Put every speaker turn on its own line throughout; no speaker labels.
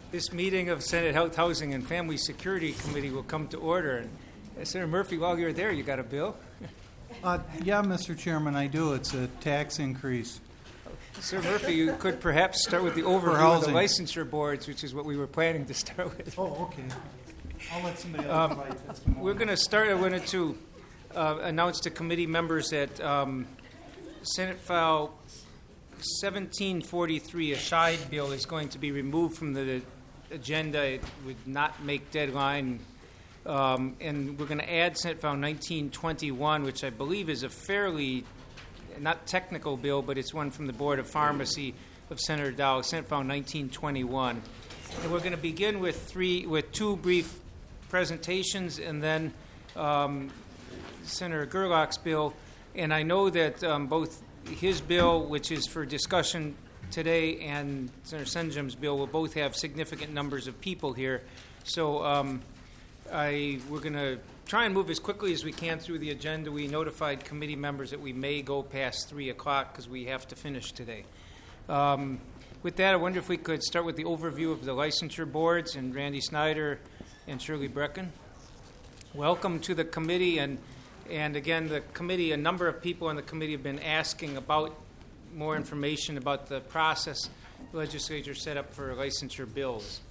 This meeting of Senate Health, Housing, and Family Security Committee will come to order. And Senator Murphy, while you're there, you got a bill?
Yeah, Mr. Chairman, I do. It's a tax increase.
Sir Murphy, you could perhaps start with the overview of the licensure boards, which is what we were planning to start with.
Oh, okay. I'll let somebody else invite.
We're going to start. I wanted to announce to committee members that Senate File 1743, a Scheid bill, is going to be removed from the agenda. It would not make deadline. And we're going to add Senate File 1921, which I believe is a fairly not technical bill, but it's one from the Board of Pharmacy of Senator Dow, Senate File 1921. And we're going to begin with two brief presentations, and then Senator Gerlach's bill. And I know that both his bill, which is for discussion today, and Senator Senjum's bill will both have significant numbers of people here. So we're going to try and move as quickly as we can through the agenda. We notified committee members that we may go past 3 o'clock because we have to finish today. With that, I wonder if we could start with the overview of the licensure boards, and Randy Snyder and Shirley Brecken. Welcome to the committee, and again, the committee, a number of people on the committee have been asking about more information about the process the legislature set up for licensure bills.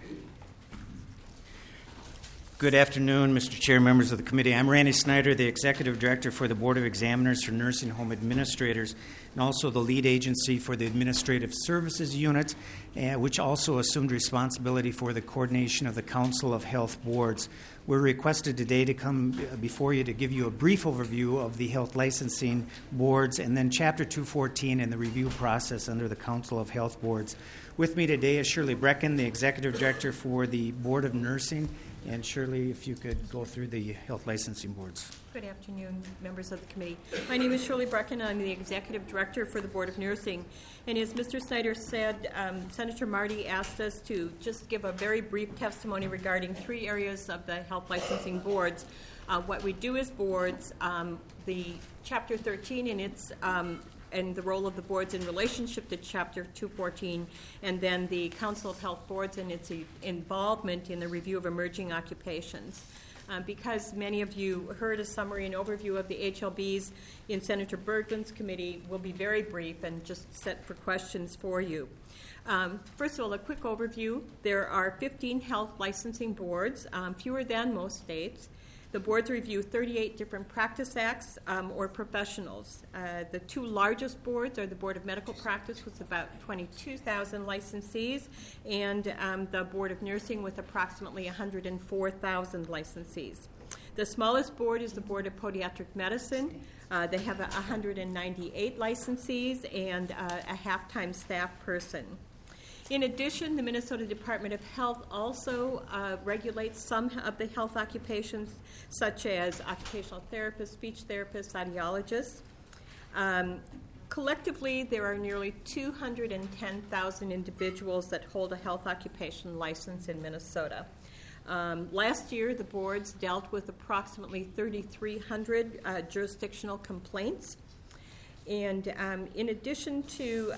Good afternoon, Mr. Chair, members of the committee. I'm Randy Snyder, the Executive Director for the Board of Examiners for Nursing Home Administrators, and also the lead agency for the Administrative Services Unit, which also assumed responsibility for the coordination of the Council of Health Boards. We're requested today to come before you to give you a brief overview of the health licensing boards and then Chapter 214 and the review process under the Council of Health Boards. With me today is Shirley Brecken, the Executive Director for the Board of Nursing. And Shirley, if you could go through the health licensing boards.
Good afternoon, members of the committee. My name is Shirley Brecken. I'm the Executive Director for the Board of Nursing. And as Mr. Snyder said, Senator Marty asked us to just give a very brief testimony regarding 3 areas of the health licensing boards. What we do as boards, the Chapter 13 and its and the role of the boards in relationship to Chapter 214, and then the Council of Health Boards and its involvement in the review of emerging occupations. Because many of you heard a summary and overview of the HLBs in Senator Bergland's committee, we'll be very brief and just set for questions for you. First of all, a quick overview. There are 15 health licensing boards, fewer than most states. The boards review 38 different practice acts or professionals. The 2 largest boards are the Board of Medical Practice with about 22,000 licensees and the Board of Nursing with approximately 104,000 licensees. The smallest board is the Board of Podiatric Medicine. They have 198 licensees and a half-time staff person. In addition, the Minnesota Department of Health also regulates some of the health occupations, such as occupational therapists, speech therapists, audiologists. Collectively, there are nearly 210,000 individuals that hold a health occupation license in Minnesota. Last year, the boards dealt with approximately 3,300 jurisdictional complaints. And in addition to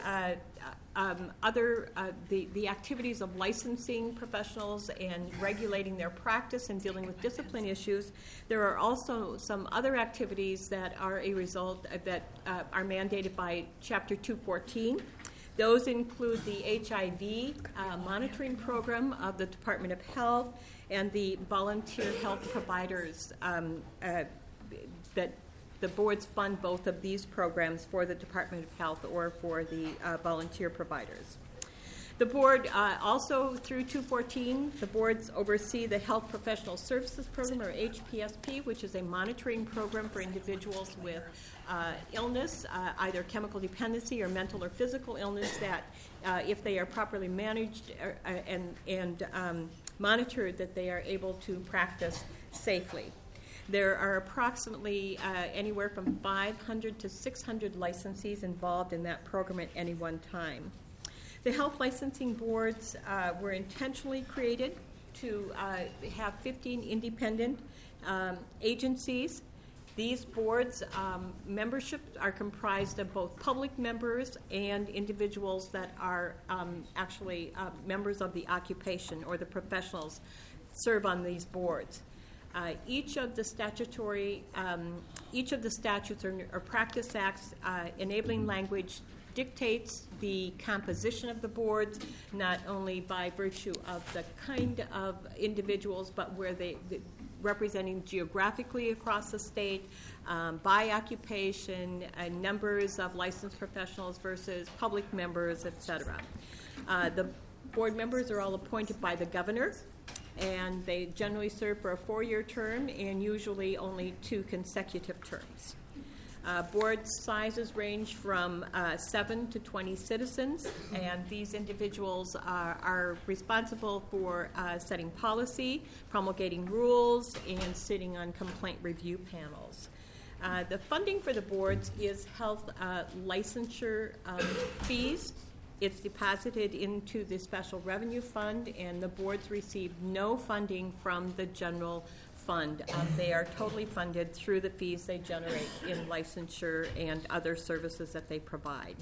the activities of licensing professionals and regulating their practice and dealing with discipline issues, there are also some other activities that are a result that are mandated by Chapter 214. Those include the HIV monitoring program of the Department of Health and the volunteer health providers that the boards fund both of these programs for the Department of Health or for the volunteer providers. The board also, through 214, the boards oversee the Health Professional Services Program, or HPSP, which is a monitoring program for individuals with illness, either chemical dependency or mental or physical illness, that if they are properly managed and monitored, that they are able to practice safely. There are approximately anywhere from 500 to 600 licensees involved in that program at any one time. The health licensing boards were intentionally created to have 15 independent agencies These boards' membership are comprised of both public members and individuals that are actually members of the occupation or the professionals serve on these boards. Each of the statutes or practice acts enabling language dictates the composition of the boards, not only by virtue of the kind of individuals, but where they representing geographically across the state, by occupation, numbers of licensed professionals versus public members, etc. The board members are all appointed by the governor, and they generally serve for a 4-year term and usually only 2 consecutive terms. Board sizes range from 7 to 20 citizens, and these individuals are responsible for setting policy, promulgating rules, and sitting on complaint review panels. The funding for the boards is health licensure fees. It's deposited into the special revenue fund, and the boards receive no funding from the general fund. They are totally funded through the fees they generate in licensure and other services that they provide.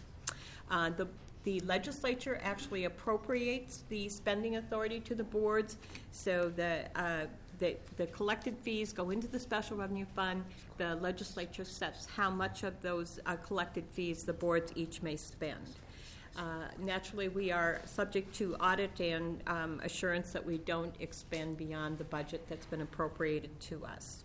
The legislature actually appropriates the spending authority to the boards, so the collected fees go into the special revenue fund. The legislature sets how much of those collected fees the boards each may spend. Naturally, we are subject to audit and assurance that we don't expend beyond the budget that's been appropriated to us.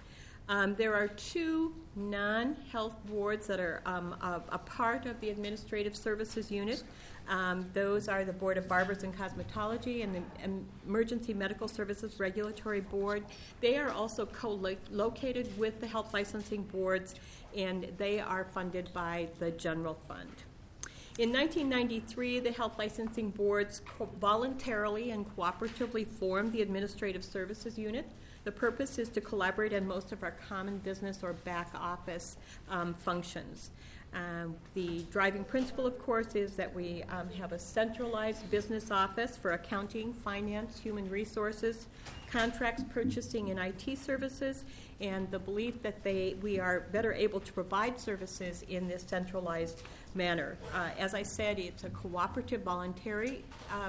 There are 2 non-health boards that are a part of the Administrative Services Unit. Those are the Board of Barbers and Cosmetology and the Emergency Medical Services Regulatory Board. They are also co-located with the health licensing boards, and they are funded by the general fund. In 1993, the health licensing boards voluntarily and cooperatively formed the Administrative Services Unit. The purpose is to collaborate on most of our common business or back office functions. The driving principle, of course, is that we have a centralized business office for accounting, finance, human resources, contracts, purchasing, and IT services, and the belief that we are better able to provide services in this centralized manner. As I said, it's a cooperative, voluntary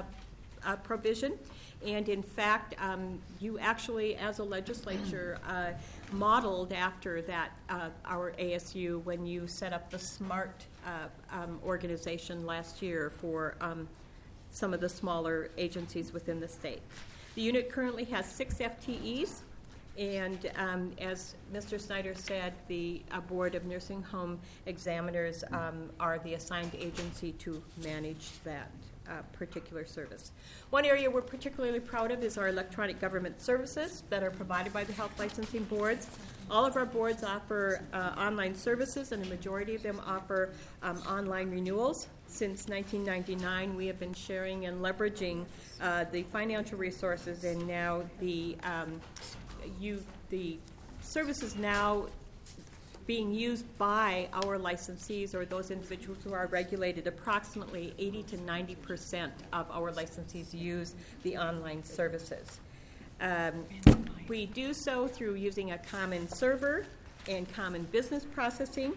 provision, and in fact, you actually, as a legislature, modeled after that our ASU when you set up the SMART organization last year for some of the smaller agencies within the state. The unit currently has 6 FTEs, and as Mr. Snyder said, the Board of Nursing Home Examiners are the assigned agency to manage that particular service. One area we're particularly proud of is our electronic government services that are provided by the health licensing boards. All of our boards offer online services, and the majority of them offer online renewals. Since 1999, we have been sharing and leveraging the financial resources, and now the services now being used by our licensees or those individuals who are regulated. Approximately 80 to 90% of our licensees use the online services. We do so through using a common server and common business processing.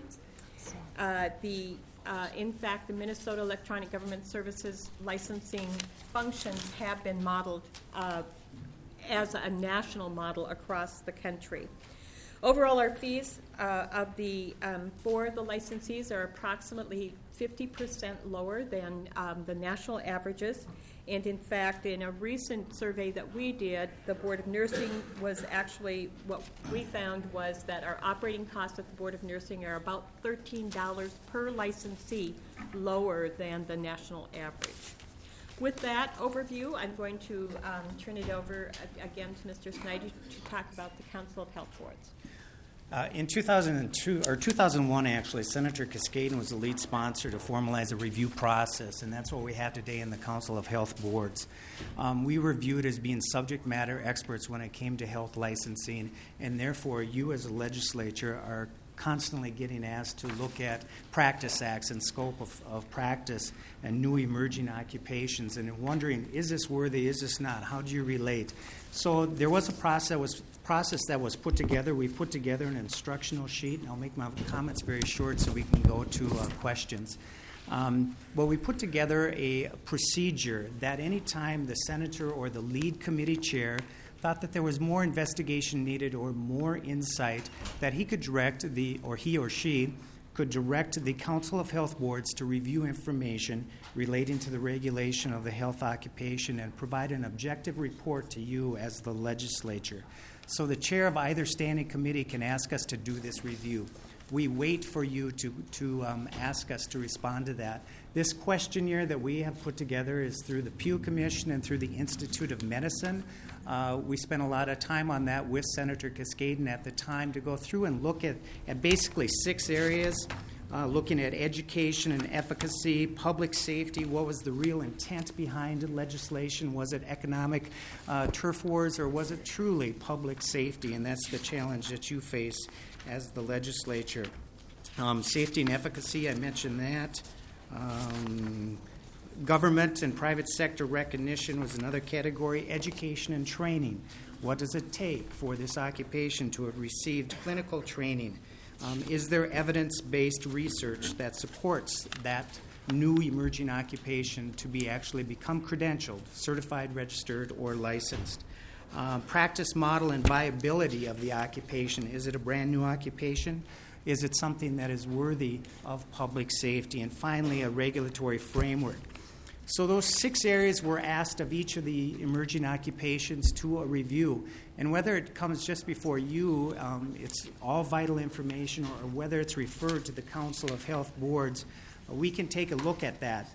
In fact, the Minnesota Electronic Government Services licensing functions have been modeled as a national model across the country. Overall, our fees for the licensees are approximately 50% lower than the national averages. And in fact, in a recent survey that we did, the Board of Nursing was actually, what we found was that our operating costs at the Board of Nursing are about $13 per licensee lower than the national average. With that overview, I'm going to turn it over again to Mr. Snyder to talk about the Council of Health Boards.
In 2001, actually, Senator Cascaden was the lead sponsor to formalize a review process, and that's what we have today in the Council of Health Boards. We were viewed as being subject matter experts when it came to health licensing, and therefore you as a legislature are constantly getting asked to look at practice acts and scope of practice and new emerging occupations, and wondering, is this worthy, is this not? How do you relate? So there was a process that was put together. We put together an instructional sheet, and I'll make my comments very short so we can go to questions. Well, we put together a procedure that any time the senator or the lead committee chair thought that there was more investigation needed or more insight, that he could direct or he or she could direct the Council of Health Boards to review information relating to the regulation of the health occupation and provide an objective report to you as the legislature. So the chair of either standing committee can ask us to do this review. We wait for you to ask us to respond to that. This questionnaire that we have put together is through the Pew Commission and through the Institute of Medicine. We spent a lot of time on that with Senator Cascaden at the time to go through and look at basically 6 areas, looking at education and efficacy, public safety, what was the real intent behind legislation, was it economic turf wars, or was it truly public safety? And that's the challenge that you face as the legislature. Safety and efficacy, I mentioned that. Government and private sector recognition was another category. Education and training. What does it take for this occupation to have received clinical training? Is there evidence-based research that supports that new emerging occupation to become credentialed, certified, registered, or licensed? Practice model and viability of the occupation. Is it a brand new occupation? Is it something that is worthy of public safety? And finally, a regulatory framework. So those 6 areas were asked of each of the emerging occupations to a review. And whether it comes just before you, it's all vital information, or whether it's referred to the Council of Health Boards, we can take a look at that.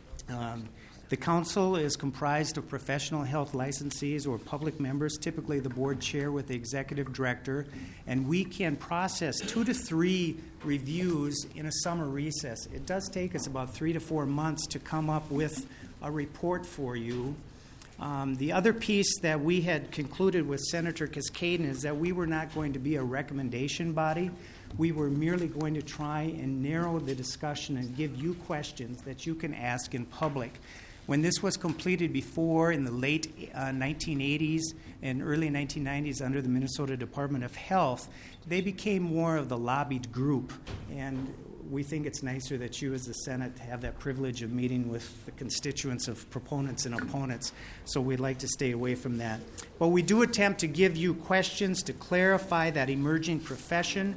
The council is comprised of professional health licensees or public members, typically the board chair with the executive director, and we can process 2 to 3 reviews in a summer recess. It does take us about 3 to 4 months to come up with a report for you. The other piece that we had concluded with Senator Cascaden is that we were not going to be a recommendation body. We were merely going to try and narrow the discussion and give you questions that you can ask in public. When this was completed before, in the late 1980s and early 1990s under the Minnesota Department of Health, they became more of the lobbied group. And we think it's nicer that you as the Senate have that privilege of meeting with the constituents of proponents and opponents. So we'd like to stay away from that. But we do attempt to give you questions to clarify that emerging profession,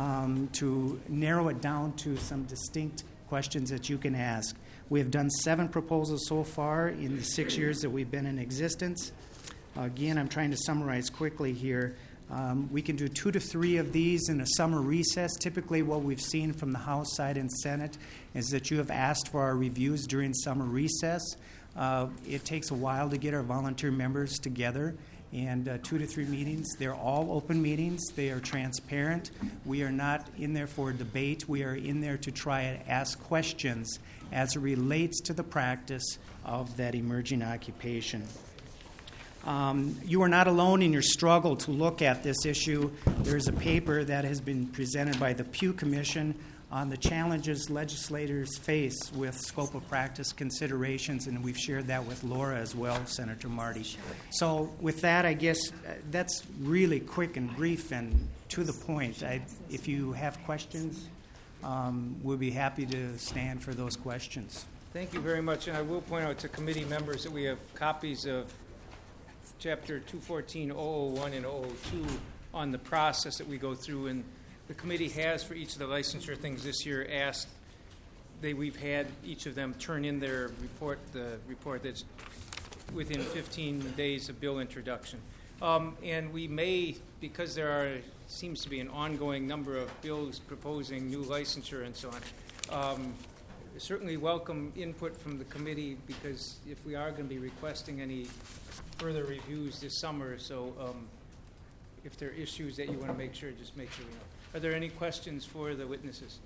to narrow it down to some distinct questions that you can ask. We have done 7 proposals so far in the 6 years that we've been in existence. Again, I'm trying to summarize quickly here. We can do 2 to 3 of these in a summer recess. Typically what we've seen from the House side and Senate is that you have asked for our reviews during summer recess. It takes a while to get our volunteer members together, and 2 to 3 meetings. They're all open meetings. They are transparent. We are not in there for debate. We are in there to try and ask questions as it relates to the practice of that emerging occupation. You are not alone in your struggle to look at this issue. There is a paper that has been presented by the Pew Commission on the challenges legislators face with scope of practice considerations, and we've shared that with Laura as well, Senator Marty. So with that, I guess that's really quick and brief and to the point. If you have questions, we'll be happy to stand for those questions.
Thank you very much, and I will point out to committee members that we have copies of Chapter 214-001 and 002 on the process that we go through, and the committee has, for each of the licensure things this year, asked we've had each of them turn in their report, the report that's within 15 days of bill introduction. And we may, because seems to be an ongoing number of bills proposing new licensure and so on, certainly welcome input from the committee, because if we are going to be requesting any further reviews this summer, so if there are issues that you want to make sure, just make sure we know. Are there any questions for the witnesses?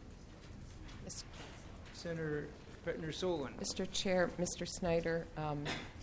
Senator Pretner-Solon.
Mr. Chair, Mr. Snyder,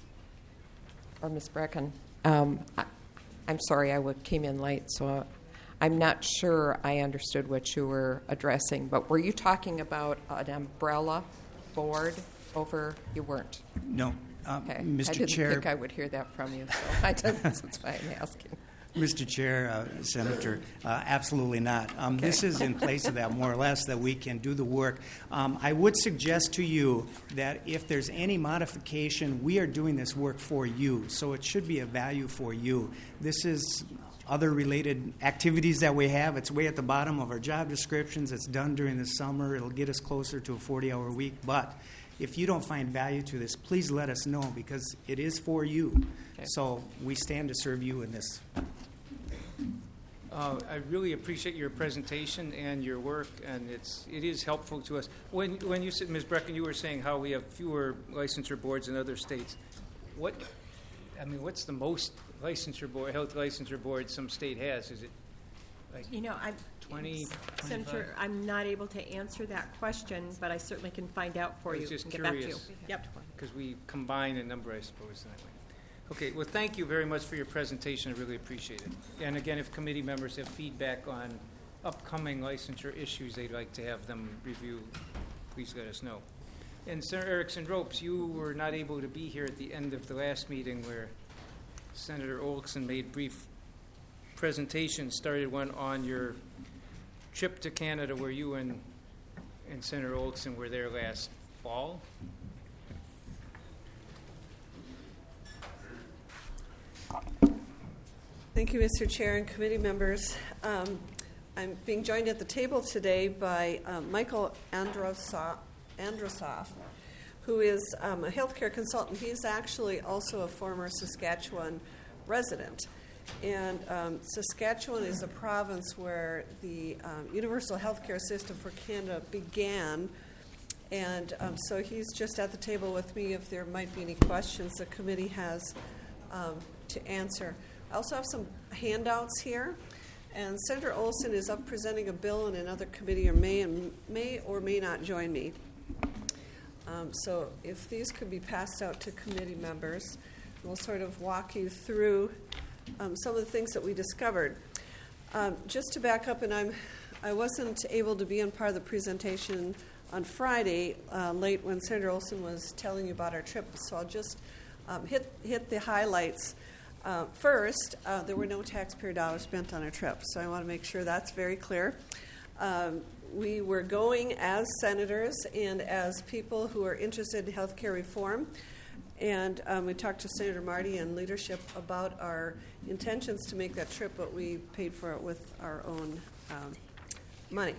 or Ms. Brecken, I'm sorry I came in late, so I'm not sure I understood what you were addressing, but were you talking about an umbrella board over? You weren't.
No.
Okay. I
Mr.
didn't
Chair,
think I would hear that from you, so that's why I'm asking.
Mr. Chair, Senator, absolutely not. This is in place of that, more or less, that we can do the work. I would suggest to you that if there's any modification, we are doing this work for you, so it should be a value for you. This is other related activities that we have. It's way at the bottom of our job descriptions. It's done during the summer. It'll get us closer to a 40-hour week. But if you don't find value to this, please let us know, because it is for you. Okay. So we stand to serve you in this.
I really appreciate your presentation and your work, and it is helpful to us. When you said, Ms. Brecken, you were saying how we have fewer licensure boards in other states. What's the most health licensure board some state has? Is it like 20, 25?
Senator, I'm not able to answer that question, but I certainly can find out for you.
I was just
and get back to you.
curious.
Yep.
Because we combine a number, I suppose, that way. Okay, well, thank you very much for your presentation. I really appreciate it. And again, if committee members have feedback on upcoming licensure issues they'd like to have them review, please let us know. And Senator Erickson-Ropes, you were not able to be here at the end of the last meeting where Senator Olson made brief presentation, started one on your trip to Canada where you and Senator Olson were there last fall.
Thank you, Mr. Chair and committee members. I'm being joined at the table today by Michael Androsoff, who is a healthcare consultant. He's actually also a former Saskatchewan resident. And Saskatchewan is a province where the universal healthcare system for Canada began. And so he's just at the table with me if there might be any questions the committee has to answer. I also have some handouts here, and Senator Olson is up presenting a bill in another committee or may or may not join me. So if these could be passed out to committee members, we'll sort of walk you through some of the things that we discovered. Just to back up, and I wasn't able to be in part of the presentation on Friday late when Senator Olson was telling you about our trip, so I'll just hit the highlights. First, there were no taxpayer dollars spent on our trip, so I want to make sure that's very clear. We were going as senators and as people who are interested in health care reform, and we talked to Senator Marty and leadership about our intentions to make that trip, but we paid for it with our own money.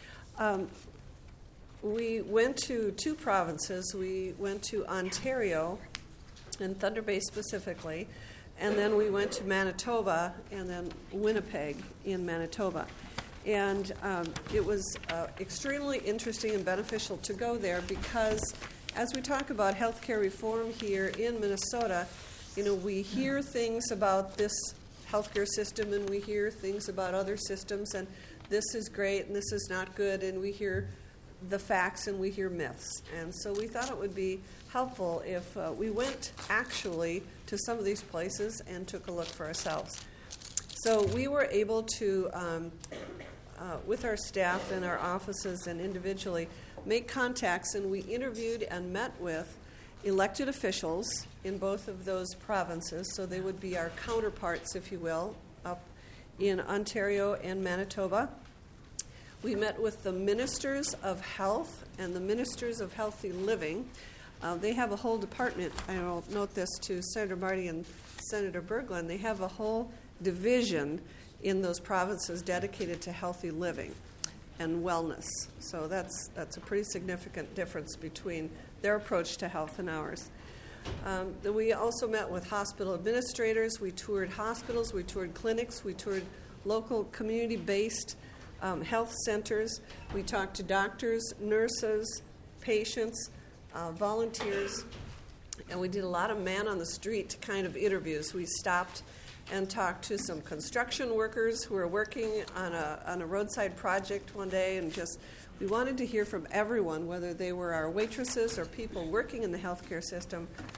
We went to two provinces. We went to Ontario and Thunder Bay specifically, and then we went to Manitoba and then Winnipeg in Manitoba. And it was extremely interesting and beneficial to go there because as we talk about healthcare reform here in Minnesota, we hear things about this healthcare system and we hear things about other systems, and this is great and this is not good, and we hear the facts and we hear myths. And so we thought it would be helpful if we went actually to some of these places and took a look for ourselves. So we were able to, with our staff and our offices and individually, make contacts, and we interviewed and met with elected officials in both of those provinces, so they would be our counterparts, if you will, up in Ontario and Manitoba. We met with the ministers of health and the ministers of healthy living. They have a whole department. I will note this to Senator Marty and Senator Berglund. They have a whole division in those provinces dedicated to healthy living and wellness. So that's a pretty significant difference between their approach to health and ours. We also met with hospital administrators. We toured hospitals. We toured clinics. We toured local community-based health centers. We talked to doctors, nurses, patients, volunteers, and we did a lot of man-on-the-street kind of interviews. We stopped and talked to some construction workers who were working on a roadside project one day, and we wanted to hear from everyone, whether they were our waitresses or people working in the healthcare system,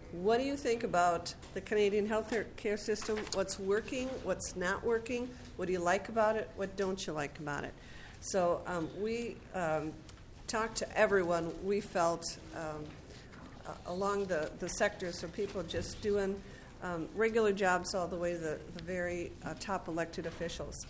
what do you think about the Canadian health care system? What's working? What's not working? What do you like about it? What don't you like about it? So we talked to everyone. We felt along the sectors, so people just doing regular jobs all the way to the very top elected officials.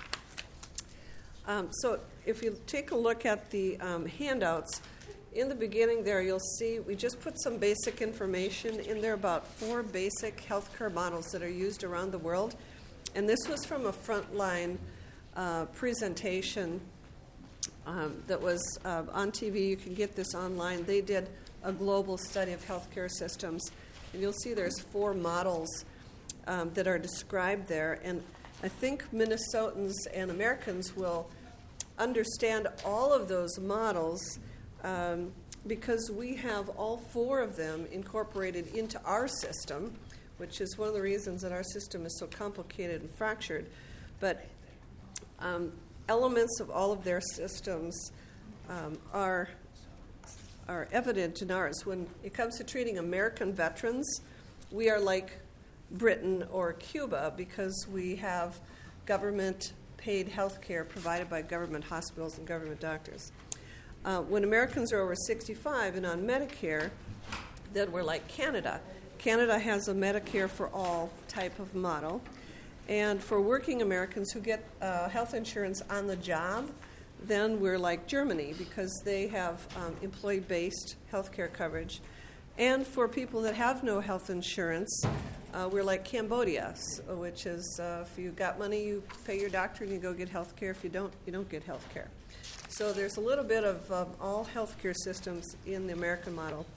So if you take a look at the handouts, in the beginning there you'll see we just put some basic information in there about 4 basic healthcare models that are used around the world. And this was from a frontline presentation that was on TV. You can get this online. They did a global study of healthcare systems. And you'll see there's 4 models that are described there. And I think Minnesotans and Americans will understand all of those models because we have all 4 of them incorporated into our system, which is one of the reasons that our system is so complicated and fractured. But elements of all of their systems are evident in ours. When it comes to treating American veterans, we are like Britain or Cuba because we have government-paid health care provided by government hospitals and government doctors. When Americans are over 65 and on Medicare, then we're like Canada. Canada has a Medicare for all type of model. And for working Americans who get health insurance on the job, then we're like Germany because they have employee-based health care coverage. And for people that have no health insurance, we're like Cambodia, which is if you got money, you pay your doctor and you go get health care. If you don't get health care. So there's a little bit of all health care systems in the American model.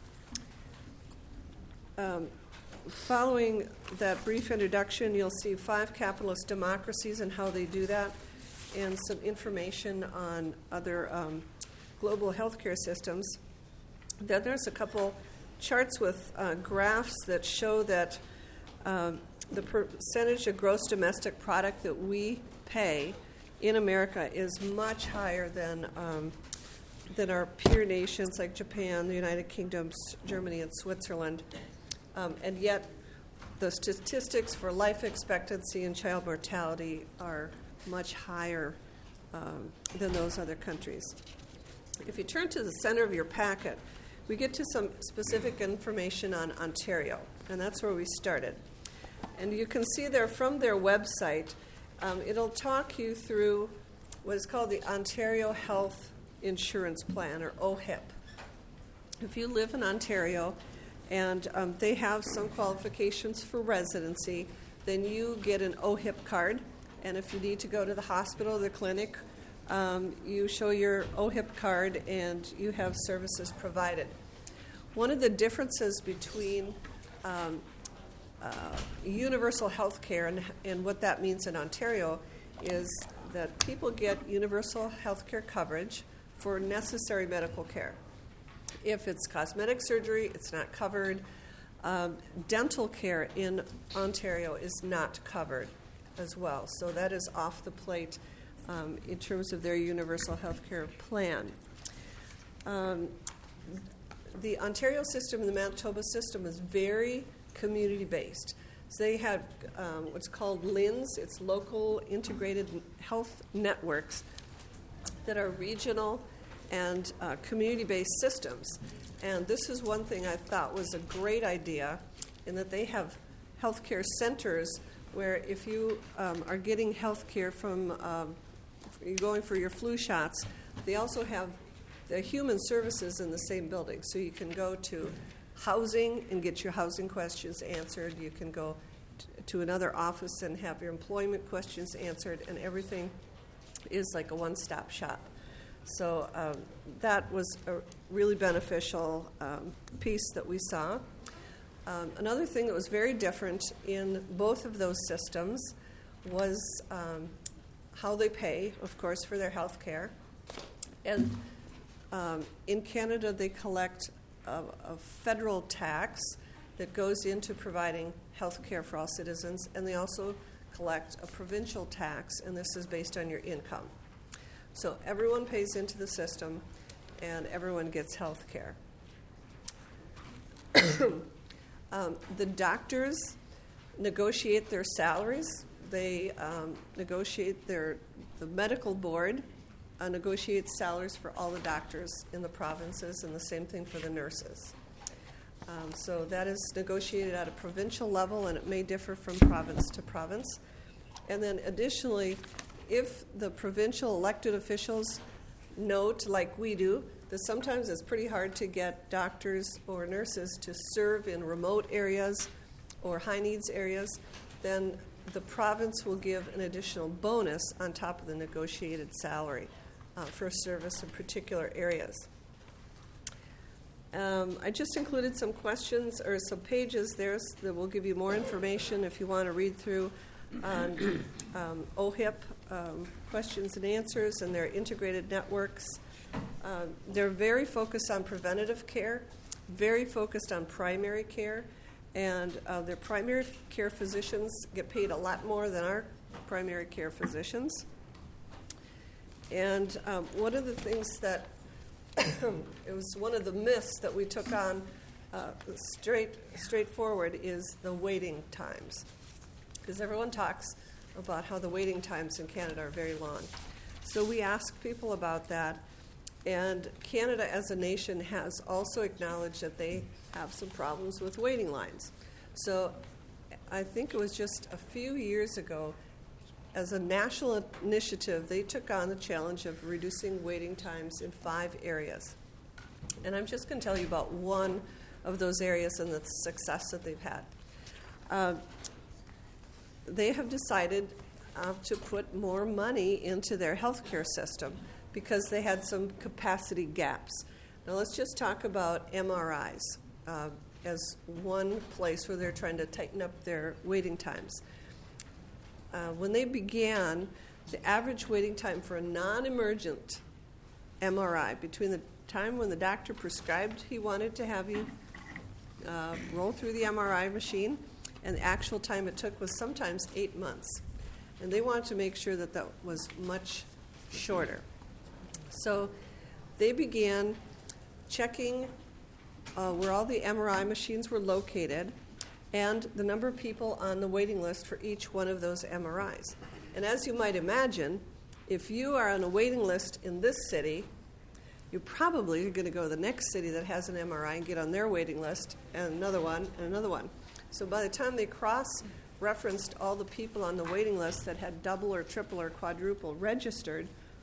Following that brief introduction, you'll see 5 capitalist democracies and how they do that, and some information on other global healthcare systems. Then there's a couple charts with graphs that show that the percentage of gross domestic product that we pay in America is much higher than our peer nations like Japan, the United Kingdom, Germany, and Switzerland. And yet the statistics for life expectancy and child mortality are much higher than those other countries. If you turn to the center of your packet, we get to some specific information on Ontario, and that's where we started. And you can see there from their website, it'll talk you through what is called the Ontario Health Insurance Plan, or OHIP. If you live in Ontario and they have some qualifications for residency, then you get an OHIP card. And if you need to go to the hospital or the clinic, you show your OHIP card and you have services provided. One of the differences between universal health care and what that means in Ontario is that people get universal health care coverage for necessary medical care. If it's cosmetic surgery, it's not covered. Dental care in Ontario is not covered as well. So that is off the plate in terms of their universal health care plan. The Ontario system and the Manitoba system is very community-based. So they have what's called LINs. It's local integrated health networks that are regional and community-based systems. And this is one thing I thought was a great idea in that they have healthcare centers where if you are getting healthcare from you're going for your flu shots, they also have the human services in the same building. So you can go to housing and get your housing questions answered. You can go to another office and have your employment questions answered, and everything is like a one-stop shop. So that was a really beneficial piece that we saw. Another thing that was very different in both of those systems was how they pay, of course, for their health care. And in Canada, they collect a federal tax that goes into providing health care for all citizens, and they also collect a provincial tax, and this is based on your income. So everyone pays into the system, and everyone gets health care. The doctors negotiate their salaries. They negotiate the medical board negotiates salaries for all the doctors in the provinces, and the same thing for the nurses. So that is negotiated at a provincial level, and it may differ from province to province. And then additionally, if the provincial elected officials note, like we do, that sometimes it's pretty hard to get doctors or nurses to serve in remote areas or high needs areas, then the province will give an additional bonus on top of the negotiated salary for service in particular areas. I just included some questions or some pages there that will give you more information if you want to read through on OHIP questions and answers and their integrated networks. They're very focused on preventative care, very focused on primary care, and their primary care physicians get paid a lot more than our primary care physicians. And one of the things that it was one of the myths that we took on straightforward is the waiting times, because everyone talks about how the waiting times in Canada are very long. So we asked people about that, and Canada as a nation has also acknowledged that they have some problems with waiting lines. So I think it was just a few years ago, as a national initiative, they took on the challenge of reducing waiting times in 5 areas. And I'm just going to tell you about one of those areas and the success that they've had. They have decided to put more money into their healthcare system because they had some capacity gaps. Now let's just talk about MRIs as one place where they're trying to tighten up their waiting times. When they began, the average waiting time for a non-emergent MRI, between the time when the doctor prescribed he wanted to have you roll through the MRI machine and the actual time it took, was sometimes 8 months. And they wanted to make sure that that was much shorter. So they began checking where all the MRI machines were located and the number of people on the waiting list for each one of those MRIs. And as you might imagine, if you are on a waiting list in this city, you're probably going to go to the next city that has an MRI and get on their waiting list, and another one, and another one. So by the time they cross-referenced all the people on the waiting list that had double or triple or quadruple registered,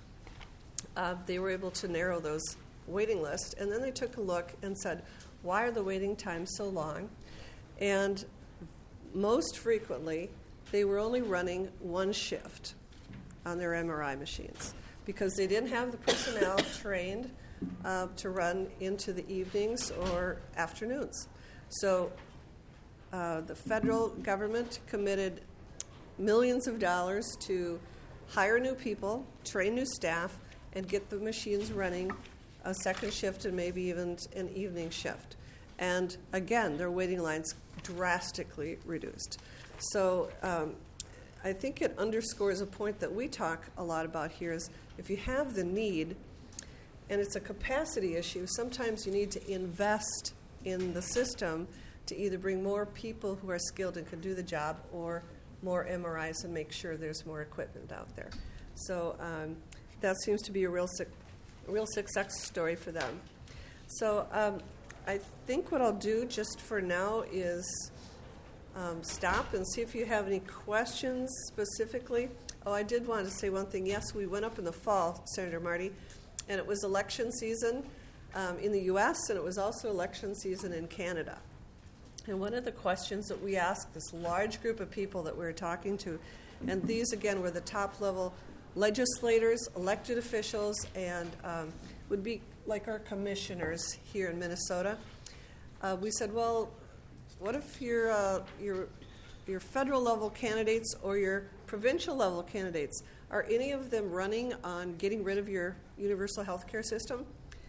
they were able to narrow those waiting lists. And then they took a look and said, why are the waiting times so long? And most frequently, they were only running one shift on their MRI machines because they didn't have the personnel trained to run into the evenings or afternoons. So the federal government committed millions of dollars to hire new people, train new staff, and get the machines running a second shift and maybe even an evening shift. And again, their waiting lines drastically reduced. So I think it underscores a point that we talk a lot about here is if you have the need, and it's a capacity issue, sometimes you need to invest in the system to either bring more people who are skilled and can do the job or more MRIs and make sure there's more equipment out there. So that seems to be a real success story for them. So I think what I'll do just for now is stop and see if you have any questions specifically. Oh, I did want to say one thing. Yes, we went up in the fall, Senator Marty, and it was election season in the U.S., and it was also election season in Canada. And one of the questions that we asked this large group of people that we were talking to, and these, again, were the top-level legislators, elected officials, and would be like our commissioners here in Minnesota. We said, well, what if your federal-level candidates or your provincial-level candidates, are any of them running on getting rid of your universal health care system?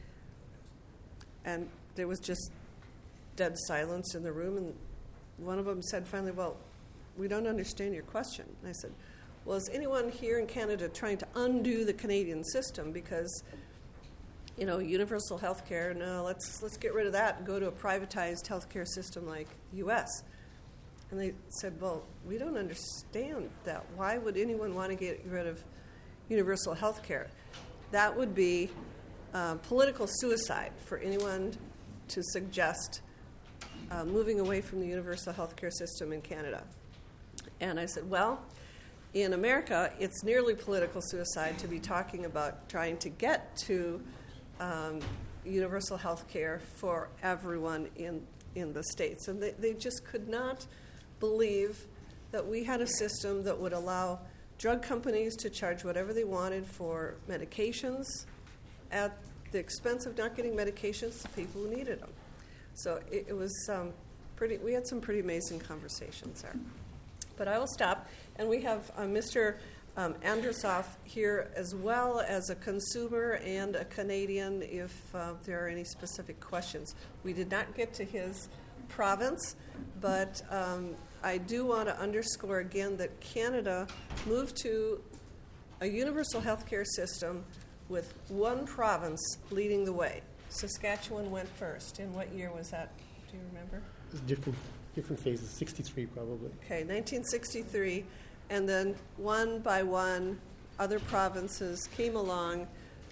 And there was just dead silence in the room, and one of them said finally, well, we don't understand your question. And I said, well, is anyone here in Canada trying to undo the Canadian system? Because universal health care. No, let's get rid of that and go to a privatized health care system like the U.S. And they said, well, we don't understand that. Why would anyone want to get rid of universal health care? That would be political suicide for anyone to suggest moving away from the universal health care system in Canada. And I said, well, in America, it's nearly political suicide to be talking about trying to get to universal health care for everyone in the States. And they just could not believe that we had a system that would allow drug companies to charge whatever they wanted for medications at the expense of not getting medications to people who needed them. So it was we had some pretty amazing conversations there. But I will stop. And we have Mr. Andrusoff here as well as a consumer and a Canadian if there are any specific questions. We did not get to his province, but I do want to underscore again that Canada moved to a universal health care system with one province leading the way. Saskatchewan went first. In what year was that? Do you remember?
Different phases, 63 probably.
Okay, 1963. And then one by one, other provinces came along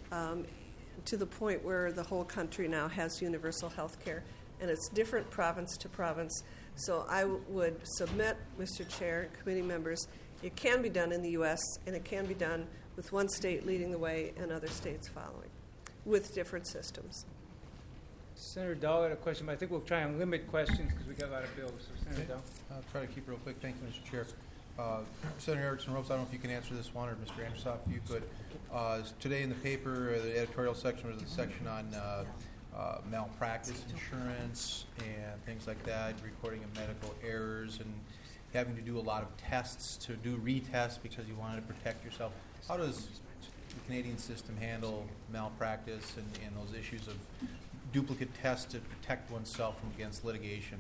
to the point where the whole country now has universal health care. And it's different province to province. So I would submit, Mr. Chair, committee members, it can be done in the U.S., and it can be done with one state leading the way and other states following, with different systems.
Senator Dahl had a question, but I think we'll try and limit questions because we got a lot of bills. So Senator Dahl.
I'll try to keep it real quick. Thank you, Mr. Chair. Senator Erickson Ropes, I don't know if you can answer this one, or Mr. Andrusoff, if you could. Today in the paper, the editorial section was a section on malpractice insurance and things like that, recording of medical errors, and having to do a lot of tests to do retests because you wanted to protect yourself. How does the Canadian system handle malpractice and those issues of duplicate tests to protect oneself from against litigation?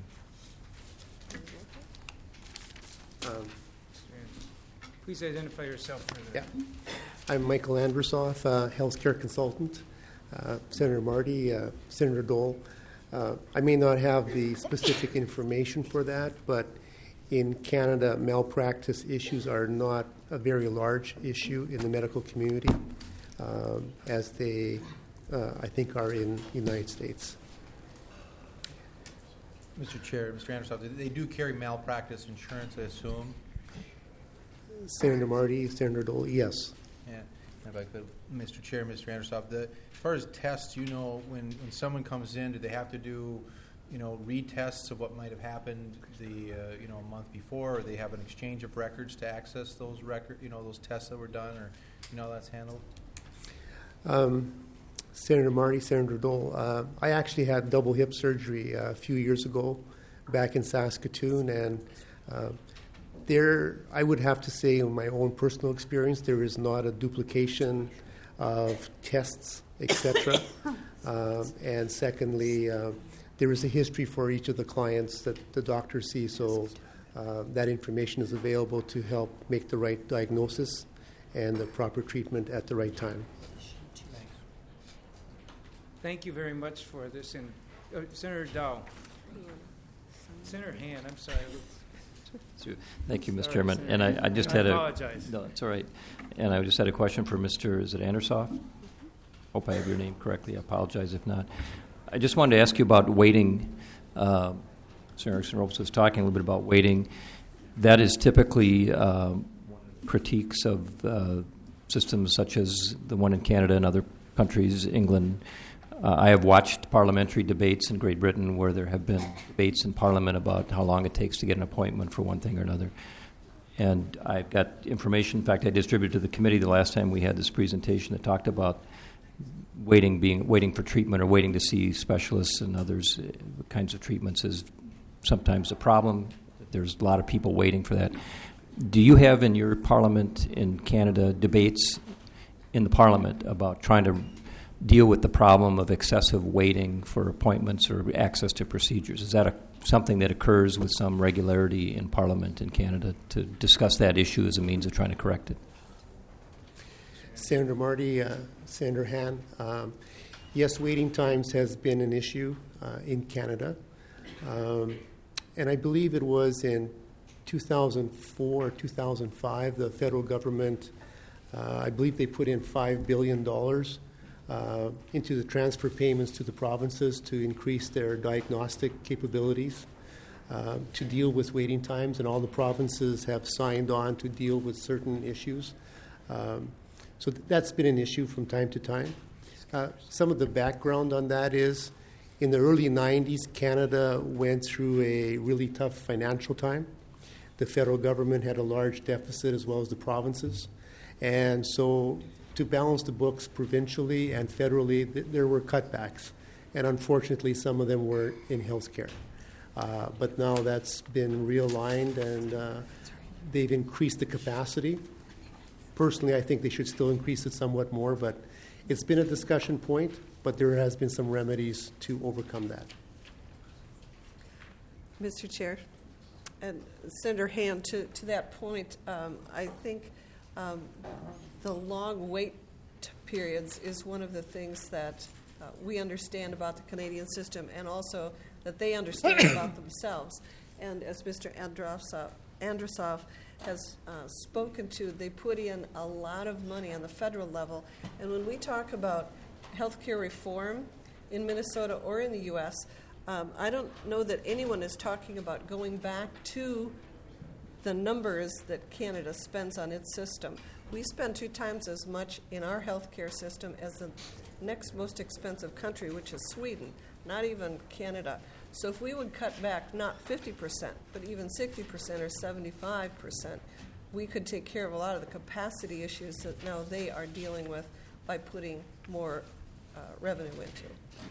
Please identify yourself further.
Yeah. I'm Michael Andrusoff, healthcare consultant. Senator Marty, Senator Dole. I may not have the specific information for that, but in Canada, malpractice issues are not a very large issue in the medical community, as they, I think, are in the United States.
Mr. Chair, Mr. Andrusoff, they do carry malpractice insurance, I assume?
Senator Marty, Senator Dole, yes.
Yeah, if I could, Mr. Chair, Mr. Andrusoff, as far as tests, when someone comes in, do they have to do, retests of what might have happened a month before, or they have an exchange of records to access those those tests that were done, or that's handled?
Senator Marty, Senator Dole, I actually had double hip surgery a few years ago back in Saskatoon, and there, I would have to say, in my own personal experience, there is not a duplication of tests, etc. And secondly, there is a history for each of the clients that the doctor sees, so that information is available to help make the right diagnosis and the proper treatment at the right time.
Thank you very much for this. And Senator Dow. Senator Hand, I'm sorry.
Thank you, Mr. Chairman. And I just had
apologize.
No, it's all right. And I just had a question for Mr. Is it Andrusoff? Hope I have your name correctly. I apologize if not. I just wanted to ask you about weighting. Senator Erickson Ropes was talking a little bit about weighting. That is typically critiques of systems such as the one in Canada and other countries, England. I have watched parliamentary debates in Great Britain where there have been debates in Parliament about how long it takes to get an appointment for one thing or another. And I've got information, in fact, I distributed to the committee the last time we had this presentation that talked about waiting for treatment or waiting to see specialists and others kinds of treatments is sometimes a problem. There's a lot of people waiting for that. Do you have in your Parliament in Canada debates in the Parliament about trying to deal with the problem of excessive waiting for appointments or access to procedures? Is that something that occurs with some regularity in Parliament in Canada to discuss that issue as a means of trying to correct it?
Senator Marty, Senator Han, Yes, waiting times has been an issue in Canada. And I believe it was in 2004 or 2005, the federal government, I believe they put in $5 billion into the transfer payments to the provinces to increase their diagnostic capabilities to deal with waiting times, and all the provinces have signed on to deal with certain issues. So that's been an issue from time to time. Some of the background on that is in the early 90s, Canada went through a really tough financial time. The federal government had a large deficit as well as the provinces. And so to balance the books provincially and federally, there were cutbacks. And unfortunately, some of them were in healthcare. But now that's been realigned, and they've increased the capacity. Personally, I think they should still increase it somewhat more, but it's been a discussion point, but there has been some remedies to overcome that.
Mr. Chair, and Senator Hand, to that point, I think the long wait periods is one of the things that we understand about the Canadian system, and also that they understand about themselves. And as Mr. Andrusov has spoken to, they put in a lot of money on the federal level. And when we talk about healthcare reform in Minnesota or in the U.S., I don't know that anyone is talking about going back to the numbers that Canada spends on its system. We spend 2 times as much in our healthcare system as the next most expensive country, which is Sweden, not even Canada. So if we would cut back not 50%, but even 60% or 75%, we could take care of a lot of the capacity issues that now they are dealing with by putting more revenue into.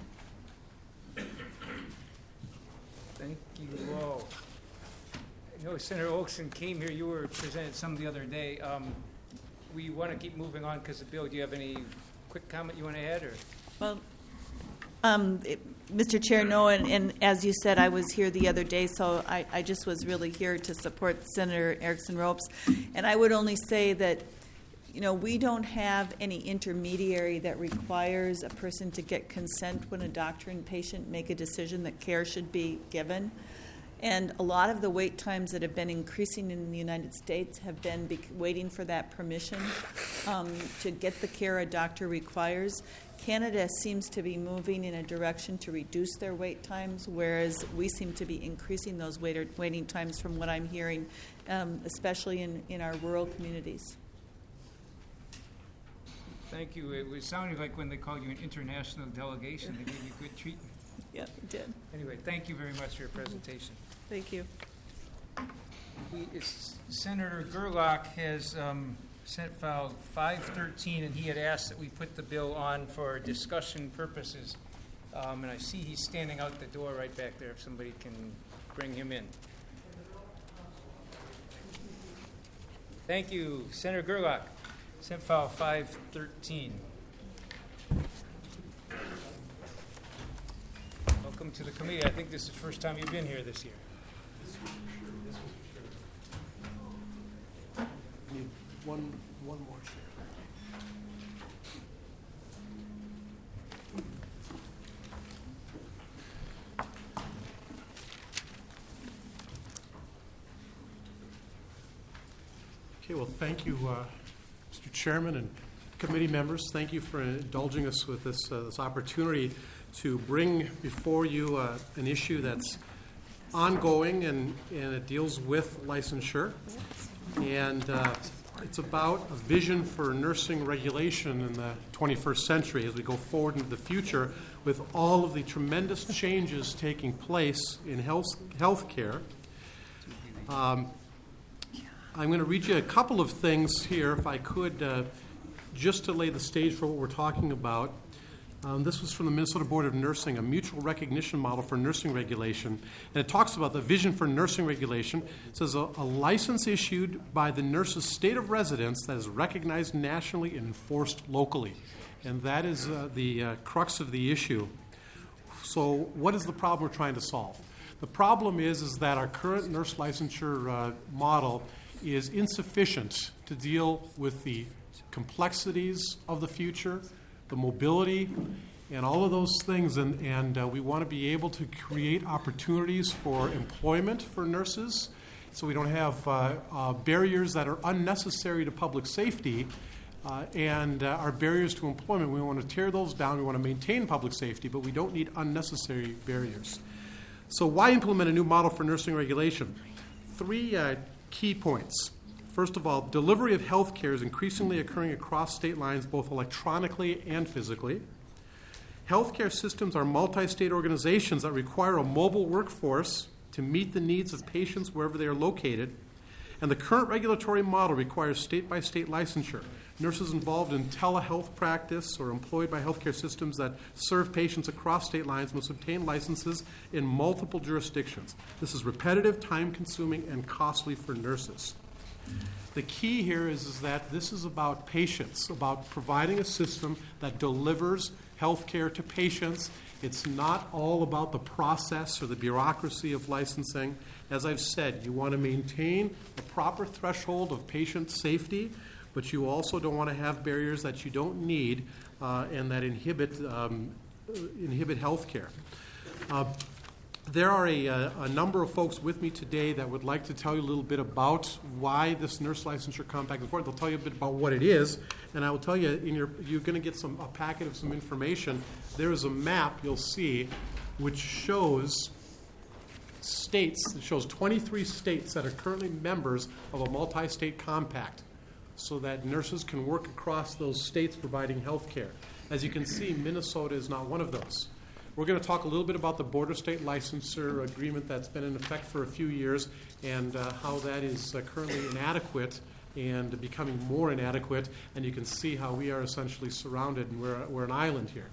Thank you all. I know Senator Oakson came here. You were presented some the other day. We want to keep moving on because of Bill. Do you have any quick comment you want to add? Or?
Well, Mr. Chair, no, and as you said, I was here the other day, so I just was really here to support Senator Erickson Ropes. And I would only say that, you know, we don't have any intermediary that requires a person to get consent when a doctor and patient make a decision that care should be given. And a lot of the wait times that have been increasing in the United States have been waiting for that permission to get the care a doctor requires. Canada seems to be moving in a direction to reduce their wait times, whereas we seem to be increasing those waiting times from what I'm hearing, especially in our rural communities.
Thank you. It was sounding like when they called you an international delegation, they gave you good treatment.
Yeah, we did.
Anyway, thank you very much for your presentation.
Thank you.
Senator Gerlach has Senate File 513, and he had asked that we put the bill on for discussion purposes. And I see he's standing out the door right back there, if somebody can bring him in. Thank you, Senator Gerlach. Senate File 513. Welcome to the committee. I think this is the first time you've been here this year.
Need one more chair.
Okay, well, thank you, Mr. Chairman and committee members. Thank you for indulging us with this opportunity to bring before you an issue that's ongoing, and it deals with licensure. And it's about a vision for nursing regulation in the 21st century as we go forward into the future with all of the tremendous changes taking place in healthcare. I'm going to read you a couple of things here, if I could, just to lay the stage for what we're talking about. This was from the Minnesota Board of Nursing, a mutual recognition model for nursing regulation. And it talks about the vision for nursing regulation. It says a license issued by the nurse's state of residence that is recognized nationally and enforced locally. And that is the crux of the issue. So what is the problem we're trying to solve? The problem is that our current nurse licensure model is insufficient to deal with the complexities of the future, the mobility, and all of those things, and we want to be able to create opportunities for employment for nurses, so we don't have barriers that are unnecessary to public safety and are barriers to employment. We want to tear those down. We want to maintain public safety, but we don't need unnecessary barriers. So why implement a new model for nursing regulation? 3 key points. First of all, delivery of health care is increasingly occurring across state lines, both electronically and physically. Healthcare systems are multi-state organizations that require a mobile workforce to meet the needs of patients wherever they are located, and the current regulatory model requires state-by-state licensure. Nurses involved in telehealth practice or employed by healthcare systems that serve patients across state lines must obtain licenses in multiple jurisdictions. This is repetitive, time-consuming, and costly for nurses. The key here is that this is about patients, about providing a system that delivers health care to patients. It's not all about the process or the bureaucracy of licensing. As I've said, you want to maintain a proper threshold of patient safety, but you also don't want to have barriers that you don't need and that inhibit health care. There are a number of folks with me today that would like to tell you a little bit about why this nurse licensure compact is important. They'll tell you a bit about what it is, and I will tell you, you're going to get a packet of some information. There is a map you'll see which shows states. It shows 23 states that are currently members of a multi-state compact, so that nurses can work across those states providing health care. As you can see, Minnesota is not one of those. We're going to talk a little bit about the border state licensure agreement that's been in effect for a few years and how that is currently inadequate and becoming more inadequate. And you can see how we are essentially surrounded, and we're an island here.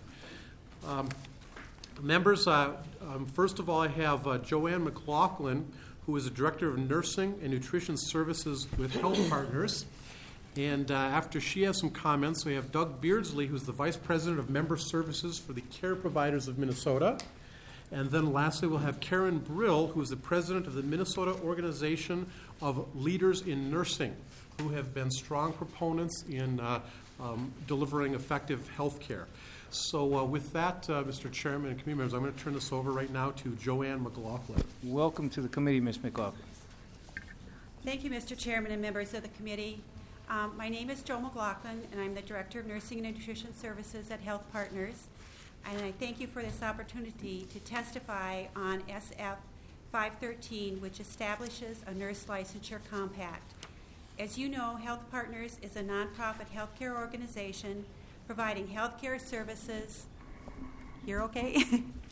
Members, first of all, I have Joanne McLaughlin, who is the Director of Nursing and Nutrition Services with Health Partners. And after she has some comments, we have Doug Beardsley, who's the Vice President of Member Services for the Care Providers of Minnesota. And then lastly, we'll have Karen Brill, who is the President of the Minnesota Organization of Leaders in Nursing, who have been strong proponents in delivering effective health care. So with that, Mr. Chairman and committee members, I'm going to turn this over right now to Joanne McLaughlin.
Welcome to the committee, Ms. McLaughlin.
Thank you, Mr. Chairman and members of the committee. My name is Jo McLaughlin, and I'm the Director of Nursing and Nutrition Services at Health Partners. And I thank you for this opportunity to testify on SF 513, which establishes a nurse licensure compact. As you know, Health Partners is a nonprofit healthcare organization providing healthcare services. You're okay?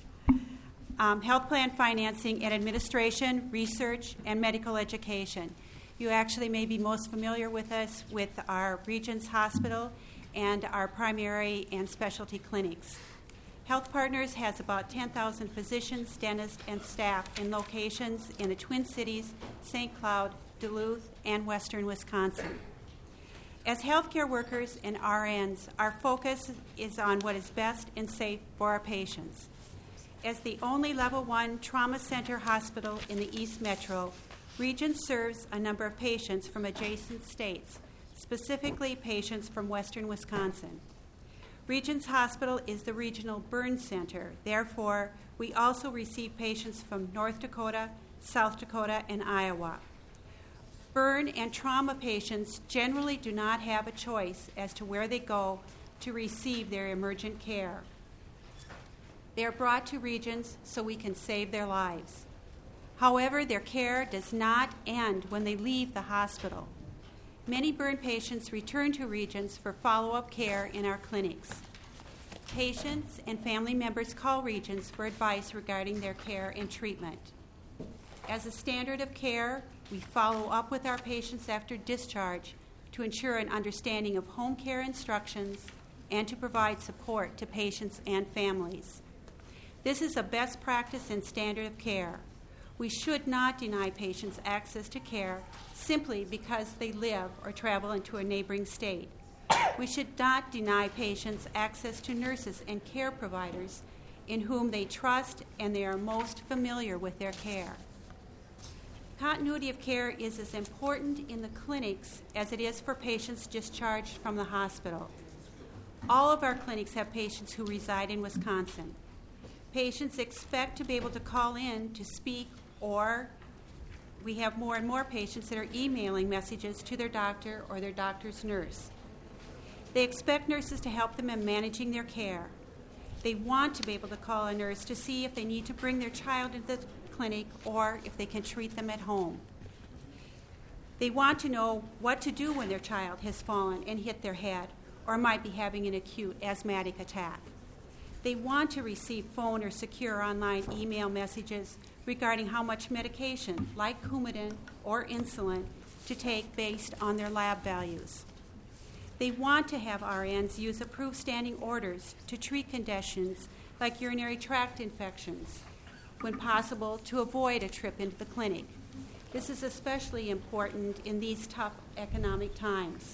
Health plan financing and administration, research, and medical education. You actually may be most familiar with us with our Regions Hospital and our primary and specialty clinics. Health Partners has about 10,000 physicians, dentists, and staff in locations in the Twin Cities, St. Cloud, Duluth, and western Wisconsin. As healthcare workers and RNs, our focus is on what is best and safe for our patients. As the only Level 1 trauma center hospital in the East Metro, Regions serves a number of patients from adjacent states, specifically patients from western Wisconsin. Regions Hospital is the regional burn center. Therefore, we also receive patients from North Dakota, South Dakota, and Iowa. Burn and trauma patients generally do not have a choice as to where they go to receive their emergent care. They are brought to Regions so we can save their lives. However, their care does not end when they leave the hospital. Many burn patients return to Regions for follow-up care in our clinics. Patients and family members call Regions for advice regarding their care and treatment. As a standard of care, we follow up with our patients after discharge to ensure an understanding of home care instructions and to provide support to patients and families. This is a best practice and standard of care. We should not deny patients access to care simply because they live or travel into a neighboring state. We should not deny patients access to nurses and care providers in whom they trust and they are most familiar with their care. Continuity of care is as important in the clinics as it is for patients discharged from the hospital. All of our clinics have patients who reside in Wisconsin. Patients expect to be able to call in to speak, or we have more and more patients that are emailing messages to their doctor or their doctor's nurse. They expect nurses to help them in managing their care. They want to be able to call a nurse to see if they need to bring their child into the clinic or if they can treat them at home. They want to know what to do when their child has fallen and hit their head or might be having an acute asthmatic attack. They want to receive phone or secure online email messages regarding how much medication, like Coumadin or insulin, to take based on their lab values. They want to have RNs use approved standing orders to treat conditions like urinary tract infections, when possible, to avoid a trip into the clinic. This is especially important in these tough economic times.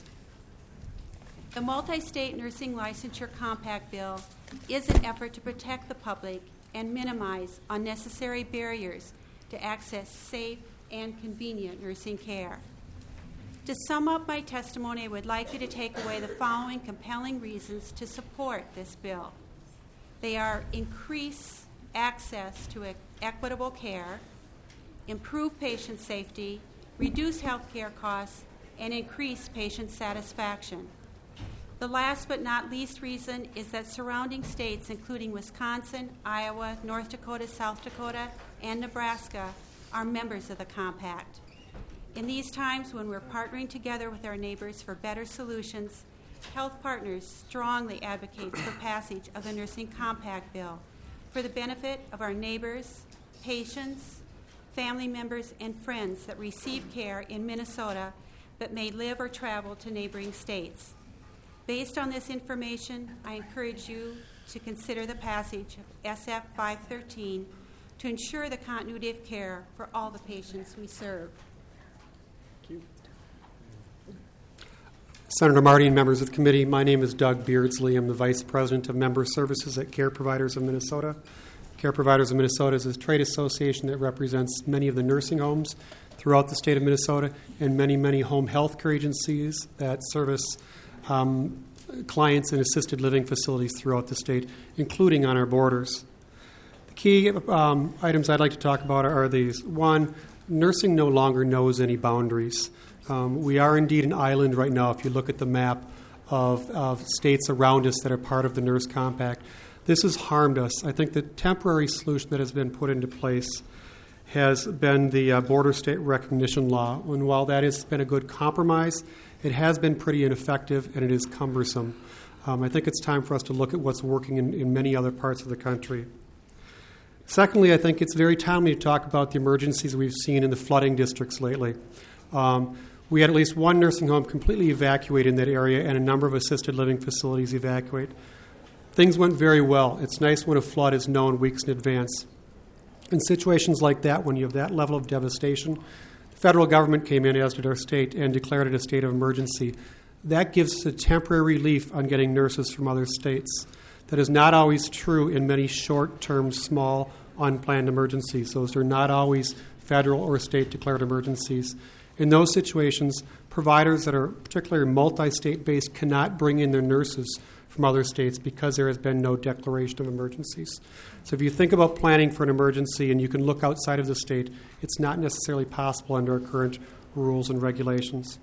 The Multi-State Nursing Licensure Compact Bill is an effort to protect the public and minimize unnecessary barriers to access safe and convenient nursing care. To sum up my testimony, I would like you to take away the following compelling reasons to support this bill. They are: increase access to equitable care, improve patient safety, reduce health care costs, and increase patient satisfaction. The last but not least reason is that surrounding states, including Wisconsin, Iowa, North Dakota, South Dakota, and Nebraska, are members of the compact. In these times when we're partnering together with our neighbors for better solutions, Health Partners strongly advocates for passage of the Nursing Compact Bill for the benefit of our neighbors, patients, family members, and friends that receive care in Minnesota but may live or travel to neighboring states. Based on this information, I encourage you to consider the passage of SF 513 to ensure the continuity of care for all the patients we serve.
Thank you. Senator Marty and members of the committee, my name is Doug Beardsley. I'm the Vice President of Member Services at Care Providers of Minnesota. Care Providers of Minnesota is a trade association that represents many of the nursing homes throughout the state of Minnesota and many, many home health care agencies that service clients in assisted living facilities throughout the state, including on our borders. The key items I'd like to talk about are these. One, nursing no longer knows any boundaries. We are indeed an island right now if you look at the map of states around us that are part of the Nurse Compact. This has harmed us. I think the temporary solution that has been put into place has been the border state recognition law. And while that has been a good compromise, it has been pretty ineffective and it is cumbersome. I think it's time for us to look at what's working in many other parts of the country. Secondly, I think it's very timely to talk about the emergencies we've seen in the flooding districts lately. We had at least one nursing home completely evacuate in that area and a number of assisted living facilities evacuate. Things went very well. It's nice when a flood is known weeks in advance. In situations like that, when you have that level of devastation, the federal government came in, as did our state, and declared it a state of emergency. That gives us a temporary relief on getting nurses from other states. That is not always true in many short-term, small, unplanned emergencies. Those are not always federal or state-declared emergencies. In those situations, providers that are particularly multi-state based cannot bring in their nurses from other states because there has been no declaration of emergencies. So if you think about planning for an emergency and you can look outside of the state, it's not necessarily possible under our current rules and regulations.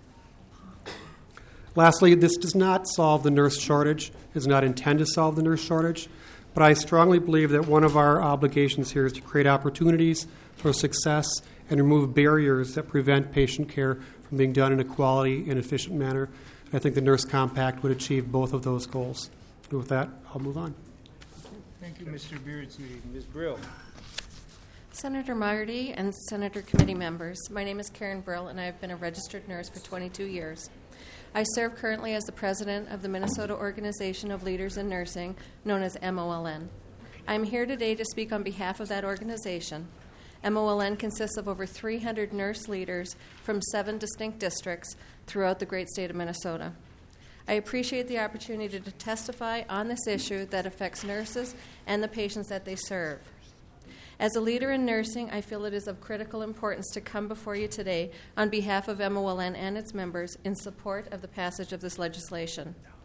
Lastly, this does not solve the nurse shortage. It does not intend to solve the nurse shortage. But I strongly believe that one of our obligations here is to create opportunities for success and remove barriers that prevent patient care from being done in a quality and efficient manner. And I think the Nurse Compact would achieve both of those goals. And with that, I'll move on.
Thank you, Mr. Beardsley. Ms. Brill.
Senator Marty and Senator committee members, my name is Karen Brill, and I've been a registered nurse for 22 years. I serve currently as the president of the Minnesota Organization of Leaders in Nursing, known as MOLN. I'm here today to speak on behalf of that organization. MOLN consists of over 300 nurse leaders from 7 distinct districts throughout the great state of Minnesota. I appreciate the opportunity to testify on this issue that affects nurses and the patients that they serve. As a leader in nursing, I feel it is of critical importance to come before you today on behalf of MOLN and its members in support of the passage of this legislation.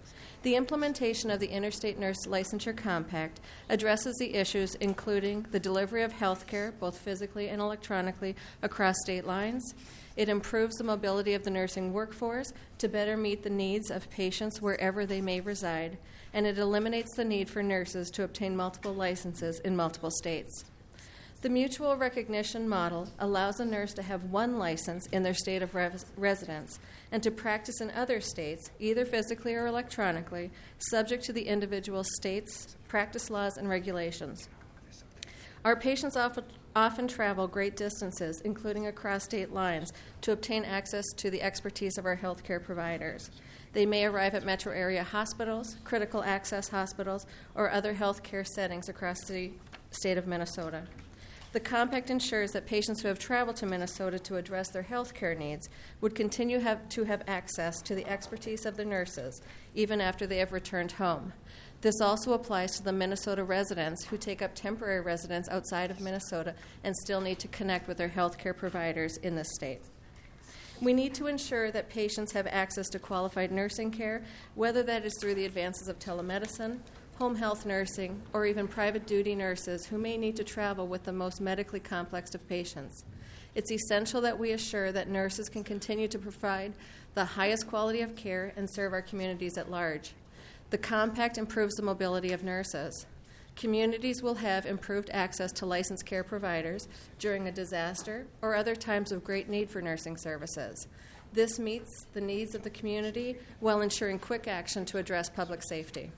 The implementation of the Interstate Nurse Licensure Compact addresses the issues including the delivery of health care, both physically and electronically, across state lines. It improves the mobility of the nursing workforce to better meet the needs of patients wherever they may reside, and it eliminates the need for nurses to obtain multiple licenses in multiple states. The mutual recognition model allows a nurse to have one license in their state of residence and to practice in other states, either physically or electronically, subject to the individual states' practice laws and regulations. Our patients often travel great distances, including across state lines, to obtain access to the expertise of our healthcare providers. They may arrive at metro area hospitals, critical access hospitals, or other healthcare settings across the state of Minnesota. The compact ensures that patients who have traveled to Minnesota to address their health care needs would continue to have access to the expertise of the nurses, even after they have returned home. This also applies to the Minnesota residents who take up temporary residence outside of Minnesota and still need to connect with their health care providers in this state. We need to ensure that patients have access to qualified nursing care, whether that is through the advances of telemedicine, home health nursing, or even private duty nurses who may need to travel with the most medically complex of patients. It's essential that we assure that nurses can continue to provide the highest quality of care and serve our communities at large. The compact improves the mobility of nurses. Communities will have improved access to licensed care providers during a disaster or other times of great need for nursing services. This meets the needs of the community while ensuring quick action to address public safety.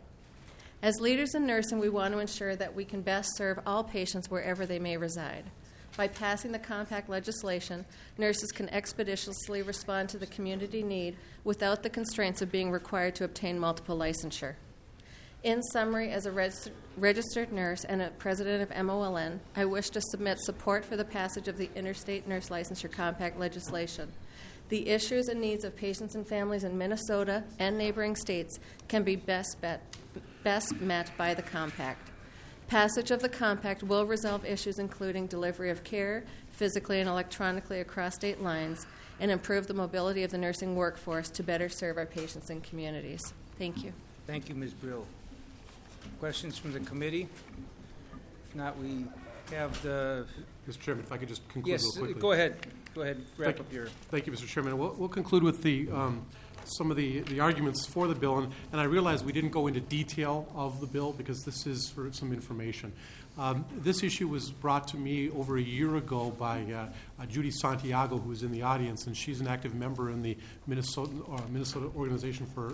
As leaders in nursing, we want to ensure that we can best serve all patients wherever they may reside. By passing the compact legislation, nurses can expeditiously respond to the community need without the constraints of being required to obtain multiple licensure. In summary, as a registered nurse and a president of MOLN, I wish to submit support for the passage of the Interstate Nurse Licensure Compact legislation. The issues and needs of patients and families in Minnesota and neighboring states can be best met by the compact. Passage of the compact will resolve issues including delivery of care, physically and electronically across state lines, and improve the mobility of the nursing workforce to better serve our patients and communities. Thank you.
Thank you, Ms. Brill. Questions from the committee? If not, we have the...
Mr. Chairman, if I could just conclude real quickly.
Go ahead. Go ahead. Wrap up your...
Thank you, Mr. Chairman. We'll conclude with the some of the arguments for the bill, and I realize we didn't go into detail of the bill because this is for some information. This issue was brought to me over a year ago by Judy Santiago, who is in the audience, and she's an active member in the Minnesota Organization for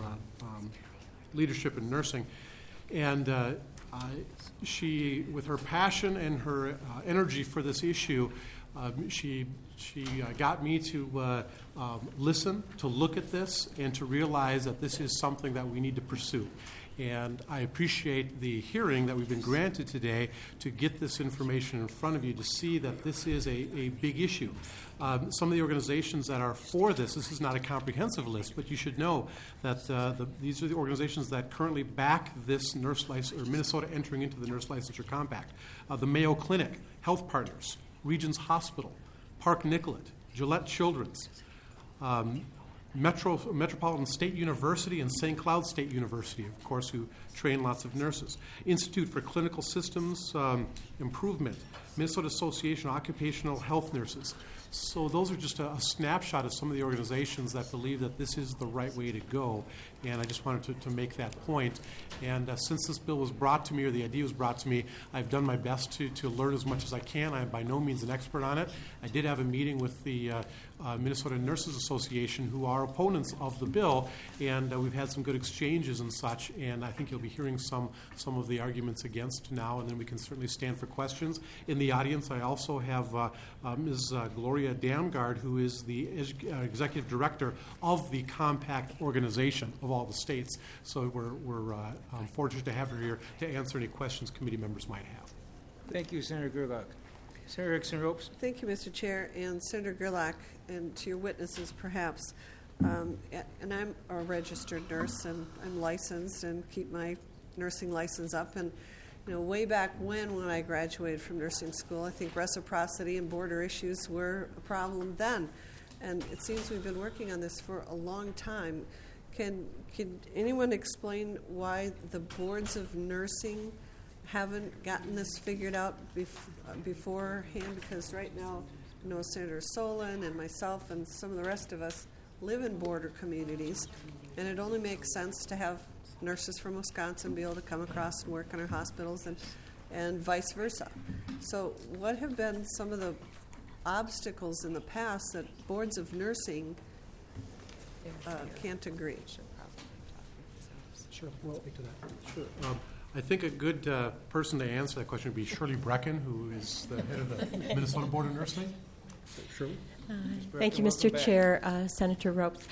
Leadership in Nursing. And she, with her passion and her energy for this issue, she got me to listen, to look at this, and to realize that this is something that we need to pursue. And I appreciate the hearing that we've been granted today to get this information in front of you to see that this is a big issue. Some of the organizations that are for this is not a comprehensive list, but you should know that these are the organizations that currently back this nurse license, or Minnesota entering into the Nurse Licensure Compact. The Mayo Clinic, Health Partners, Regions Hospital, Park Nicollet, Gillette Children's, Metropolitan State University and St. Cloud State University, of course, who train lots of nurses. Institute for Clinical Systems Improvement, Minnesota Association of Occupational Health Nurses. So those are just a snapshot of some of the organizations that believe that this is the right way to go. And I just wanted to make that point. And since this bill was brought to me, or the idea was brought to me, I've done my best to learn as much as I can. I'm by no means an expert on it. I did have a meeting with the Minnesota Nurses Association, who are opponents of the bill, and we've had some good exchanges and such, and I think you'll be hearing some of the arguments against now, and then we can certainly stand for questions. In the audience, I also have Ms. Gloria Damgard, who is the executive director of the Compact organization of all the states, so we're fortunate to have her here to answer any questions committee members might have.
Thank you, Senator Gerlach. Senator Erickson-Ropes.
Thank you, Mr. Chair, and Senator Gerlach, and to your witnesses, perhaps. And I'm a registered nurse, and I'm licensed and keep my nursing license up. And way back when I graduated from nursing school, I think reciprocity and border issues were a problem then. And it seems we've been working on this for a long time. Can anyone explain why the boards of nursing haven't gotten this figured out beforehand? Because right now, Senator Solon and myself and some of the rest of us live in border communities, and it only makes sense to have nurses from Wisconsin be able to come across and work in our hospitals and vice versa. So what have been some of the obstacles in the past that boards of nursing can't agree?
Sure, we'll speak to that. Sure. I think a good person to answer that question would be Shirley Brecken, who is the head of the Minnesota Board of Nursing. Shirley?
Thank you, Mr. Chair, Senator Ropes.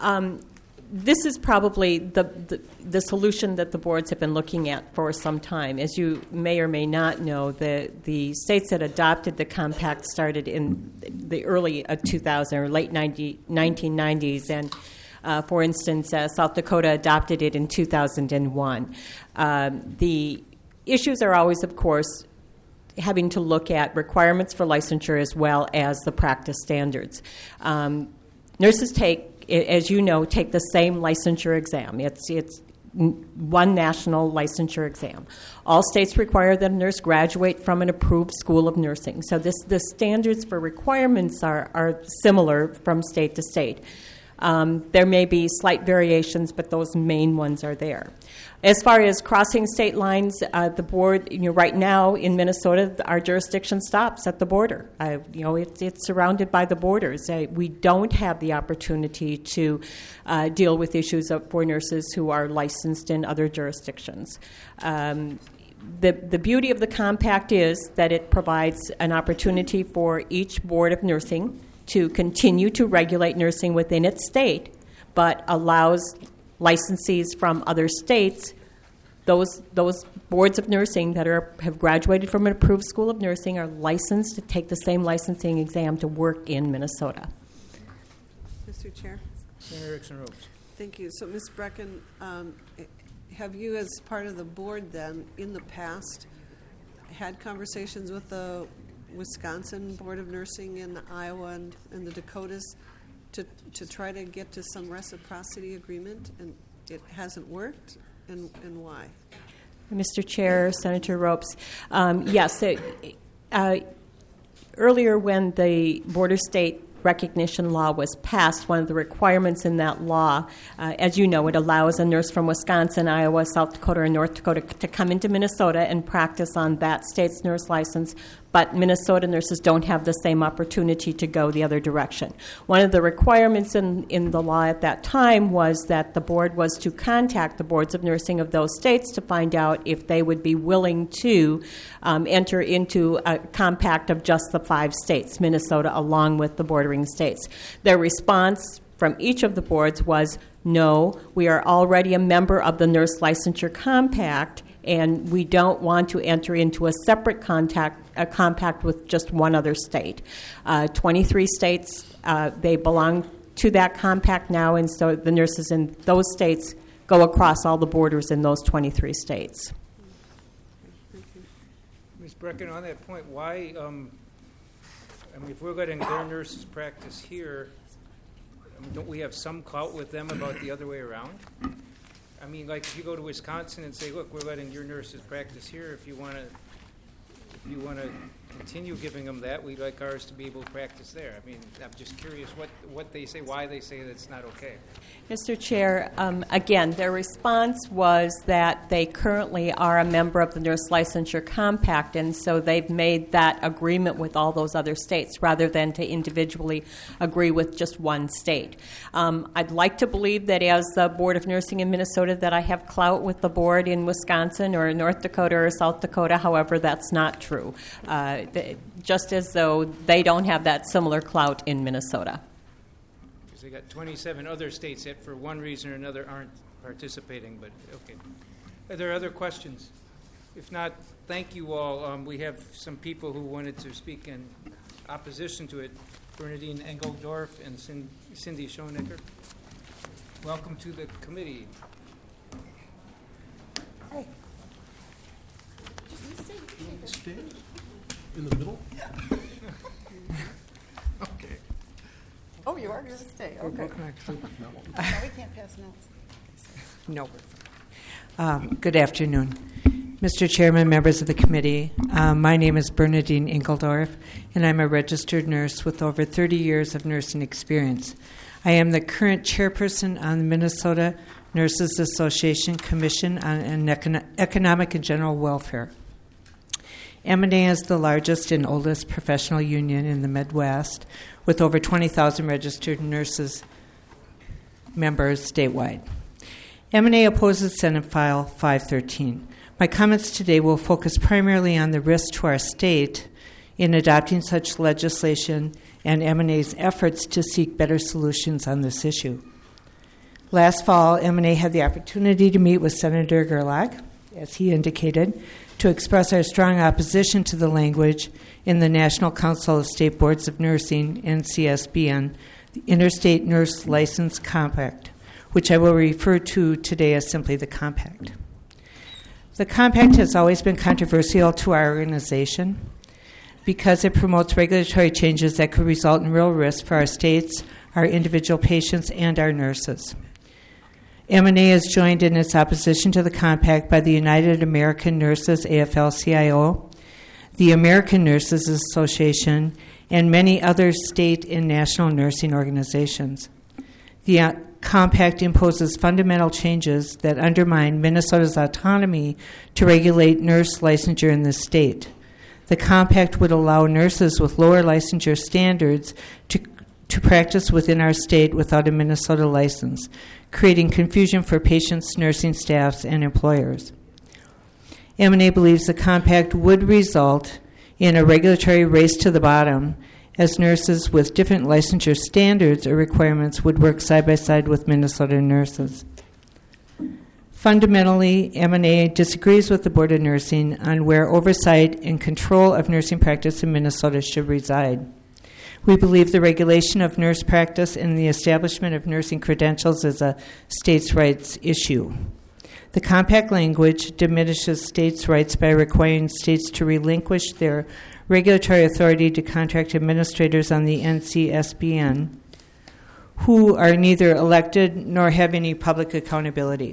This is probably the solution that the boards have been looking at for some time. As you may or may not know, the states that adopted the compact started in the early 2000 or late 1990s, and for instance, South Dakota adopted it in 2001. The issues are always, of course, having to look at requirements for licensure as well as the practice standards. Nurses as you know, take the same licensure exam. It's one national licensure exam. All states require that a nurse graduate from an approved school of nursing. So the standards for requirements are similar from state to state. There may be slight variations, but those main ones are there. As far as crossing state lines, the board, right now in Minnesota, our jurisdiction stops at the border. It's surrounded by the borders. We don't have the opportunity to deal with issues for nurses who are licensed in other jurisdictions. The beauty of the compact is that it provides an opportunity for each board of nursing to continue to regulate nursing within its state, but allows licensees from other states, those boards of nursing that have graduated from an approved school of nursing are licensed to take the same licensing exam to work in Minnesota.
Mr. Chair.
Senator Erickson Ropes.
Thank you. So, Ms. Brecken, have you, as part of the board then, in the past, had conversations with the Wisconsin Board of Nursing in Iowa and the Dakotas to try to get to some reciprocity agreement, and it hasn't worked, and why?
Mr. Chair, Senator Ropes, yes. Earlier when the border state recognition law was passed, one of the requirements in that law, as you know, it allows a nurse from Wisconsin, Iowa, South Dakota, or North Dakota to come into Minnesota and practice on that state's nurse license, but Minnesota nurses don't have the same opportunity to go the other direction. One of the requirements in the law at that time was that the board was to contact the boards of nursing of those states to find out if they would be willing to enter into a compact of just the 5 states, Minnesota along with the bordering states. Their response from each of the boards was, no, we are already a member of the Nurse Licensure Compact, and we don't want to enter into a separate compact with just one other state. 23 states, they belong to that compact now, and so the nurses in those states go across all the borders in those 23 states.
Ms. Brecken, on that point, why, if we're letting their nurses practice here, don't we have some clout with them about the other way around? Like if you go to Wisconsin and say, look, we're letting your nurses practice here. If you want to continue giving them that, we'd like ours to be able to practice there. I'm just curious what they say, why they say that's not okay.
Mr. Chair, again, their response was that they currently are a member of the Nurse Licensure Compact, and so they've made that agreement with all those other states rather than to individually agree with just one state. I'd like to believe that as the Board of Nursing in Minnesota that I have clout with the board in Wisconsin or North Dakota or South Dakota. However, that's not true. Just as though they don't have that similar clout in Minnesota.
Because they got 27 other states that for one reason or another aren't participating, but okay. Are there other questions? If not, thank you all. We have some people who wanted to speak in opposition to it. Bernadine Engeldorf and Cindy Schoenecker. Welcome to the committee.
Hey. In the middle?
Okay.
Oh, you are going to stay. Okay.
We can't pass notes.
No.
Good afternoon. Mr. Chairman, members of the committee, my name is Bernadine Engeldorf, and I'm a registered nurse with over 30 years of nursing experience. I am the current chairperson on the Minnesota Nurses Association Commission on Economic and General Welfare. M&A is the largest and oldest professional union in the Midwest, with over 20,000 registered nurses members statewide. M&A opposes Senate File 513. My comments today will focus primarily on the risk to our state in adopting such legislation and M&A's efforts to seek better solutions on this issue. Last fall, M&A had the opportunity to meet with Senator Gerlach, as he indicated, to express our strong opposition to the language in the National Council of State Boards of Nursing, NCSBN, the Interstate Nurse License Compact, which I will refer to today as simply the Compact. The Compact has always been controversial to our organization because it promotes regulatory changes that could result in real risk for our states, our individual patients, and our nurses. M&A is joined in its opposition to the Compact by the United American Nurses, AFL-CIO, the American Nurses Association, and many other state and national nursing organizations. The Compact imposes fundamental changes that undermine Minnesota's autonomy to regulate nurse licensure in the state. The Compact would allow nurses with lower licensure standards to practice within our state without a Minnesota license, creating confusion for patients, nursing staffs, and employers. M&A believes the Compact would result in a regulatory race to the bottom, as nurses with different licensure standards or requirements would work side by side with Minnesota nurses. Fundamentally, M&A disagrees with the Board of Nursing on where oversight and control of nursing practice in Minnesota should reside. We believe the regulation of nurse practice and the establishment of nursing credentials is a states' rights issue. The Compact language diminishes states' rights by requiring states to relinquish their regulatory authority to contract administrators on the NCSBN, who are neither elected nor have any public accountability.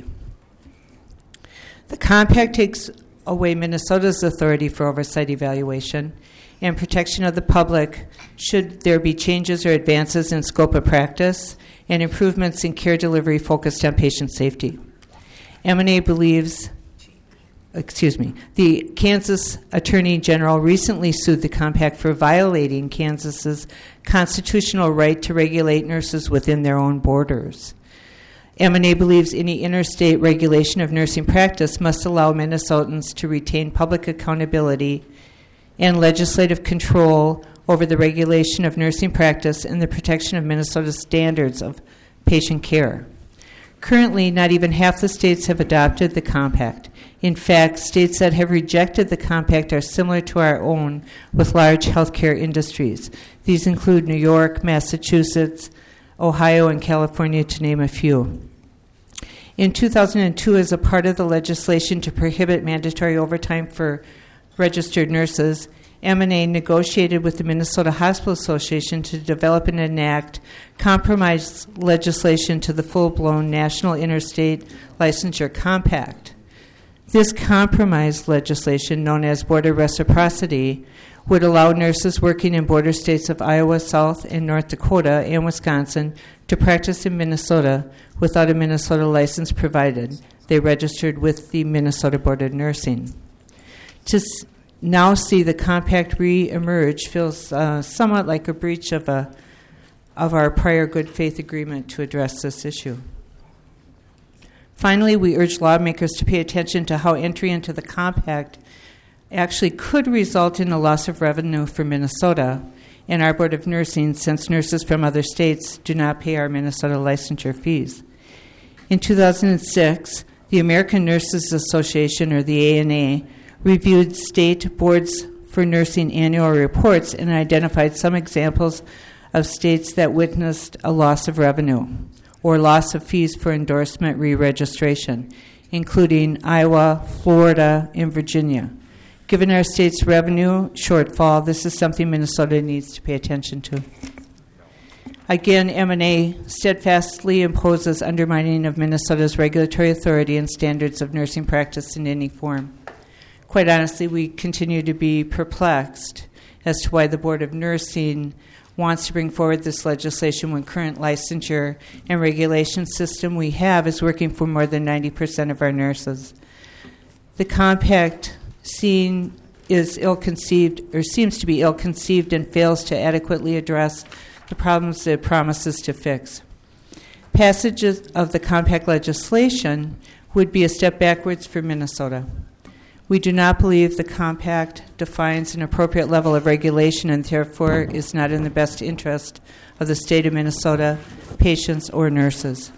The Compact takes away Minnesota's authority for oversight evaluation and protection of the public should there be changes or advances in scope of practice and improvements in care delivery focused on patient safety. M&A believes, the Kansas Attorney General recently sued the Compact for violating Kansas's constitutional right to regulate nurses within their own borders. M&A believes any interstate regulation of nursing practice must allow Minnesotans to retain public accountability and legislative control over the regulation of nursing practice and the protection of Minnesota's standards of patient care. Currently, not even half the states have adopted the Compact. In fact, states that have rejected the Compact are similar to our own with large healthcare industries. These include New York, Massachusetts, Ohio, and California, to name a few. In 2002, as a part of the legislation to prohibit mandatory overtime for registered nurses, M&A negotiated with the Minnesota Hospital Association to develop and enact compromise legislation to the full-blown National Interstate Licensure Compact. This compromise legislation, known as border reciprocity, would allow nurses working in border states of Iowa, South and North Dakota, and Wisconsin to practice in Minnesota without a Minnesota license provided. They registered with the Minnesota Board of Nursing. To now see the Compact re-emerge feels somewhat like a breach of our prior good faith agreement to address this issue. Finally, we urge lawmakers to pay attention to how entry into the Compact actually could result in a loss of revenue for Minnesota and our Board of Nursing, since nurses from other states do not pay our Minnesota licensure fees. In 2006, the American Nurses Association, or the ANA, reviewed state boards for nursing annual reports and identified some examples of states that witnessed a loss of revenue or loss of fees for endorsement re-registration, including Iowa, Florida, and Virginia. Given our state's revenue shortfall, this is something Minnesota needs to pay attention to. Again, M&A steadfastly opposes undermining of Minnesota's regulatory authority and standards of nursing practice in any form. Quite honestly, we continue to be perplexed as to why the Board of Nursing wants to bring forward this legislation when current licensure and regulation system we have is working for more than 90% of our nurses. The compact is ill-conceived, or seems to be ill-conceived, and fails to adequately address the problems it promises to fix. Passage of the compact legislation would be a step backwards for Minnesota. We do not believe the compact defines an appropriate level of regulation and therefore is not in the best interest of the state of Minnesota, patients, or nurses.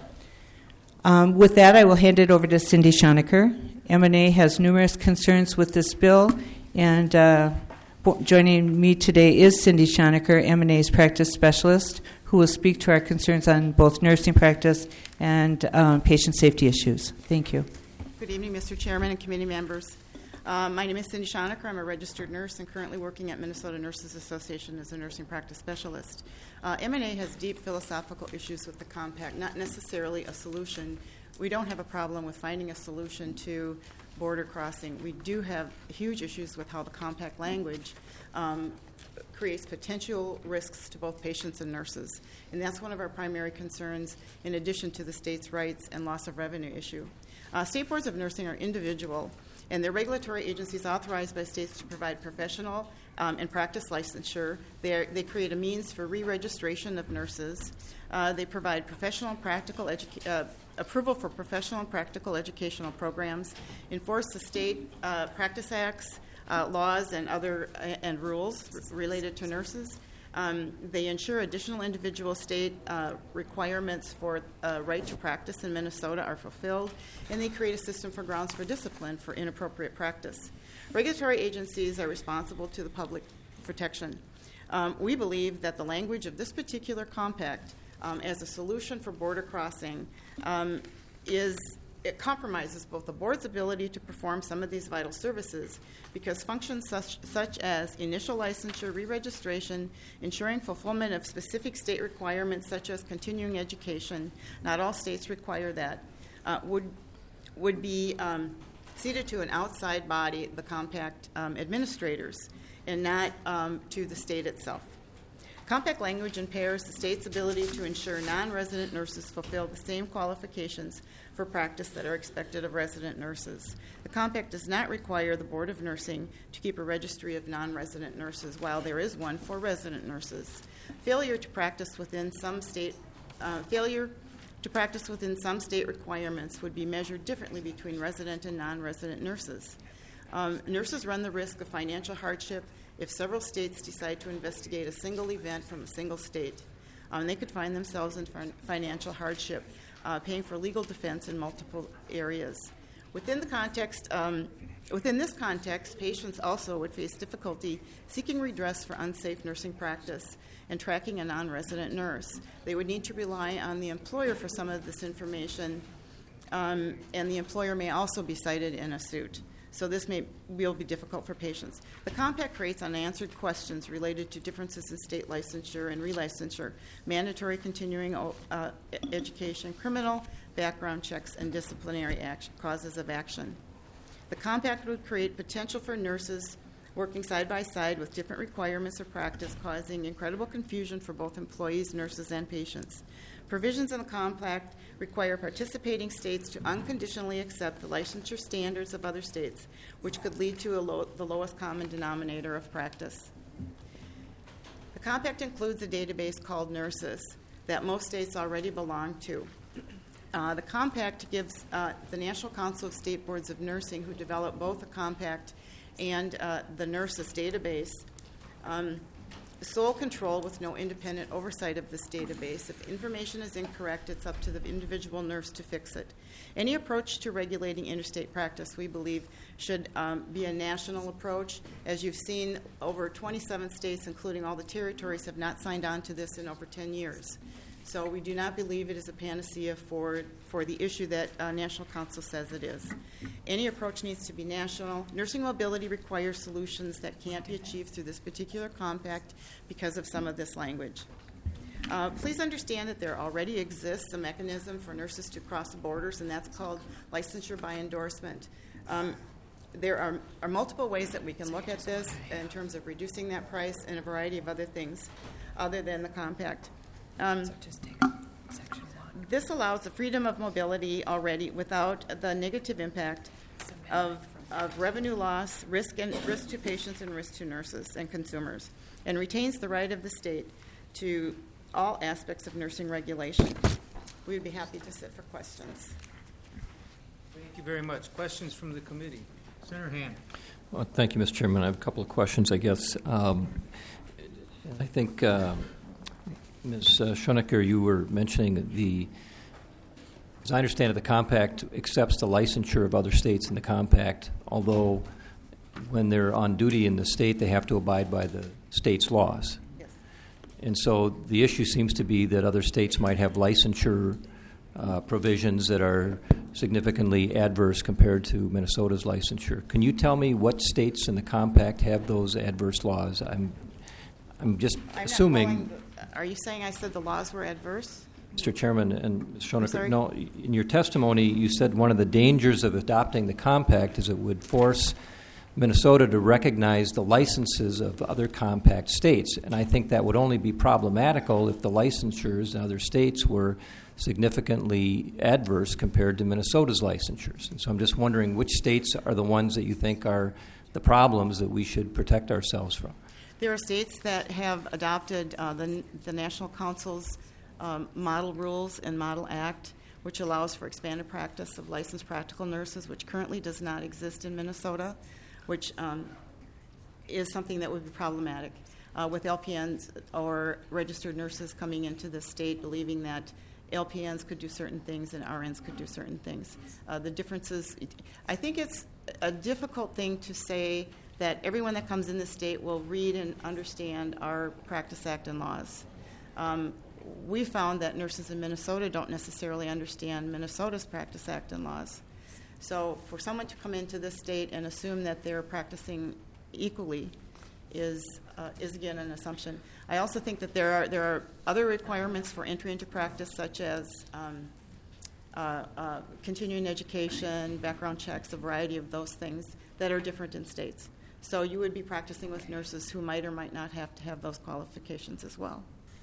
With that, I will hand it over to Cindy Schoenecker. M&A has numerous concerns with this bill, and joining me today is Cindy Schoenecker, M&A's practice specialist, who will speak to our concerns on both nursing practice and patient safety issues. Thank you.
Good evening, Mr. Chairman and committee members. My name is Cindy Schoenecker. I'm a registered nurse and currently working at Minnesota Nurses Association as a nursing practice specialist. M&A has deep philosophical issues with the compact, not necessarily a solution. We don't have a problem with finding a solution to border crossing. We do have huge issues with how the compact language creates potential risks to both patients and nurses. And that's one of our primary concerns, in addition to the state's rights and loss of revenue issue. State boards of nursing are individual, and they're regulatory agencies authorized by states to provide professional and practice licensure. They create a means for re-registration of nurses. They provide professional and practical approval for professional and practical educational programs, enforce the state practice acts, laws, and other and rules related to nurses. They ensure additional individual state requirements for right to practice in Minnesota are fulfilled, and they create a system for grounds for discipline for inappropriate practice. Regulatory agencies are responsible to the public protection. We believe that the language of this particular compact as a solution for border crossing it compromises both the board's ability to perform some of these vital services because functions such as initial licensure, re-registration, ensuring fulfillment of specific state requirements such as continuing education, not all states require that, would be ceded to an outside body, the compact administrators, and not to the state itself. Compact language impairs the state's ability to ensure non-resident nurses fulfill the same qualifications for practice that are expected of resident nurses. The compact does not require the Board of Nursing to keep a registry of non-resident nurses, while there is one for resident nurses. Failure to practice within some state requirements would be measured differently between resident and non-resident nurses. Nurses run the risk of financial hardship if several states decide to investigate a single event from a single state. They could find themselves in financial hardship, paying for legal defense in multiple areas. Within this context, patients also would face difficulty seeking redress for unsafe nursing practice and tracking a non-resident nurse. They would need to rely on the employer for some of this information, and the employer may also be cited in a suit. So this will be difficult for patients. The compact creates unanswered questions related to differences in state licensure and relicensure, mandatory continuing education, criminal background checks, and disciplinary causes of action. The compact would create potential for nurses working side by side with different requirements of practice, causing incredible confusion for both employees, nurses, and patients. Provisions in the compact require participating states to unconditionally accept the licensure standards of other states, which could lead to the lowest common denominator of practice. The compact includes a database called Nurses that most states already belong to. The compact gives the National Council of State Boards of Nursing, who develop both the compact and the Nurses database, sole control with no independent oversight of this database. If information is incorrect, it's up to the individual nurse to fix it. Any approach to regulating interstate practice, we believe, should be a national approach. As you've seen, over 27 states, including all the territories, have not signed on to this in over 10 years. So we do not believe it is a panacea for the issue that National Council says it is. Any approach needs to be national. Nursing mobility requires solutions that can't be achieved through this particular compact because of some of this language. Please understand that there already exists a mechanism for nurses to cross borders, and that's called licensure by endorsement. There are multiple ways that we can look at this in terms of reducing that price and a variety of other things other than the compact. This allows the freedom of mobility already without the negative impact of revenue loss, risk to patients, and risk to nurses and consumers, and retains the right of the state to all aspects of nursing regulation. We would be happy to sit for questions.
Thank you very much. Questions from the committee? Senator Hand.
Well, thank you, Mr. Chairman. I have a couple of questions, I guess. I think, Ms. Schoenecker, you were mentioning as I understand it, the compact accepts the licensure of other states in the compact, although when they're on duty in the state, they have to abide by the state's laws.
Yes.
And so the issue seems to be that other states might have licensure provisions that are significantly adverse compared to Minnesota's licensure. Can you tell me what states in the compact have those adverse laws? I'm just assuming.
Are you saying I said the laws were adverse?
Mr. Chairman and Ms. Schoenecker, no, in your testimony you said one of the dangers of adopting the compact is it would force Minnesota to recognize the licenses of other compact states, and I think that would only be problematical if the licensures in other states were significantly adverse compared to Minnesota's licensures. And so I'm just wondering which states are the ones that you think are the problems that we should protect ourselves from.
There are states that have adopted the National Council's Model Rules and Model Act, which allows for expanded practice of licensed practical nurses, which currently does not exist in Minnesota, which is something that would be problematic with LPNs or registered nurses coming into the state believing that LPNs could do certain things and RNs could do certain things. The differences, I think it's a difficult thing to say that everyone that comes in the state will read and understand our Practice Act and laws. We found that nurses in Minnesota don't necessarily understand Minnesota's Practice Act and laws. So for someone to come into this state and assume that they're practicing equally is again an assumption. I also think that there are other requirements for entry into practice, such as continuing education, background checks, a variety of those things that are different in states. So you would be practicing with nurses who might or might not have to have those qualifications as well.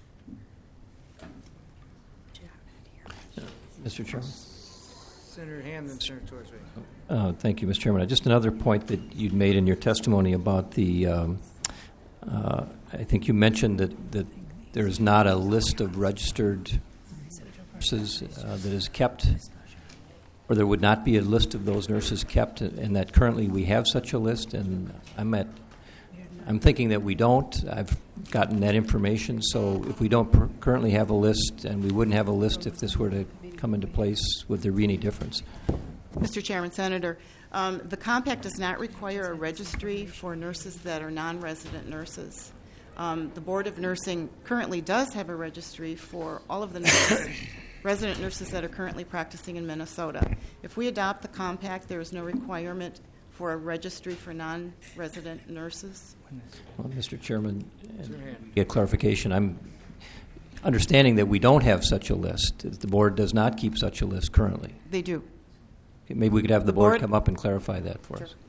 Mr. Chairman.
Senator Hand and Senator Torres.
Thank you, Mr. Chairman. Just another point that you'd made in your testimony about the, I think you mentioned that there is not a list of registered nurses that is kept, or there would not be a list of those nurses kept, and that currently we have such a list, and I'm thinking that we don't. I've gotten that information, so if we don't currently have a list, and we wouldn't have a list if this were to come into place, would there be any difference?
Mr. Chairman, Senator, the compact does not require a registry for nurses that are non-resident nurses. The Board of Nursing currently does have a registry for all of the nurses, resident nurses that are currently practicing in Minnesota. If we adopt the compact, there is no requirement for a registry for non-resident nurses.
Well, Mr. Chairman, get clarification. I'm understanding that we don't have such a list. The board does not keep such a list currently.
They do.
Okay, maybe we could have the board come up and clarify that for us.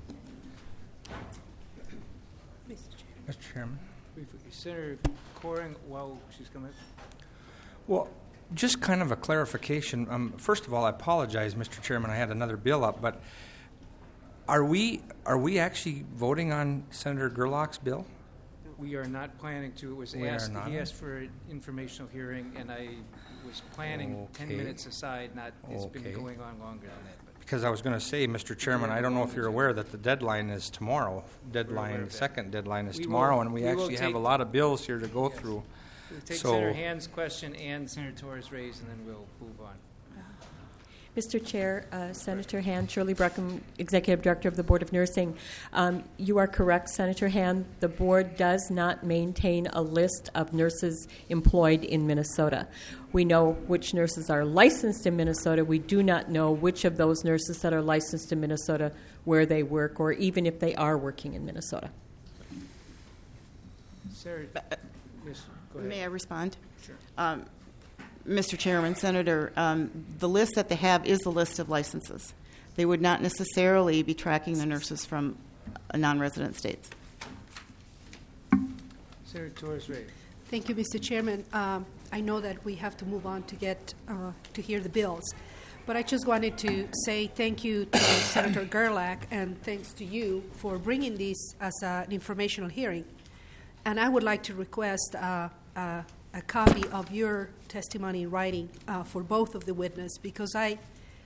Mr. Chairman.
Senator Coring, while she's coming up.
Well, just kind of a clarification. First of all, I apologize, Mr. Chairman. I had another bill up, but are we actually voting on Senator Gerlach's bill?
We are not planning to. It was asked. He asked for an informational hearing, and I was planning 10 minutes aside. It's been going on longer than that.
Because I was going to say, Mr. Chairman, I don't know if you're aware that the deadline is tomorrow. Second deadline is tomorrow, and we actually have a lot of bills here to go through.
We'll take Senator Hand's question and Senator Torres' raise, and then we'll move on.
Mr. Chair, Senator Hand, Shirley Breckham, Executive Director of the Board of Nursing. You are correct, Senator Hand. The board does not maintain a list of nurses employed in Minnesota. We know which nurses are licensed in Minnesota. We do not know which of those nurses that are licensed in Minnesota, where they work, or even if they are working in Minnesota.
Sarah, yes, go ahead.
May I respond?
Sure.
Mr. Chairman, Senator, the list that they have is the list of licenses. They would not necessarily be tracking the nurses from non-resident states.
Senator Torres-Ray.
Thank you, Mr. Chairman. I know that we have to move on to get to hear the bills, but I just wanted to say thank you to Senator Gerlach and thanks to you for bringing this as an informational hearing. And I would like to request a copy of your testimony in writing for both of the witnesses, because I,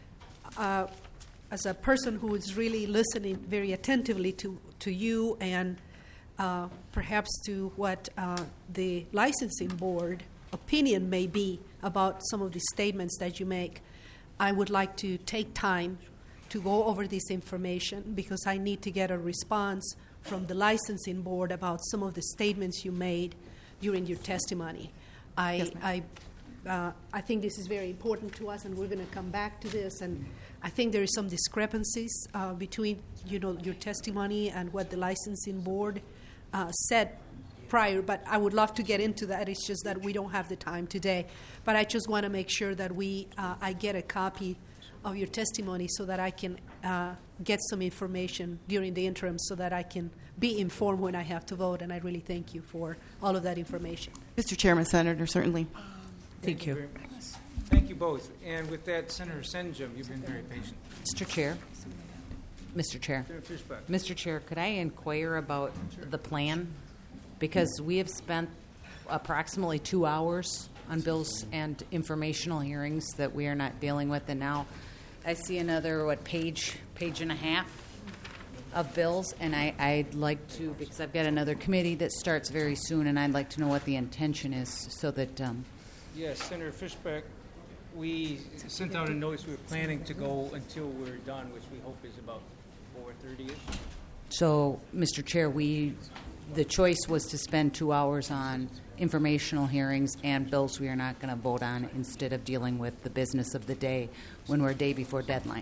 as a person who is really listening very attentively to you and perhaps to what the licensing board opinion may be about some of the statements that you make, I would like to take time to go over this information because I need to get a response from the licensing board about some of the statements you made during your testimony. I think this is very important to us, and we're going to come back to this. And I think there is some discrepancies between your testimony and what the licensing board said prior, but I would love to get into that. It's just that we don't have the time today. But I just want to make sure that I get a copy of your testimony so that I can get some information during the interim so that I can be informed when I have to vote, and I really thank you for all of that information.
Mr. Chairman, Senator, certainly.
Thank you.
Very much. Thank you both. And with that, Senator Senjum, you've been very patient.
Mr. Chair. Mr. Chair. Mr. Chair, could I inquire about the plan? Because we have spent approximately 2 hours on bills and informational hearings that we are not dealing with, and now I see another, page and a half of bills, and I'd like to, because I've got another committee that starts very soon, and I'd like to know what the intention is so that...
Yes, Senator Fishback, we sent out a notice we were planning to go until we're done, which we hope is about 4:30ish.
So, Mr. Chair, the choice was to spend 2 hours on informational hearings and bills we are not going to vote on instead of dealing with the business of the day when we're a day before deadline.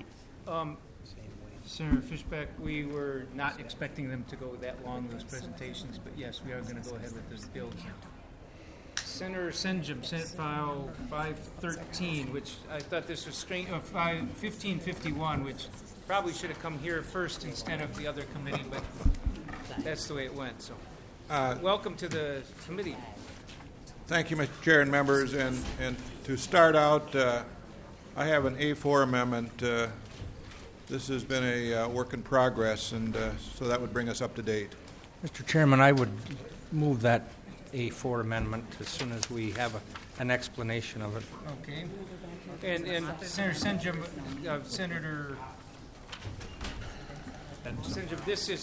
Senator Fishback, we were not expecting them to go that long, those presentations, but yes, we are going to go ahead with this bill. Senator Senjum, Senate File 513, which I thought this was 1551, which probably should have come here first instead of the other committee, but that's the way it went. So, welcome to the committee.
Thank you, Mr. Chair and members. And to start out, I have an A4 amendment. This has been a work in progress, and so that would bring us up to date.
Mr. Chairman, I would move that A4 amendment as soon as we have an explanation of it.
Okay. And Senator Senjum, Senator Senjum,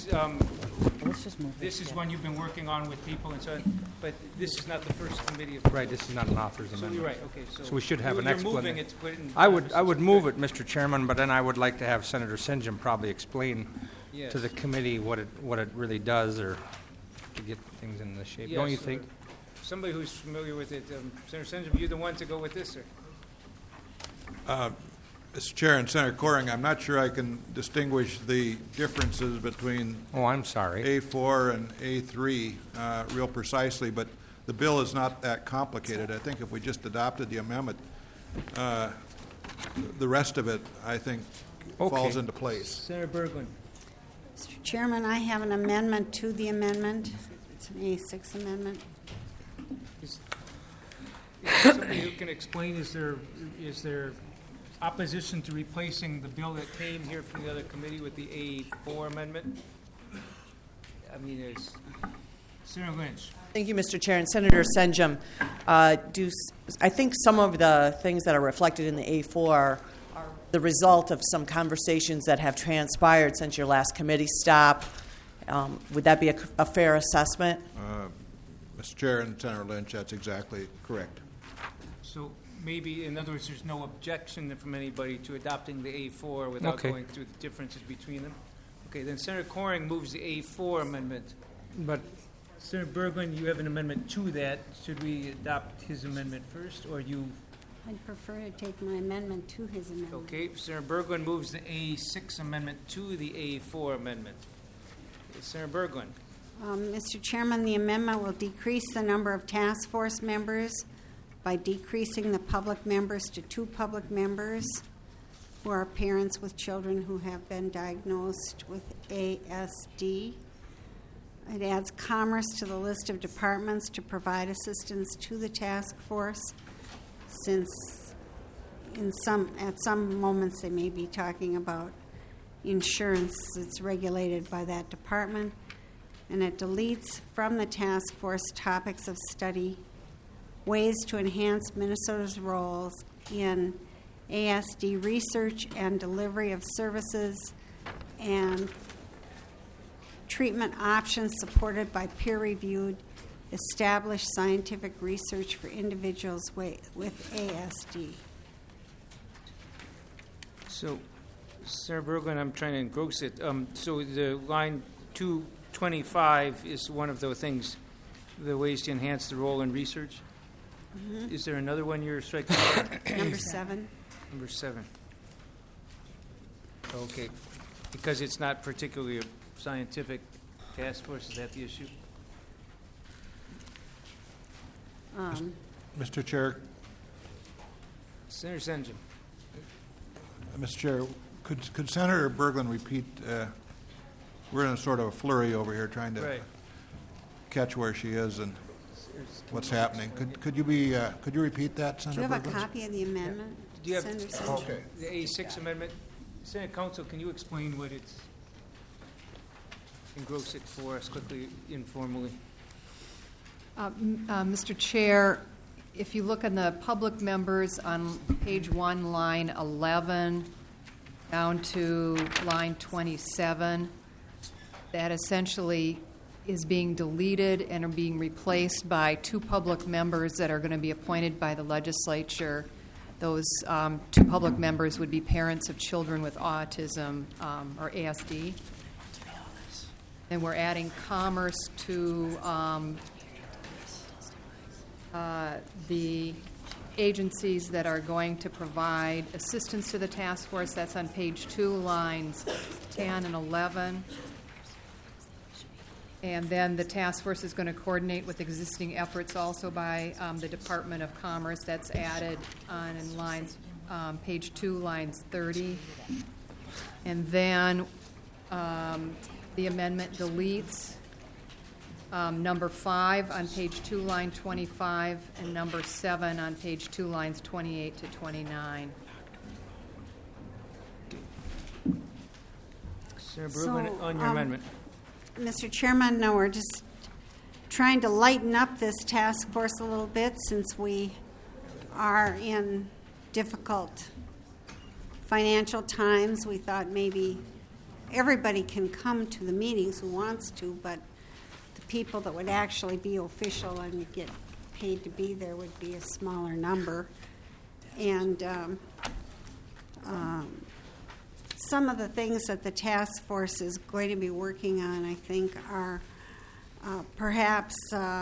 this is one you've been working on with people and so on, but this is not the first committee of...
Right, this is not an author's amendment.
So you're right, okay.
So we should have an explanation.
Moving it to put it in...
I would move it, Mr. Chairman, but then I would like to have Senator Senjum probably explain to the committee what it really does, or to get things in the shape.
Yes,
don't you think?
Somebody who's familiar with it, Senator Senjum, you're the one to go with this, sir.
Mr. Chair and Senator Coring, I'm not sure I can distinguish the differences between A4 and A3 real precisely, but the bill is not that complicated. I think if we just adopted the amendment, the rest of it, I think, falls into place.
Senator Berglund.
Mr. Chairman, I have an amendment to the amendment. It's an A6 amendment.
Is somebody who can explain, is there opposition to replacing the bill that came here from the other committee with the A4 amendment? I mean, is Senator Lynch.
Thank you, Mr. Chair. And Senator Senjum, I think some of the things that are reflected in the A4 are the result of some conversations that have transpired since your last committee stop. Would that be a fair assessment?
Mr. Chair and Senator Lynch, that's exactly correct.
So maybe, in other words, there's no objection from anybody to adopting the A4 without going through the differences between them? Okay, then Senator Coring moves the A4 amendment.
But
Senator Berglund, you have an amendment to that. Should we adopt his amendment first, or you...
I'd prefer to take my amendment to his amendment.
Okay, Senator Berglund moves the A6 amendment to the A4 amendment. Senator Berglund.
Mr. Chairman, the amendment will decrease the number of task force members by decreasing the public members to 2 public members who are parents with children who have been diagnosed with ASD. It adds commerce to the list of departments to provide assistance to the task force, since at some moments they may be talking about insurance that's regulated by that department. And it deletes from the task force topics of study, ways to enhance Minnesota's roles in ASD research and delivery of services, and treatment options supported by peer-reviewed, established scientific research for individuals with ASD.
So, Senator Berglund, I'm trying to engross it. So the line 225 is one of the things, the ways to enhance the role in research.
Mm-hmm.
Is there another one you're striking?
Number 7.
Number 7. Okay, because it's not particularly a scientific task force. Is that the issue?
Mr. Chair.
Senator Senjum.
Mr. Chair, could Senator Berglund repeat? We're in a sort of a flurry over here trying to catch where she is and what's happening. Could you repeat that, Senator Berglund?
Do you have a copy of the amendment?
Do you have
Senator Senjum?
Okay.
The A6 amendment? Senate Counsel, can you explain what it's, engross it for us quickly, informally?
Mr. Chair, if you look on the public members on page 1, line 11, down to line 27, that essentially is being deleted and are being replaced by 2 public members that are going to be appointed by the legislature. Those 2 public members would be parents of children with autism or ASD. And we're adding commerce to the agencies that are going to provide assistance to the task force. That's on page 2, lines 10 and 11. And then the task force is going to coordinate with existing efforts also by the Department of Commerce. That's added on in lines, page 2, lines 30. And then the amendment deletes number 5 on page 2, line 25, and number 7 on page 2, lines 28 to 29.
Senator Berglund, on your amendment.
Mr. Chairman, no, we're just trying to lighten up this task force a little bit since we are in difficult financial times. We thought maybe everybody can come to the meetings who wants to, but the people that would actually be official and get paid to be there would be a smaller number. And some of the things that the task force is going to be working on, I think, are perhaps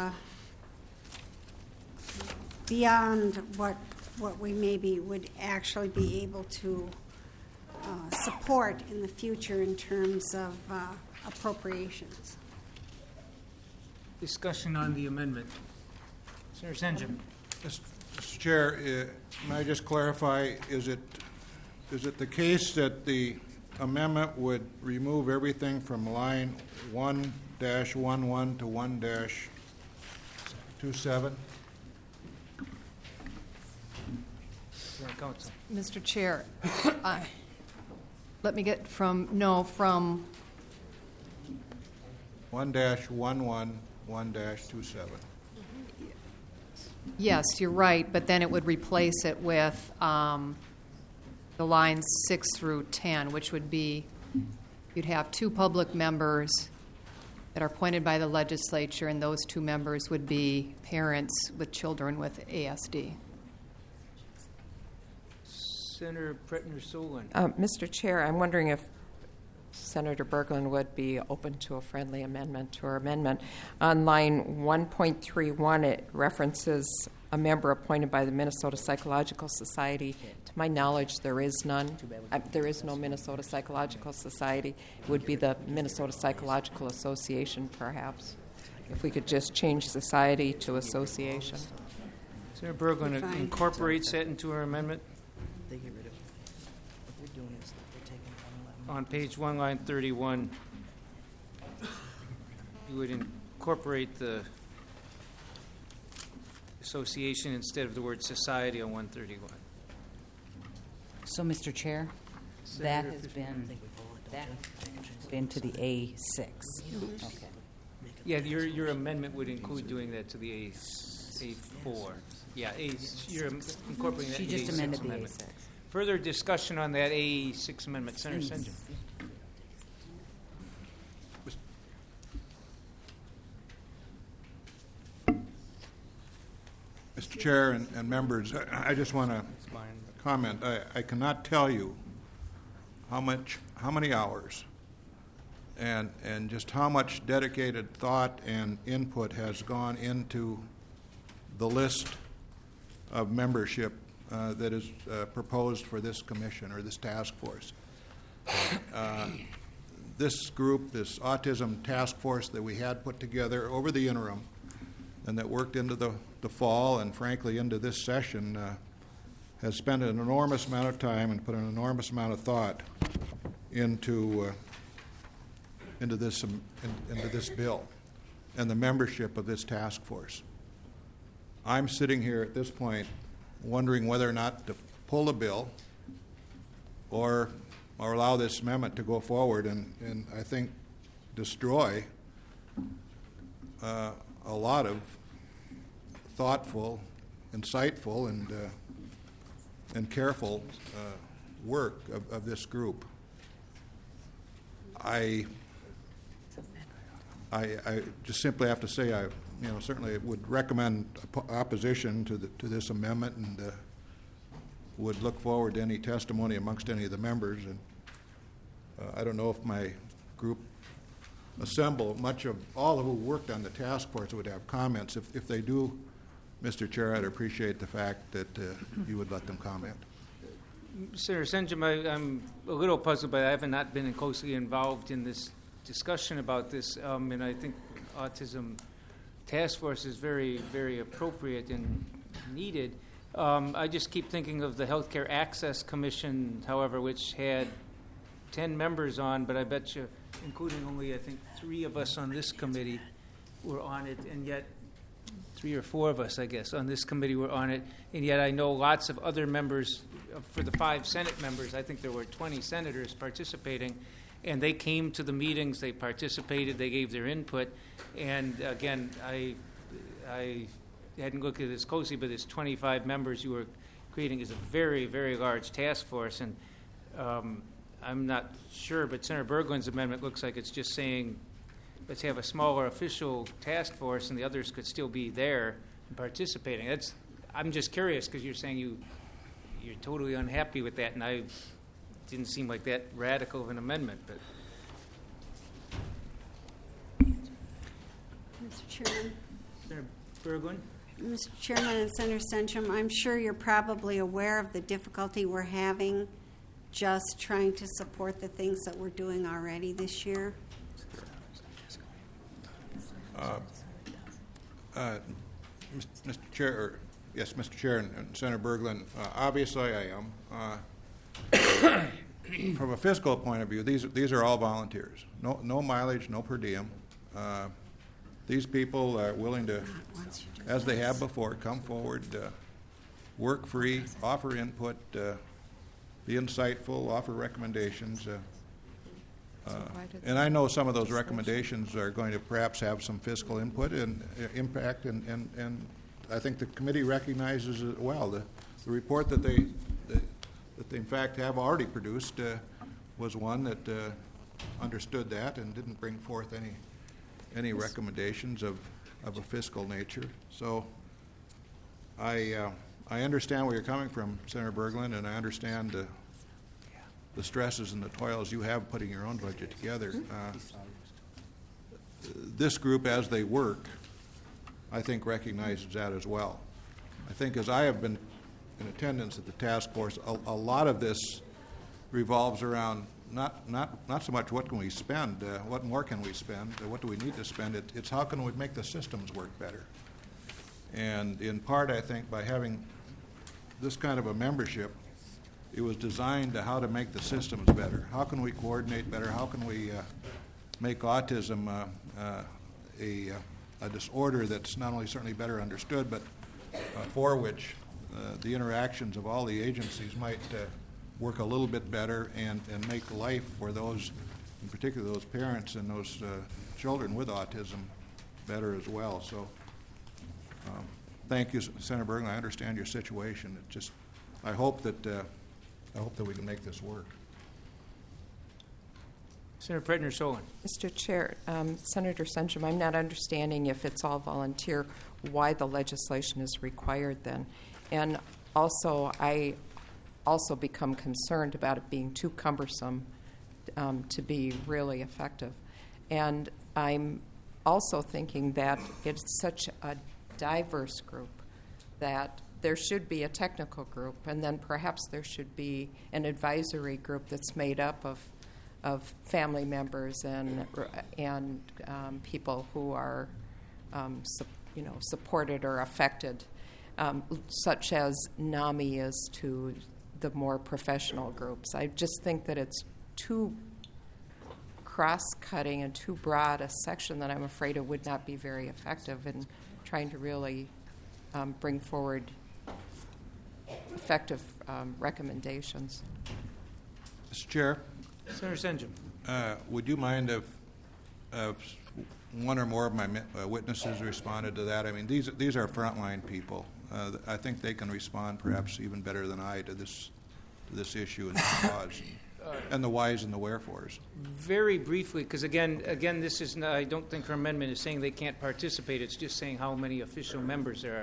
beyond what we maybe would actually be able to support in the future in terms of appropriations.
Discussion on the amendment. Senator Senjum.
Mr. Chair, may I just clarify, is it the case that the amendment would remove everything from line 1-11 to 1-27?
Mr. Chair, let me get from
1-11, 1-27.
Yes, you're right, but then it would replace it with the lines 6 through 10, which would be you'd have 2 public members that are appointed by the legislature, and those 2 members would be parents with children with ASD.
Senator Pretner-Solon.
Mr. Chair, I'm wondering if Senator Berglund would be open to a friendly amendment to our amendment. On line 1.31, it references a member appointed by the Minnesota Psychological Society. To my knowledge, there is none. There is no Minnesota Psychological Society. It would be the Minnesota Psychological Association, perhaps. If we could just change society to association.
Senator Berglund
Fine.
incorporates that into her amendment
They get rid of it. What they're doing is they're taking
on page 1, line 31. You would incorporate the association instead of the word society on 131.
So, Mr. Chair, that has been to the A6. Okay.
Yeah, your amendment would include doing that to the A4. Yeah, you're incorporating that
She
in the
just
A6
amended the
amendment.
A6.
Further discussion on that A6 amendment. Senator Senjum.
Mr. Chair and members, I just want to comment. I cannot tell you how many hours and just how much dedicated thought and input has gone into the list of membership that is proposed for this commission or this task force. This group, this autism task force that we had put together over the interim and that worked into the fall and frankly into this session has spent an enormous amount of time and put an enormous amount of thought into this bill and the membership of this task force. I'm sitting here at this point wondering whether or not to pull the bill or allow this amendment to go forward and I think destroy a lot of thoughtful, insightful, and careful work of this group. I just simply have to say I certainly would recommend opposition to this amendment and would look forward to any testimony amongst any of the members. And I don't know if my group assemble, much of all who worked on the task force would have comments. If they do, Mr. Chair, I'd appreciate the fact that you would let them comment.
Senator Senjum, I'm a little puzzled, but I have not been closely involved in this discussion about this, and I think Autism Task Force is very, very appropriate and needed. I just keep thinking of the Healthcare Access Commission, however, which had 10 members on, but I bet you, including only, I think, 3 of us on this committee were on it, and yet 3 or 4 of us, I guess, on this committee were on it, and yet I know lots of other members. For the 5 Senate members, I think there were 20 senators participating, and they came to the meetings, they participated, they gave their input, and again, I hadn't looked at this closely, but this 25 members you were creating is a very, very large task force, and I'm not sure, but Senator Berglund's amendment looks like it's just saying, let's have a smaller official task force, and the others could still be there and participating. I'm just curious, because you're saying you're totally unhappy with that, and I didn't seem like that radical of an amendment. But
Mr. Chairman.
Senator Berglund?
Mr. Chairman and Senator Senjum, I'm sure you're probably aware of the difficulty we're having just trying to support the things that we're doing already this year.
Mr. Chair, yes, Mr. Chair and Senator Berglund, obviously I am. From a fiscal point of view, these are all volunteers. No mileage, no per diem. These people are willing to, as they have before, come forward, work free, offer input, be insightful, offer recommendations. And I know some of those recommendations are going to perhaps have some fiscal input and impact, and I think the committee recognizes it well. The report that they in fact have already produced was one that understood that and didn't bring forth any recommendations of a fiscal nature. So I understand where you're coming from, Senator Berglund, and I understand the stresses and the toils you have putting your own budget together. This group, as they work, I think recognizes that as well. I think as I have been in attendance at the task force, a lot of this revolves around not so much what can we spend, what more can we spend, what do we need to spend, it's how can we make the systems work better. And in part, I think, by having this kind of a membership, it was designed to how to make the systems better. How can we coordinate better? How can we make autism a disorder that's not only certainly better understood, but for which the interactions of all the agencies might work a little bit better and make life for those, in particular those parents and those children with autism, better as well. So thank you, Senator Berglund. I understand your situation. It just, I hope that we can make this work.
Senator Predner-Solon.
Mr. Chair, Senator Senjum, I'm not understanding if it's all volunteer, why the legislation is required then. And also, I also become concerned about it being too cumbersome to be really effective. And I'm also thinking that it's such a diverse group that there should be a technical group, and then perhaps there should be an advisory group that's made up of family members and people who are supported or affected, such as NAMI is to the more professional groups. I just think that it's too cross-cutting and too broad a section that I'm afraid it would not be very effective in trying to really bring forward effective recommendations.
Mr. Chair.
Senator Senjum.
Would you mind if one or more of my witnesses responded to that? I mean, these are frontline people. I think they can respond perhaps even better than I to this issue and the cause and the whys and the wherefores.
Very briefly, because again, this is not, I don't think her amendment is saying they can't participate. It's just saying how many official members there are.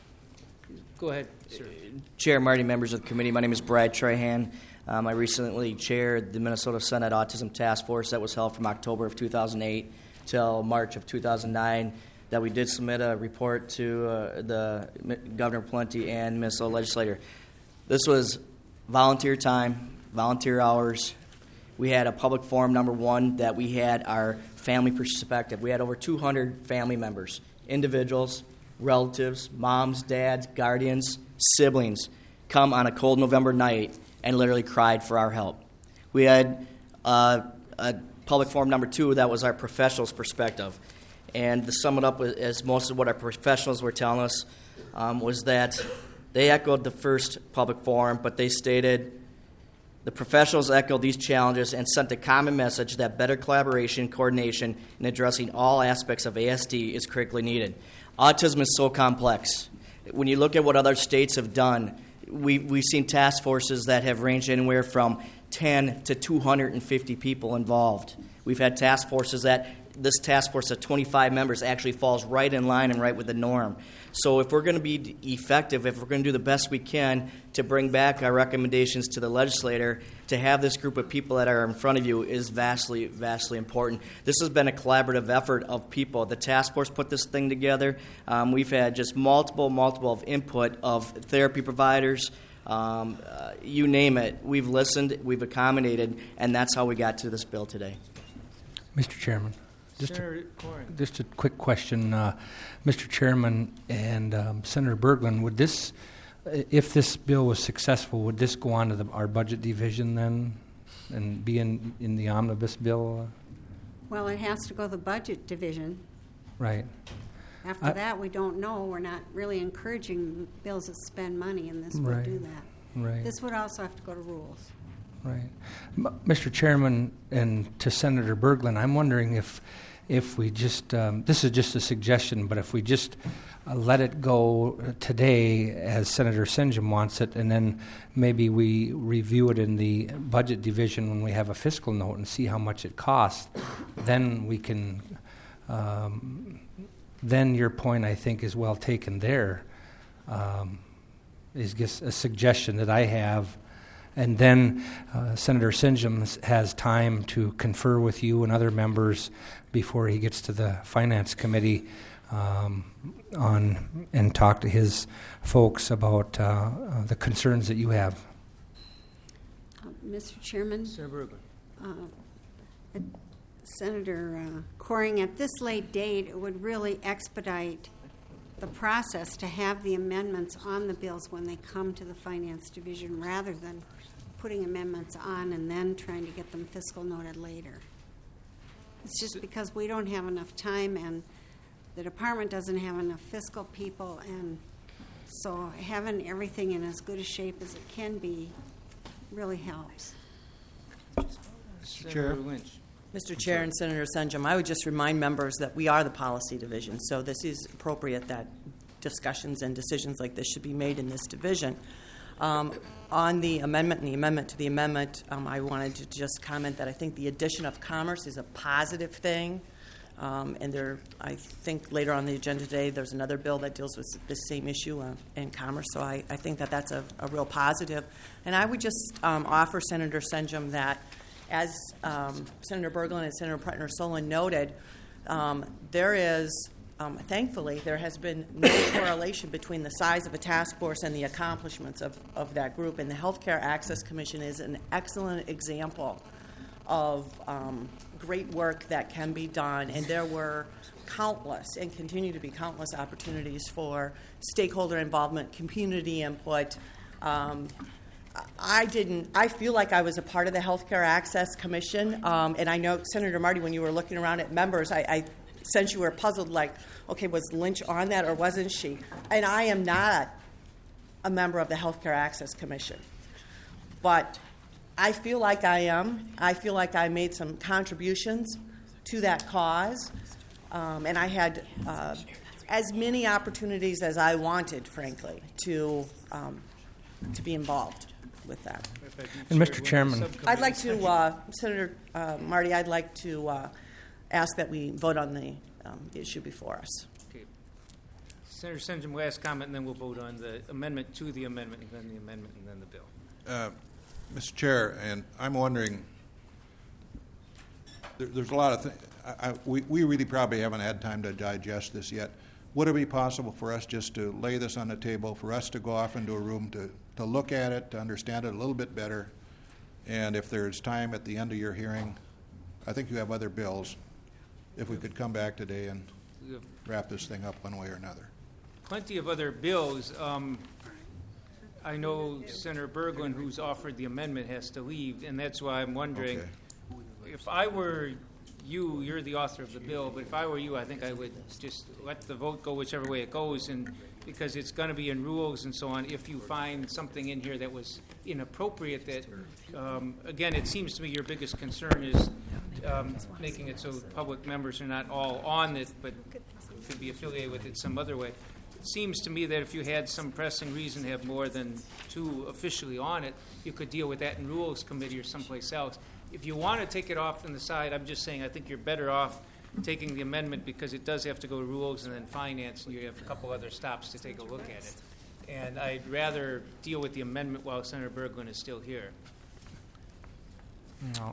Go ahead, sir.
Chair, Marty, members of the committee, my name is Brad Trahan. I recently chaired the Minnesota Senate Autism Task Force that was held from October of 2008 till March of 2009, that we did submit a report to the Governor Pawlenty and Minnesota legislator. This was volunteer time, volunteer hours. We had a public forum, number one, that we had our family perspective. We had over 200 family members, individuals, relatives, moms, dads, guardians, siblings, come on a cold November night and literally cried for our help. We had a public forum number two that was our professionals' perspective. And to sum it up, as most of what our professionals were telling us, was that they echoed the first public forum, but they stated the professionals echoed these challenges and sent a common message that better collaboration, coordination in addressing all aspects of ASD is critically needed. Autism is so complex. When you look at what other states have done, we've seen task forces that have ranged anywhere from 10 to 250 people involved. We've had task forces that this task force of 25 members actually falls right in line and right with the norm. So if we're going to be effective, if we're going to do the best we can to bring back our recommendations to the legislator, to have this group of people that are in front of you is vastly, vastly important. This has been a collaborative effort of people. The task force put this thing together. We've had just multiple of input of therapy providers, you name it. We've listened, we've accommodated, and that's how we got to this bill today.
Mr. Chairman. Just a quick question, Mr. Chairman and Senator Berglund. Would this, if this bill was successful, would this go on to our budget division then, and be in the omnibus bill?
Well, it has to go to the budget division.
Right.
After that, we don't know. We're not really encouraging bills that spend money, and this would do that.
Right.
This would also have to go to rules.
Right. Mr. Chairman, and to Senator Berglund, I'm wondering if we just, this is just a suggestion, but if we just let it go today as Senator Senjum wants it, and then maybe we review it in the budget division when we have a fiscal note and see how much it costs, then we can, then your point, I think, is well taken there, is just a suggestion that I have. And then Senator Senjum has time to confer with you and other members before he gets to the Finance Committee and talk to his folks about the concerns that you have.
Mr. Chairman.
Senator Berglund.
Senator Coring, at this late date, it would really expedite the process to have the amendments on the bills when they come to the Finance Division rather than putting amendments on and then trying to get them fiscal noted later. It's just because we don't have enough time and the department doesn't have enough fiscal people, and so having everything in as good a shape as it can be really helps.
Chair. Mr. Chair and Senator Senjum, I would just remind members that we are the policy division, so this is appropriate that discussions and decisions like this should be made in this division. On the amendment and the amendment to the amendment, I wanted to just comment that I think the addition of commerce is a positive thing. And there, I think later on the agenda today, there's another bill that deals with this same issue in commerce. So I think that that's a real positive. And I would just offer Senator Senjum that, as Senator Berglund and Senator Pretner-Solon noted, there is, thankfully, there has been no correlation between the size of a task force and the accomplishments of that group. And the Healthcare Access Commission is an excellent example of great work that can be done, and there were countless and continue to be countless opportunities for stakeholder involvement, community input. I feel like I was a part of the Healthcare Access Commission, and I know, Senator Marty, when you were looking around at members, I sense you were puzzled, like, okay, was Lynch on that or wasn't she? And I am not a member of the Healthcare Access Commission, but I feel like I am. I feel like I made some contributions to that cause, and I had as many opportunities as I wanted, frankly, to be involved with that.
And Mr. Chairman,
I'd like to, Senator Marty, I'd like to ask that we vote on the issue before us.
Okay. Senator Senjum, last comment, and then we'll vote on the amendment to the amendment, and then the amendment, and then the bill.
Mr. Chair, and I'm wondering, there's a lot of things. We really probably haven't had time to digest this yet. Would it be possible for us just to lay this on the table, for us to go off into a room to look at it, to understand it a little bit better, and if there's time at the end of your hearing, I think you have other bills, if we could come back today and wrap this thing up one way or another.
Plenty of other bills. I know Senator Berglund, who's offered the amendment, has to leave, and that's why I'm wondering, if I were you, you're the author of the bill, but if I were you, I think I would just let the vote go whichever way it goes, and because it's going to be in rules and so on, if you find something in here that was inappropriate, that, again, it seems to me your biggest concern is making it so public members are not all on it, but could be affiliated with it some other way. It seems to me that if you had some pressing reason to have more than two officially on it, you could deal with that in Rules Committee or someplace else. If you want to take it off on the side, I'm just saying I think you're better off taking the amendment because it does have to go to Rules and then Finance, and you have a couple other stops to take a look at it. And I'd rather deal with the amendment while Senator Berglund is still here.
No.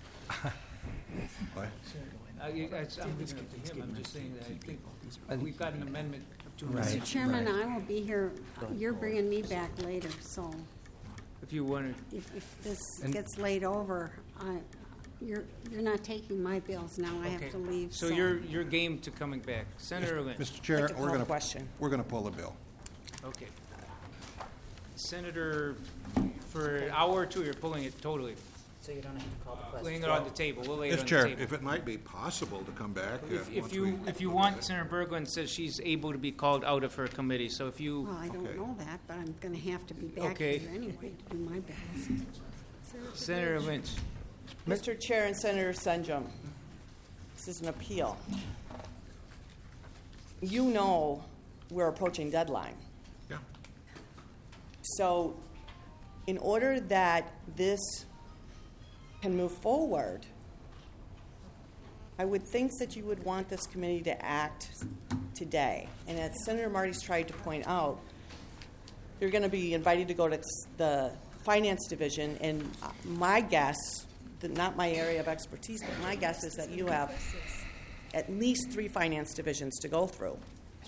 What?
I'm leaving it to him. I'm just saying that I think we've got an amendment of 2 minutes.
Mr. Chairman, I will be here. You're bringing me back later, so
if you wanted,
if this gets laid over, you're not taking my bills now. I have to leave.
So you're game to coming back, Senator Lynch.
Mr. Chair, we're going to pull the bill.
Okay, Senator, for an hour or two, you're pulling it totally.
So you don't have to call the question.
Laying it on the table. We'll lay it on
Mr. Chair,
the table.
if it might be possible to come back.
If you want, Senator Berglund says she's able to be called out of her committee. So if you,
well, I don't know that, but I'm going to have to be back here anyway to do my bills.
Senator Lynch.
Mr. Chair and Senator Senjum, this is an appeal. You know we're approaching deadline.
Yeah.
So in order that this can move forward, I would think that you would want this committee to act today. And as Senator Marty's tried to point out, you're going to be invited to go to the Finance Division, and my guess, not my area of expertise, but my guess is that you have at least 3 Finance Divisions to go through,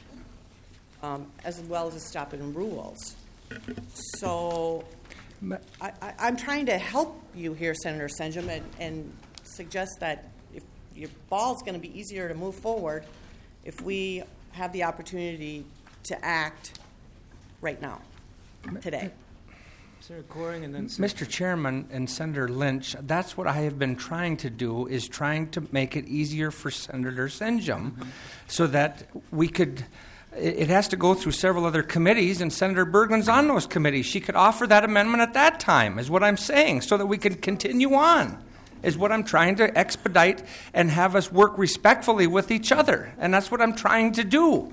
as well as a stop in rules. So I'm trying to help you here, Senator Senjum, and suggest that if your ball's going to be easier to move forward if we have the opportunity to act right now, today.
Senator Coring and then
Mr. Chairman and Senator Lynch, that's what I have been trying to do, is trying to make it easier for Senator Senjum so that we could, it has to go through several other committees, and Senator Berglund's on those committees. She could offer that amendment at that time, is what I'm saying, so that we can continue on, is what I'm trying to expedite and have us work respectfully with each other. And that's what I'm trying to do.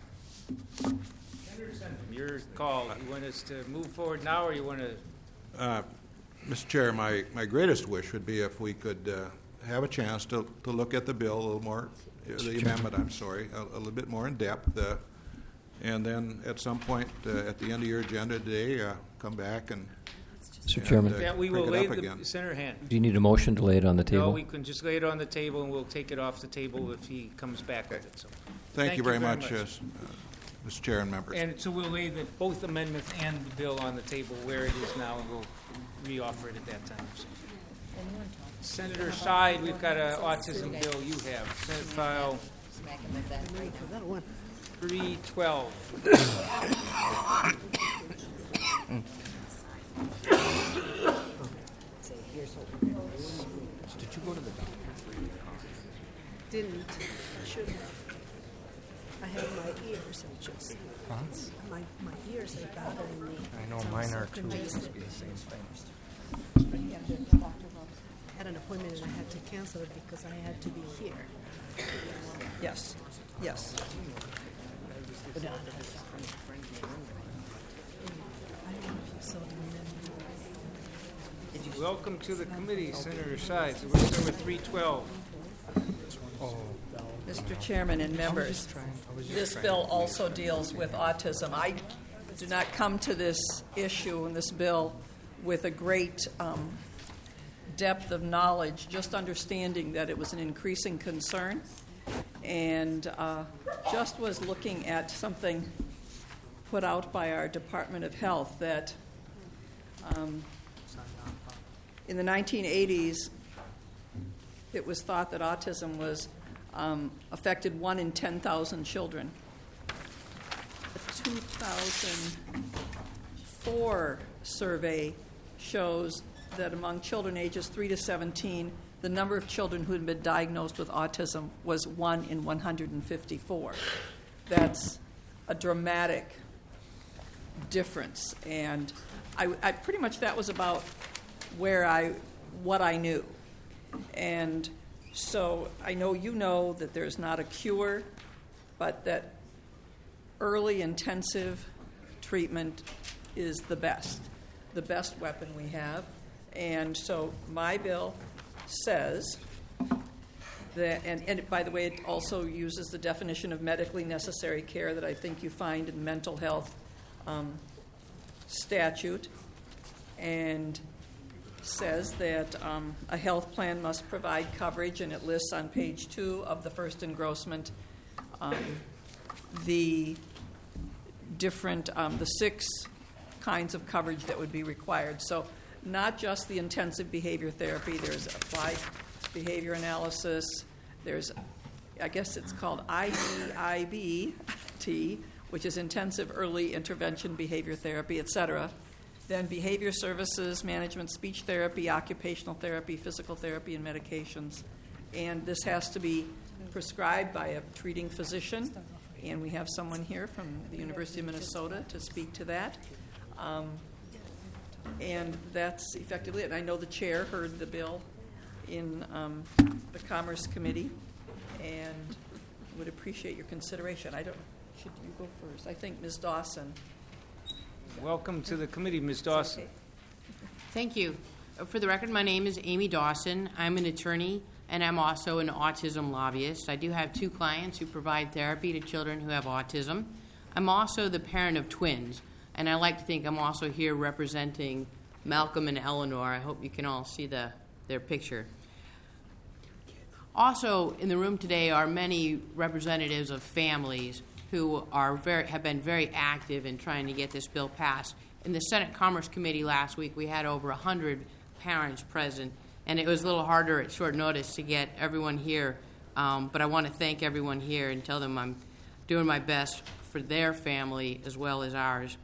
your call. You want us to move forward now, or you want to?
Mr. Chair, my greatest wish would be if we could have a chance to look at the bill a little more, the amendment, I'm sorry, a little bit more in depth, and then at some point at the end of your agenda today, come back and
Mr. Chairman.
We will lay the Senator Hand.
Do you need a motion to lay it on the table?
No, we can just lay it on the table, and we'll take it off the table if he comes back with it. So,
thank you very much. Mr. Chair and members.
And so we'll lay both amendments and the bill on the table where it is now, and we'll re-offer it at that time. So. Senator Scheid, we've got an autism bill you have. Senate File 312.
Did you go to the doctor?
Didn't. I should have. I have my ears and just my ears are bothering me.
I know mine are too. It must be the same thing.
I had an appointment and I had to cancel it because I had to be here.
Yes. Yes.
Welcome to the committee, Senator Scheid. So we're number 312.
Mr. Chairman and members, this bill also deals with autism. I do not come to this issue and this bill with a great depth of knowledge, just understanding that it was an increasing concern, and just was looking at something put out by our Department of Health that in the 1980s, it was thought that autism was affected 1 in 10,000 children. The 2004 survey shows that among children ages 3 to 17, the number of children who had been diagnosed with autism was 1 in 154. That's a dramatic difference, and I pretty much that was about what I knew. And so I know you know that there's not a cure, but that early intensive treatment is the best weapon we have. And so my bill says that, and by the way, it also uses the definition of medically necessary care that I think you find in the mental health statute, and says that a health plan must provide coverage, and it lists on page 2 of the first engrossment the different, the 6 kinds of coverage that would be required. So not just the intensive behavior therapy, there's applied behavior analysis, there's, I guess it's called IEIBT, which is intensive early intervention behavior therapy, et cetera. Then behavior services, management, speech therapy, occupational therapy, physical therapy, and medications. And this has to be prescribed by a treating physician, and we have someone here from the University of Minnesota to speak to that. And that's effectively it. And I know the chair heard the bill in the Commerce Committee and would appreciate your consideration. Should you go first? I think Ms. Dawson.
Welcome to the committee, Ms. Dawson.
Thank you. For the record, my name is Amy Dawson. I'm an attorney, and I'm also an autism lobbyist. I do have 2 clients who provide therapy to children who have autism. I'm also the parent of twins, and I like to think I'm also here representing Malcolm and Eleanor. I hope you can all see their picture. Also in the room today are many representatives of families who have been very active in trying to get this bill passed. In the Senate Commerce Committee last week, we had over 100 parents present, and it was a little harder at short notice to get everyone here. But I want to thank everyone here and tell them I'm doing my best for their family as well as ours.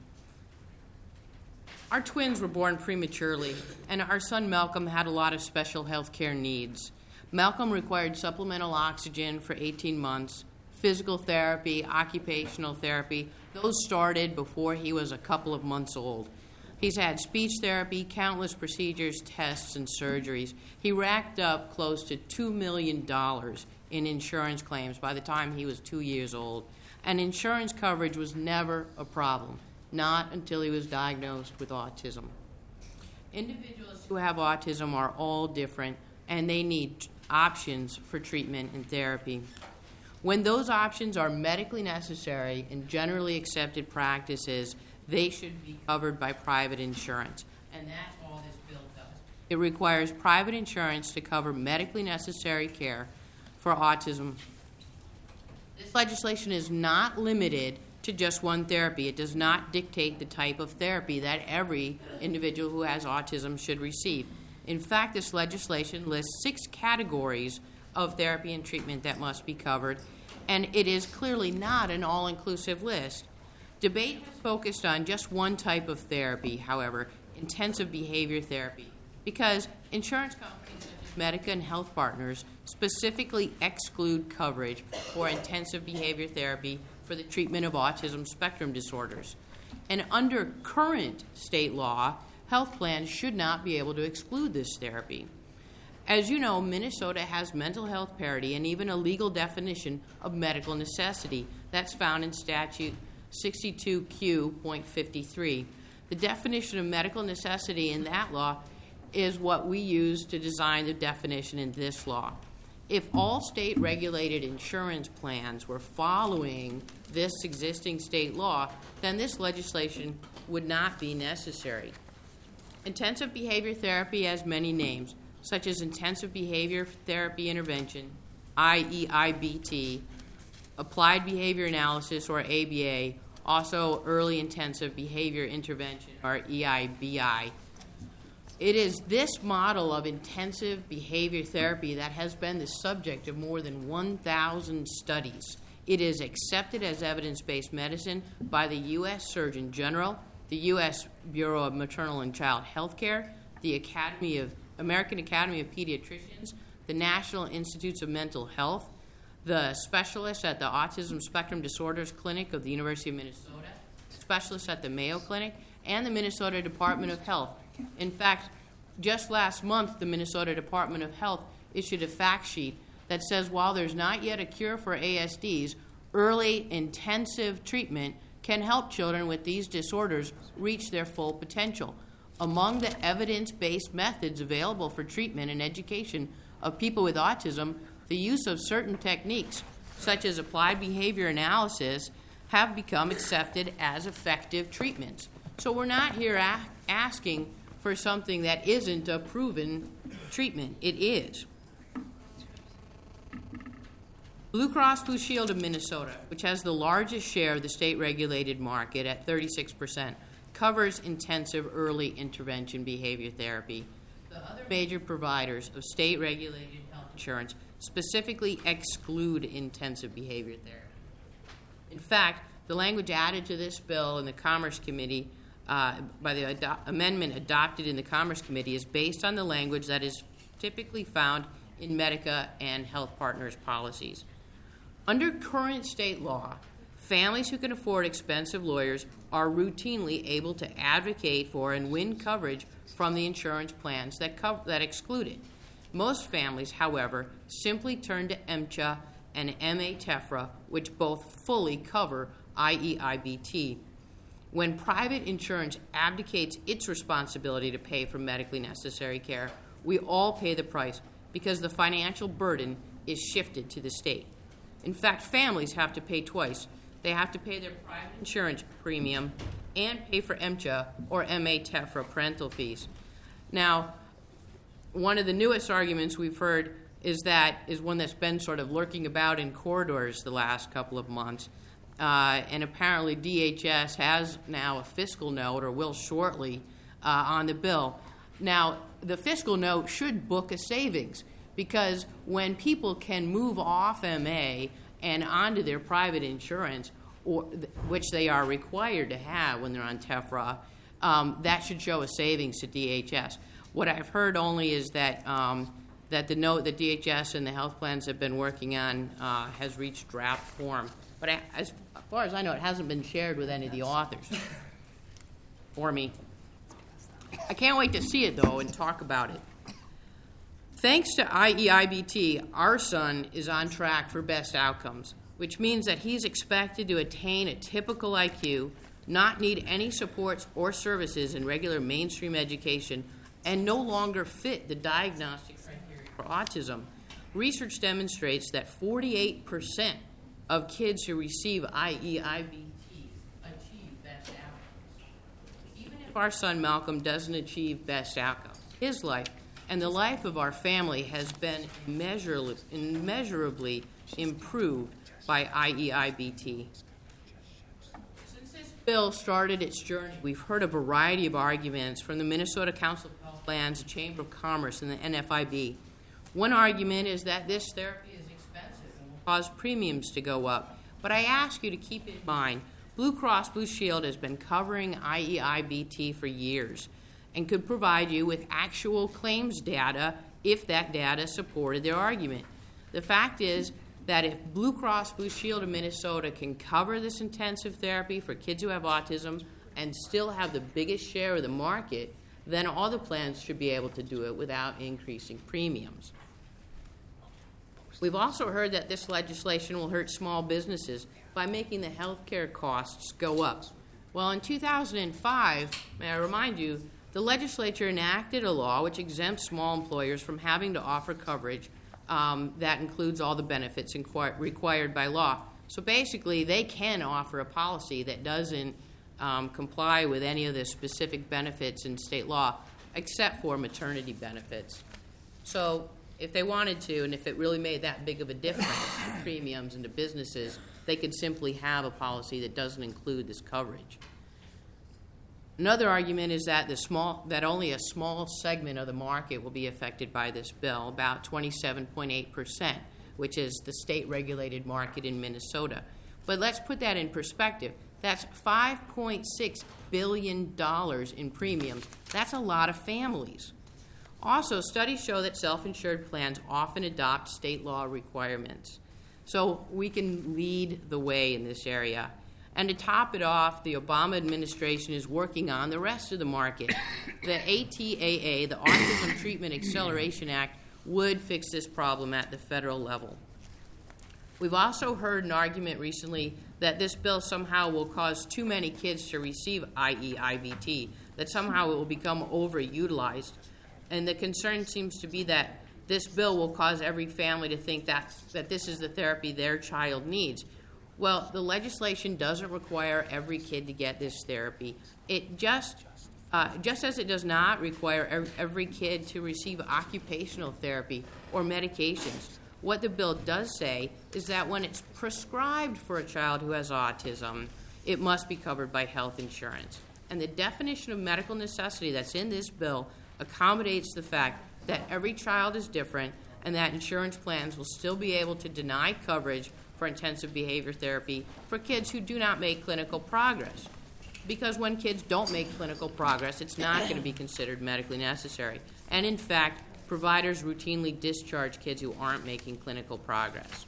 Our twins were born prematurely, and our son Malcolm had a lot of special health care needs. Malcolm required supplemental oxygen for 18 months, physical therapy, occupational therapy. Those started before he was a couple of months old. He's had speech therapy, countless procedures, tests, and surgeries. He racked up close to $2 million in insurance claims by the time he was 2 years old. And insurance coverage was never a problem, not until he was diagnosed with autism. Individuals who have autism are all different, and they need options for treatment and therapy. When those options are medically necessary and generally accepted practices, they should be covered by private insurance. And that's all this bill does. It requires private insurance to cover medically necessary care for autism. This legislation is not limited to just one therapy. It does not dictate the type of therapy that every individual who has autism should receive. In fact, this legislation lists 6 categories of therapy and treatment that must be covered, and it is clearly not an all-inclusive list. Debate was focused on just one type of therapy, however, intensive behavior therapy, because insurance companies such as Medica and Health Partners specifically exclude coverage for intensive behavior therapy for the treatment of autism spectrum disorders. And under current state law, health plans should not be able to exclude this therapy. As you know, Minnesota has mental health parity and even a legal definition of medical necessity. That's found in statute 62Q.53. The definition of medical necessity in that law is what we use to design the definition in this law. If all state-regulated insurance plans were following this existing state law, then this legislation would not be necessary. Intensive behavior therapy has many names, such as intensive behavior therapy intervention, IEIBT, applied behavior analysis, or ABA, also early intensive behavior intervention, or EIBI. It is this model of intensive behavior therapy that has been the subject of more than 1,000 studies. It is accepted as evidence-based medicine by the U.S. Surgeon General, the U.S. Bureau of Maternal and Child Health Care, the American Academy of Pediatricians, the National Institutes of Mental Health, the specialists at the Autism Spectrum Disorders Clinic of the University of Minnesota, specialists at the Mayo Clinic, and the Minnesota Department of Health. In fact, just last month, the Minnesota Department of Health issued a fact sheet that says while there's not yet a cure for ASDs, early intensive treatment can help children with these disorders reach their full potential. Among the evidence-based methods available for treatment and education of people with autism, the use of certain techniques, such as applied behavior analysis, have become accepted as effective treatments. So we're not here asking for something that isn't a proven treatment. It is. Blue Cross Blue Shield of Minnesota, which has the largest share of the state-regulated market at 36%, covers intensive early intervention behavior therapy. The other major providers of state-regulated health insurance specifically exclude intensive behavior therapy. In fact, the language added to this bill in the Commerce Committee by the amendment adopted in the Commerce Committee is based on the language that is typically found in Medica and Health Partners policies. Under current state law, families who can afford expensive lawyers are routinely able to advocate for and win coverage from the insurance plans that exclude it. Most families, however, simply turn to MCHA and MA-TEFRA, which both fully cover IEIBT. When private insurance abdicates its responsibility to pay for medically necessary care, we all pay the price because the financial burden is shifted to the state. In fact, families have to pay twice. They have to pay their private insurance premium and pay for MCHA or MA-TEFRA parental fees. Now, one of the newest arguments we've heard is one that's been sort of lurking about in corridors the last couple of months. And apparently DHS has now a fiscal note, or will shortly, on the bill. Now, the fiscal note should book a savings, because when people can move off MA and onto their private insurance, which they are required to have when they're on TEFRA, that should show a savings to DHS. What I've heard only is that that the note that DHS and the health plans have been working on has reached draft form. But as far as I know, it hasn't been shared with any of the authors or me. I can't wait to see it, though, and talk about it. Thanks to IEIBT, our son is on track for best outcomes, which means that he's expected to attain a typical IQ, not need any supports or services in regular mainstream education, and no longer fit the diagnostic criteria for autism. Research demonstrates that 48% of kids who receive IEIBT achieve best outcomes. Even if our son Malcolm doesn't achieve best outcomes, his life and the life of our family has been immeasurably improved by IEIBT. Since this bill started its journey, we've heard a variety of arguments from the Minnesota Council of Health Plans, the Chamber of Commerce, and the NFIB. One argument is that this therapy is expensive and will cause premiums to go up. But I ask you to keep in mind, Blue Cross Blue Shield has been covering IEIBT for years and could provide you with actual claims data if that data supported their argument. The fact is that if Blue Cross Blue Shield of Minnesota can cover this intensive therapy for kids who have autism and still have the biggest share of the market, then all the plans should be able to do it without increasing premiums. We've also heard that this legislation will hurt small businesses by making the health care costs go up. Well, in 2005, may I remind you, the legislature enacted a law which exempts small employers from having to offer coverage that includes all the benefits required by law. So basically, they can offer a policy that doesn't comply with any of the specific benefits in state law, except for maternity benefits. So if they wanted to, and if it really made that big of a difference to premiums and to businesses, they could simply have a policy that doesn't include this coverage. Another argument is that only a small segment of the market will be affected by this bill, about 27.8%, which is the state-regulated market in Minnesota. But let's put that in perspective. That's $5.6 billion in premiums. That's a lot of families. Also, studies show that self-insured plans often adopt state law requirements. So we can lead the way in this area. And to top it off, the Obama administration is working on the rest of the market. The ATAA, the Autism Treatment Acceleration Act, would fix this problem at the federal level. We've also heard an argument recently that this bill somehow will cause too many kids to receive IEIBT, that somehow it will become overutilized. And the concern seems to be that this bill will cause every family to think that this is the therapy their child needs. Well, the legislation doesn't require every kid to get this therapy. It just as it does not require every kid to receive occupational therapy or medications. What the bill does say is that when it's prescribed for a child who has autism, it must be covered by health insurance. And the definition of medical necessity that's in this bill accommodates the fact that every child is different and that insurance plans will still be able to deny coverage for intensive behavior therapy for kids who do not make clinical progress. Because when kids don't make clinical progress, it's not going to be considered medically necessary. And in fact, providers routinely discharge kids who aren't making clinical progress.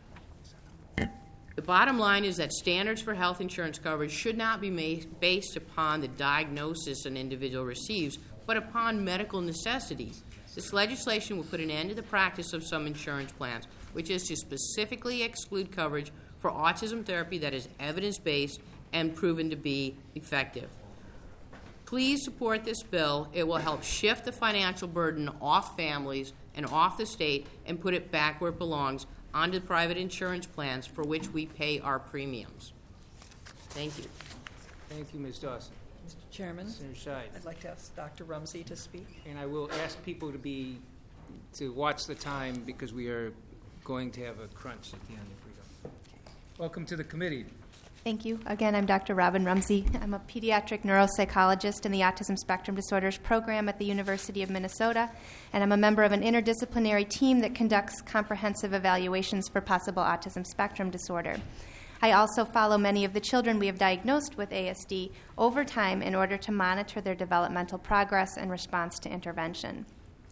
The bottom line is that standards for health insurance coverage should not be based upon the diagnosis an individual receives, but upon medical necessities. This legislation will put an end to the practice of some insurance plans, which is to specifically exclude coverage for autism therapy that is evidence-based and proven to be effective. Please support this bill. It will help shift the financial burden off families and off the state and put it back where it belongs, onto private insurance plans for which we pay our premiums. Thank you.
Thank you, Ms. Dawson.
Mr. Chairman,
Senator Scheid.
I'd like to ask Dr. Rumsey to speak.
And I will ask people to watch the time because we are going to have a crunch at the end if we don't. Welcome to the committee.
Thank you. Again, I'm Dr. Robin Rumsey. I'm a pediatric neuropsychologist in the Autism Spectrum Disorders program at the University of Minnesota, and I'm a member of an interdisciplinary team that conducts comprehensive evaluations for possible autism spectrum disorder. I also follow many of the children we have diagnosed with ASD over time in order to monitor their developmental progress and response to intervention.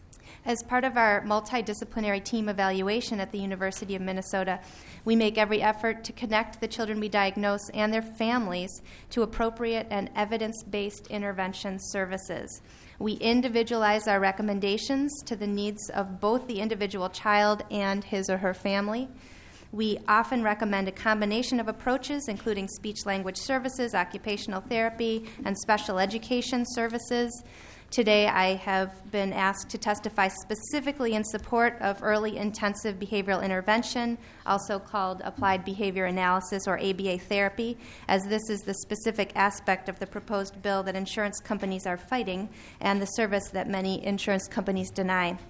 As part of our multidisciplinary team evaluation at the University of Minnesota, we make every effort to connect the children we diagnose and their families to appropriate and evidence-based intervention services. We individualize our recommendations to the needs of both the individual child and his or her family. We often recommend a combination of approaches, including speech-language services, occupational therapy, and special education services. Today, I have been asked to testify specifically in support of early intensive behavioral intervention, also called applied behavior analysis or ABA therapy, as this is the specific aspect of the proposed bill that insurance companies are fighting and the service that many insurance companies deny.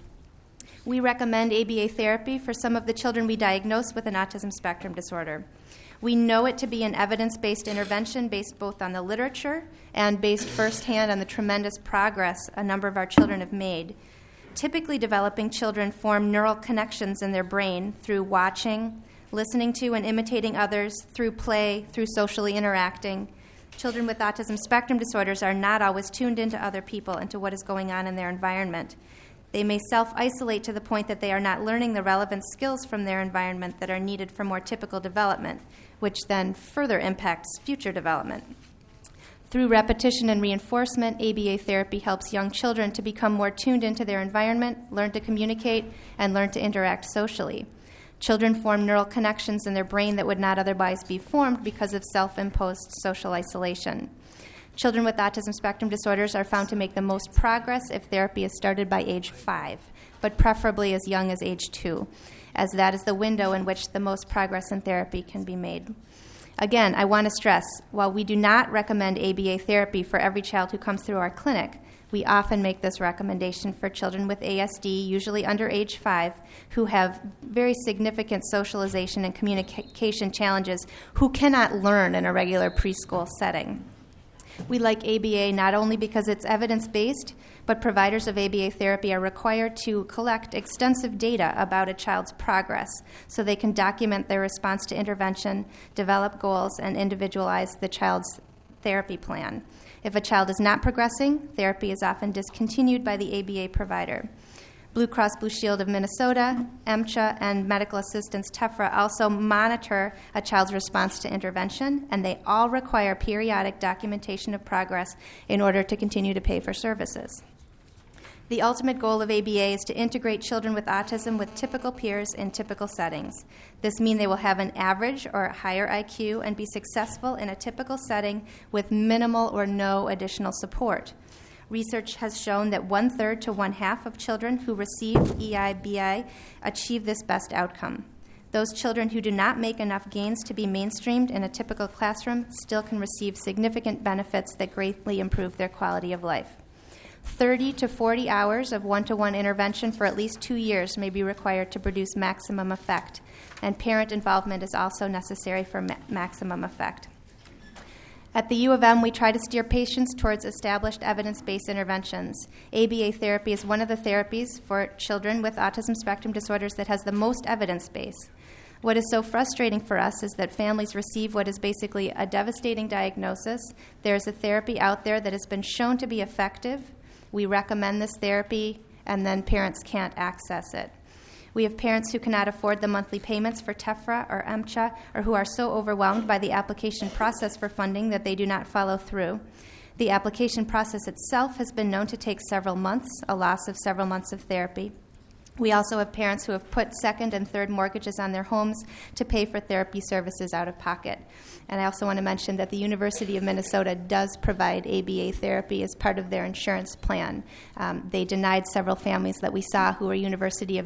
We recommend ABA therapy for some of the children we diagnose with an autism spectrum disorder. We know it to be an evidence-based intervention based both on the literature and based firsthand on the tremendous progress a number of our children have made. Typically, developing children form neural connections in their brain through watching, listening to, and imitating others, through play, through socially interacting. Children with autism spectrum disorders are not always tuned into other people and to what is going on in their environment. They may self-isolate to the point that they are not learning the relevant skills from their environment that are needed for more typical development, which then further impacts future development. Through repetition and reinforcement, ABA therapy helps young children to become more tuned into their environment, learn to communicate, and learn to interact socially. Children form neural connections in their brain that would not otherwise be formed because of self-imposed social isolation. Children with autism spectrum disorders are found to make the most progress if therapy is started by age 5, but preferably as young as age 2, as that is the window in which the most progress in therapy can be made. Again, I want to stress, while we do not recommend ABA therapy for every child who comes through our clinic, we often make this recommendation for children with ASD, usually under age 5, who have very significant socialization and communication challenges, who cannot learn in a regular preschool setting. We like ABA not only because it's evidence-based, but providers of ABA therapy are required to collect extensive data about a child's progress so they can document their response to intervention, develop goals, and individualize the child's therapy plan. If a child is not progressing, therapy is often discontinued by the ABA provider. Blue Cross Blue Shield of Minnesota, MCHA, and medical assistants TEFRA also monitor a child's response to intervention, and they all require periodic documentation of progress in order to continue to pay for services. The ultimate goal of ABA is to integrate children with autism with typical peers in typical settings. This means they will have an average or higher IQ and be successful in a typical setting with minimal or no additional support. Research has shown that 1/3 to 1/2 of children who receive EIBI achieve this best outcome. Those children who do not make enough gains to be mainstreamed in a typical classroom still can receive significant benefits that greatly improve their quality of life. 30 to 40 hours of one-to-one intervention for at least 2 years may be required to produce maximum effect, and parent involvement is also necessary for maximum effect. At the U of M, we try to steer patients towards established evidence-based interventions. ABA therapy is one of the therapies for children with autism spectrum disorders that has the most evidence base. What is so frustrating for us is that families receive what is basically a devastating diagnosis. There's a therapy out there that has been shown to be effective. We recommend this therapy, and then parents can't access it. We have parents who cannot afford the monthly payments for TEFRA or MCHA, or who are so overwhelmed by the application process for funding that they do not follow through. The application process itself has been known to take several months, a loss of several months of therapy. We also have parents who have put second and third mortgages on their homes to pay for therapy services out of pocket. And I also want to mention that the University of Minnesota does provide ABA therapy as part of their insurance plan. They denied several families that we saw who were University of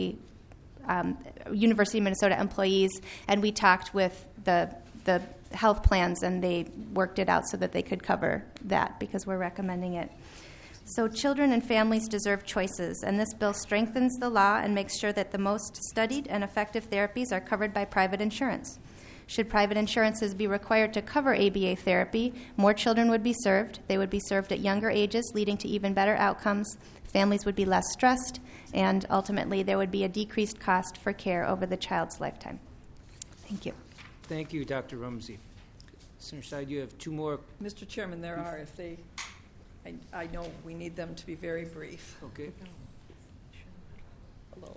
Minnesota employees, and we talked with the health plans, and they worked it out so that they could cover that because we're recommending it. So children and families deserve choices, and this bill strengthens the law and makes sure that the most studied and effective therapies are covered by private insurance. Should private insurances be required to cover ABA therapy, more children would be served. They would be served at younger ages, leading to even better outcomes. Families would be less stressed, and ultimately there would be a decreased cost for care over the child's lifetime. Thank you.
Thank you, Dr. Rumsey. Senator Side, you have two more.
Mr. Chairman, there are, if they, I know we need them to be very brief.
Okay.
Hello.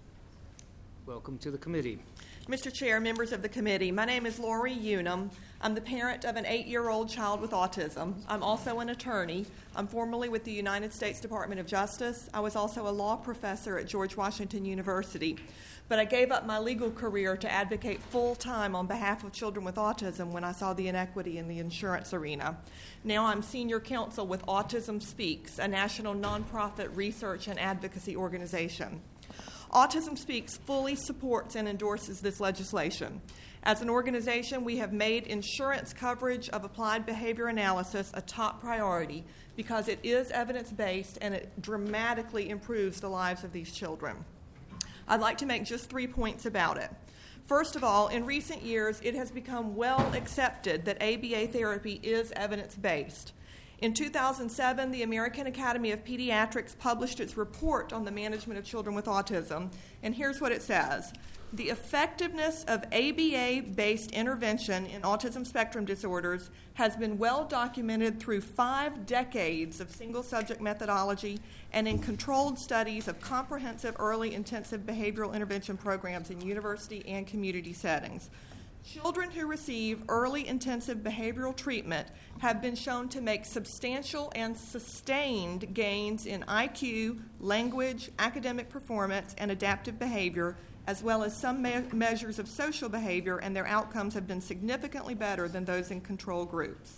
Welcome to the committee.
Mr. Chair, members of the committee, my name is Lori Unum. I'm the parent of an 8-year-old child with autism. I'm also an attorney. I'm formerly with the United States Department of Justice. I was also a law professor at George Washington University. But I gave up my legal career to advocate full-time on behalf of children with autism when I saw the inequity in the insurance arena. Now I'm senior counsel with Autism Speaks, a national nonprofit research and advocacy organization. Autism Speaks fully supports and endorses this legislation. As an organization, we have made insurance coverage of applied behavior analysis a top priority because it is evidence-based and it dramatically improves the lives of these children. I'd like to make just 3 points about it. First of all, in recent years, it has become well accepted that ABA therapy is evidence-based. In 2007, the American Academy of Pediatrics published its report on the management of children with autism, and here's what it says. The effectiveness of ABA-based intervention in autism spectrum disorders has been well documented through 5 decades of single-subject methodology and in controlled studies of comprehensive early intensive behavioral intervention programs in university and community settings. Children who receive early intensive behavioral treatment have been shown to make substantial and sustained gains in IQ, language, academic performance, and adaptive behavior, as well as some measures of social behavior, and their outcomes have been significantly better than those in control groups.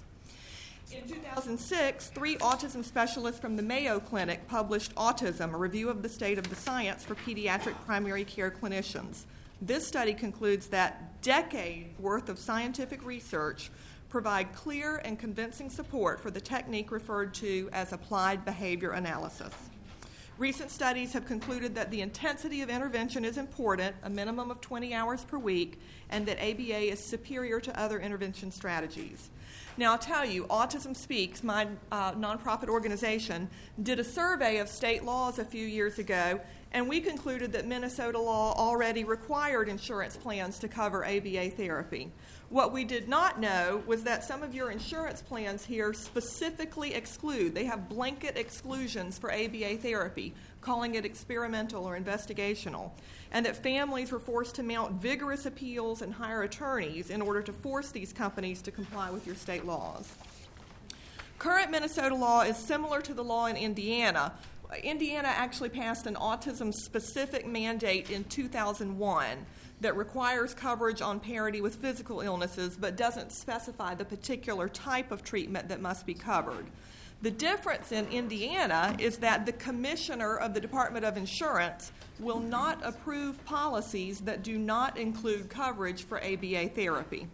In 2006, 3 autism specialists from the Mayo Clinic published Autism, a review of the state of the science for pediatric primary care clinicians. This study concludes that decades worth of scientific research provide clear and convincing support for the technique referred to as applied behavior analysis. Recent studies have concluded that the intensity of intervention is important, a minimum of 20 hours per week, and that ABA is superior to other intervention strategies. Now, I'll tell you, Autism Speaks, my nonprofit organization, did a survey of state laws a few years ago, and we concluded that Minnesota law already required insurance plans to cover ABA therapy. What we did not know was that some of your insurance plans here specifically exclude, they have blanket exclusions for ABA therapy, calling it experimental or investigational, and that families were forced to mount vigorous appeals and hire attorneys in order to force these companies to comply with your state laws. Current Minnesota law is similar to the law in Indiana. Indiana actually passed an autism-specific mandate in 2001 that requires coverage on parity with physical illnesses but doesn't specify the particular type of treatment that must be covered. The difference in Indiana is that the commissioner of the Department of Insurance will not approve policies that do not include coverage for ABA therapy.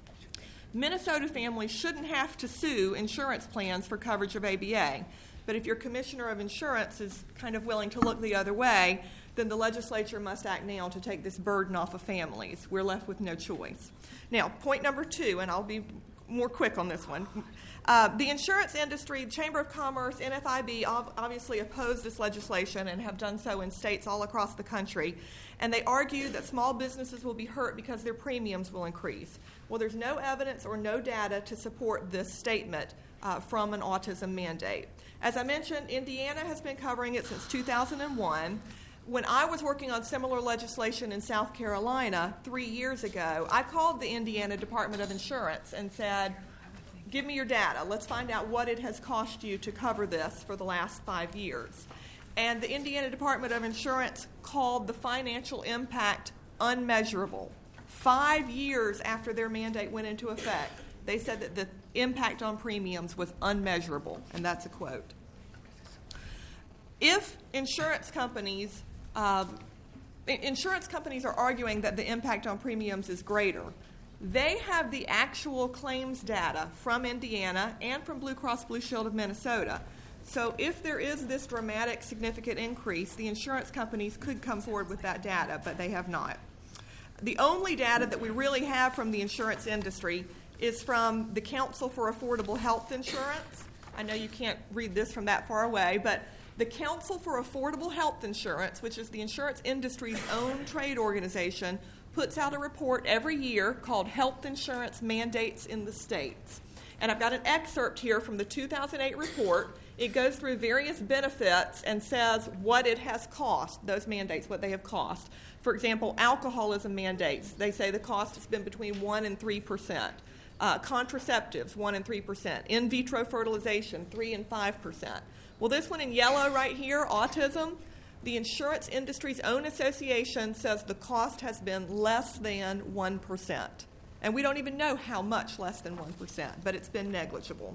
Minnesota families shouldn't have to sue insurance plans for coverage of ABA. But if your commissioner of insurance is kind of willing to look the other way, then the legislature must act now to take this burden off of families. We're left with no choice. Now, point number 2, and I'll be more quick on this one. The insurance industry, the Chamber of Commerce, NFIB obviously oppose this legislation and have done so in states all across the country. And they argue that small businesses will be hurt because their premiums will increase. Well, there's no evidence or no data to support this statement from an autism mandate. As I mentioned, Indiana has been covering it since 2001. When I was working on similar legislation in South Carolina 3 years ago, I called the Indiana Department of Insurance and said, give me your data. Let's find out what it has cost you to cover this for the last 5 years. And the Indiana Department of Insurance called the financial impact unmeasurable. 5 years after their mandate went into effect, they said that the impact on premiums was unmeasurable, and that's a quote. If insurance companies are arguing that the impact on premiums is greater, they have the actual claims data from Indiana and from Blue Cross Blue Shield of Minnesota. So if there is this dramatic, significant increase, the insurance companies could come forward with that data, but they have not. The only data that we really have from the insurance industry is from the Council for Affordable Health Insurance. I know you can't read this from that far away, but the Council for Affordable Health Insurance, which is the insurance industry's own trade organization, puts out a report every year called Health Insurance Mandates in the States. And I've got an excerpt here from the 2008 report. It goes through various benefits and says what it has cost, those mandates, what they have cost. For example, alcoholism mandates, they say the cost has been between 1 and 3%. Contraceptives, 1 and 3%. In vitro fertilization, 3 and 5%. Well, this one in yellow right here, autism, the insurance industry's own association says the cost has been less than 1%. And we don't even know how much less than 1%, but it's been negligible.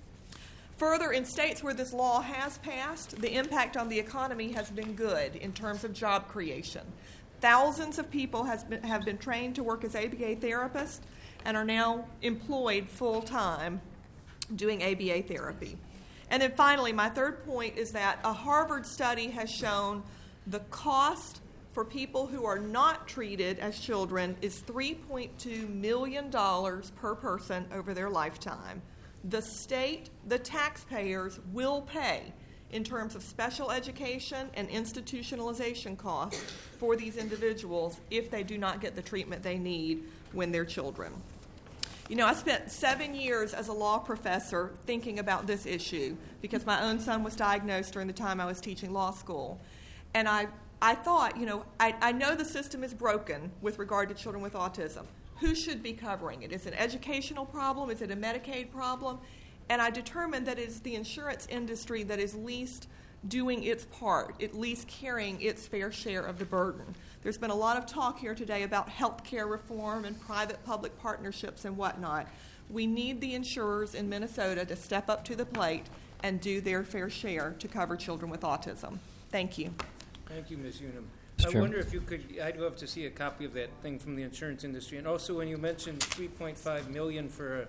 Further, in states where this law has passed, the impact on the economy has been good in terms of job creation. Thousands of people have been trained to work as ABA therapists and are now employed full-time doing ABA therapy. And then finally, my third point is that a Harvard study has shown the cost for people who are not treated as children is $3.2 million per person over their lifetime. The state, the taxpayers, will pay in terms of special education and institutionalization costs for these individuals if they do not get the treatment they need when they're children. You know, I spent 7 years as a law professor thinking about this issue because my own son was diagnosed during the time I was teaching law school. And I thought, you know, I know the system is broken with regard to children with autism. Who should be covering it? Is it an educational problem? Is it a Medicaid problem? And I determined that it is the insurance industry that is least doing its part, at least carrying its fair share of the burden. There's been a lot of talk here today about health care reform and private-public partnerships and whatnot. We need the insurers in Minnesota to step up to the plate and do their fair share to cover children with autism. Thank you.
Thank you, Ms. Unum.
Mr.
I wonder if you could, I'd love to see a copy of that thing from the insurance industry. And also when you mentioned $3.5 million for a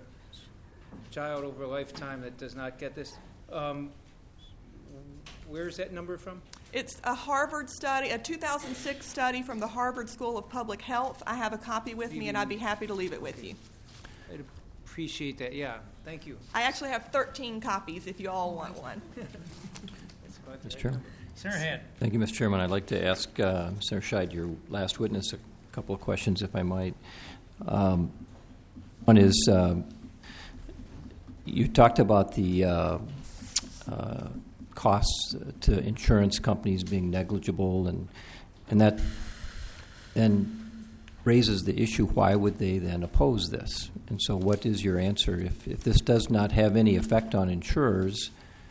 child over a lifetime that does not get this, where is that number from?
It's a Harvard study, a 2006 study from the Harvard School of Public Health. I have a copy with me, and I'd be happy to leave it with you.
I'd appreciate that. Yeah, thank you.
I actually have 13 copies if you all want one.
Mr. Chairman.
Senator Hand.
Thank you, Mr. Chairman. I'd like to ask Senator Scheid, your last witness, a couple of questions, if I might. One is, you talked about the costs to insurance companies being negligible, and that then raises the issue, why would they then oppose this? And so what is your answer? If this does not have any effect on insurers,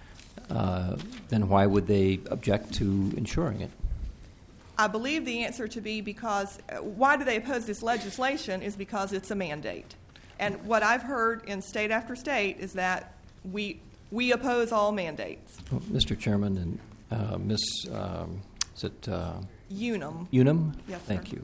then why would they object to insuring it?
I believe the answer to be because why do they oppose this legislation is because it's a mandate. And what I've heard in state after state is that we oppose all mandates.
Well, Mr. Chairman and Ms. Is it
Unum?
Unum?
Yes,
Thank
sir.
you.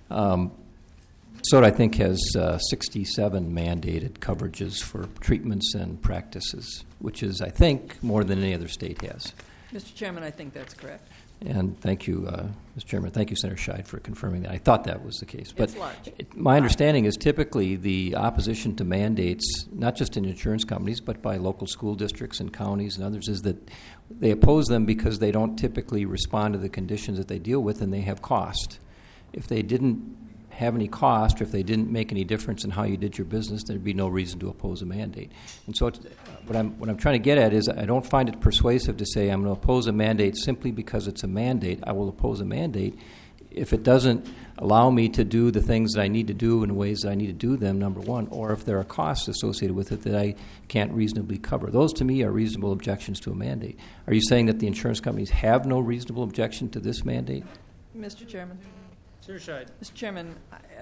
SOTA, I think, has 67 mandated coverages for treatments and practices, which is, I think, more than any other state has.
Mr. Chairman, I think that's correct.
And thank you, Mr. Chairman. Thank you, Senator Scheid, for confirming that. I thought that was the case. But
it's large.
My understanding is typically the opposition to mandates, not just in insurance companies, but by local school districts and counties and others, is that they oppose them because they don't typically respond to the conditions that they deal with, and they have cost. If they didn't have any cost, or if they didn't make any difference in how you did your business, there'd be no reason to oppose a mandate. And so what I'm trying to get at is I don't find it persuasive to say I'm going to oppose a mandate simply because it's a mandate. I will oppose a mandate if it doesn't allow me to do the things that I need to do in ways that I need to do them, number one, or if there are costs associated with it that I can't reasonably cover. Those, to me, are reasonable objections to a mandate. Are you saying that the insurance companies have no reasonable objection to this mandate?
Mr. Chairman.
Mr.
Chairman,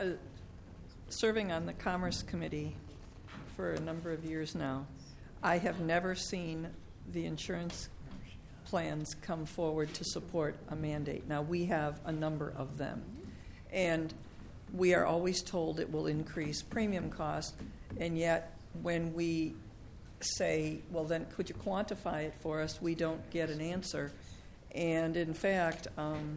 serving on the Commerce Committee for a number of years now, I have never seen the insurance plans come forward to support a mandate. Now, we have a number of them, and we are always told it will increase premium cost, and yet when we say, well, then could you quantify it for us, we don't get an answer. And in fact,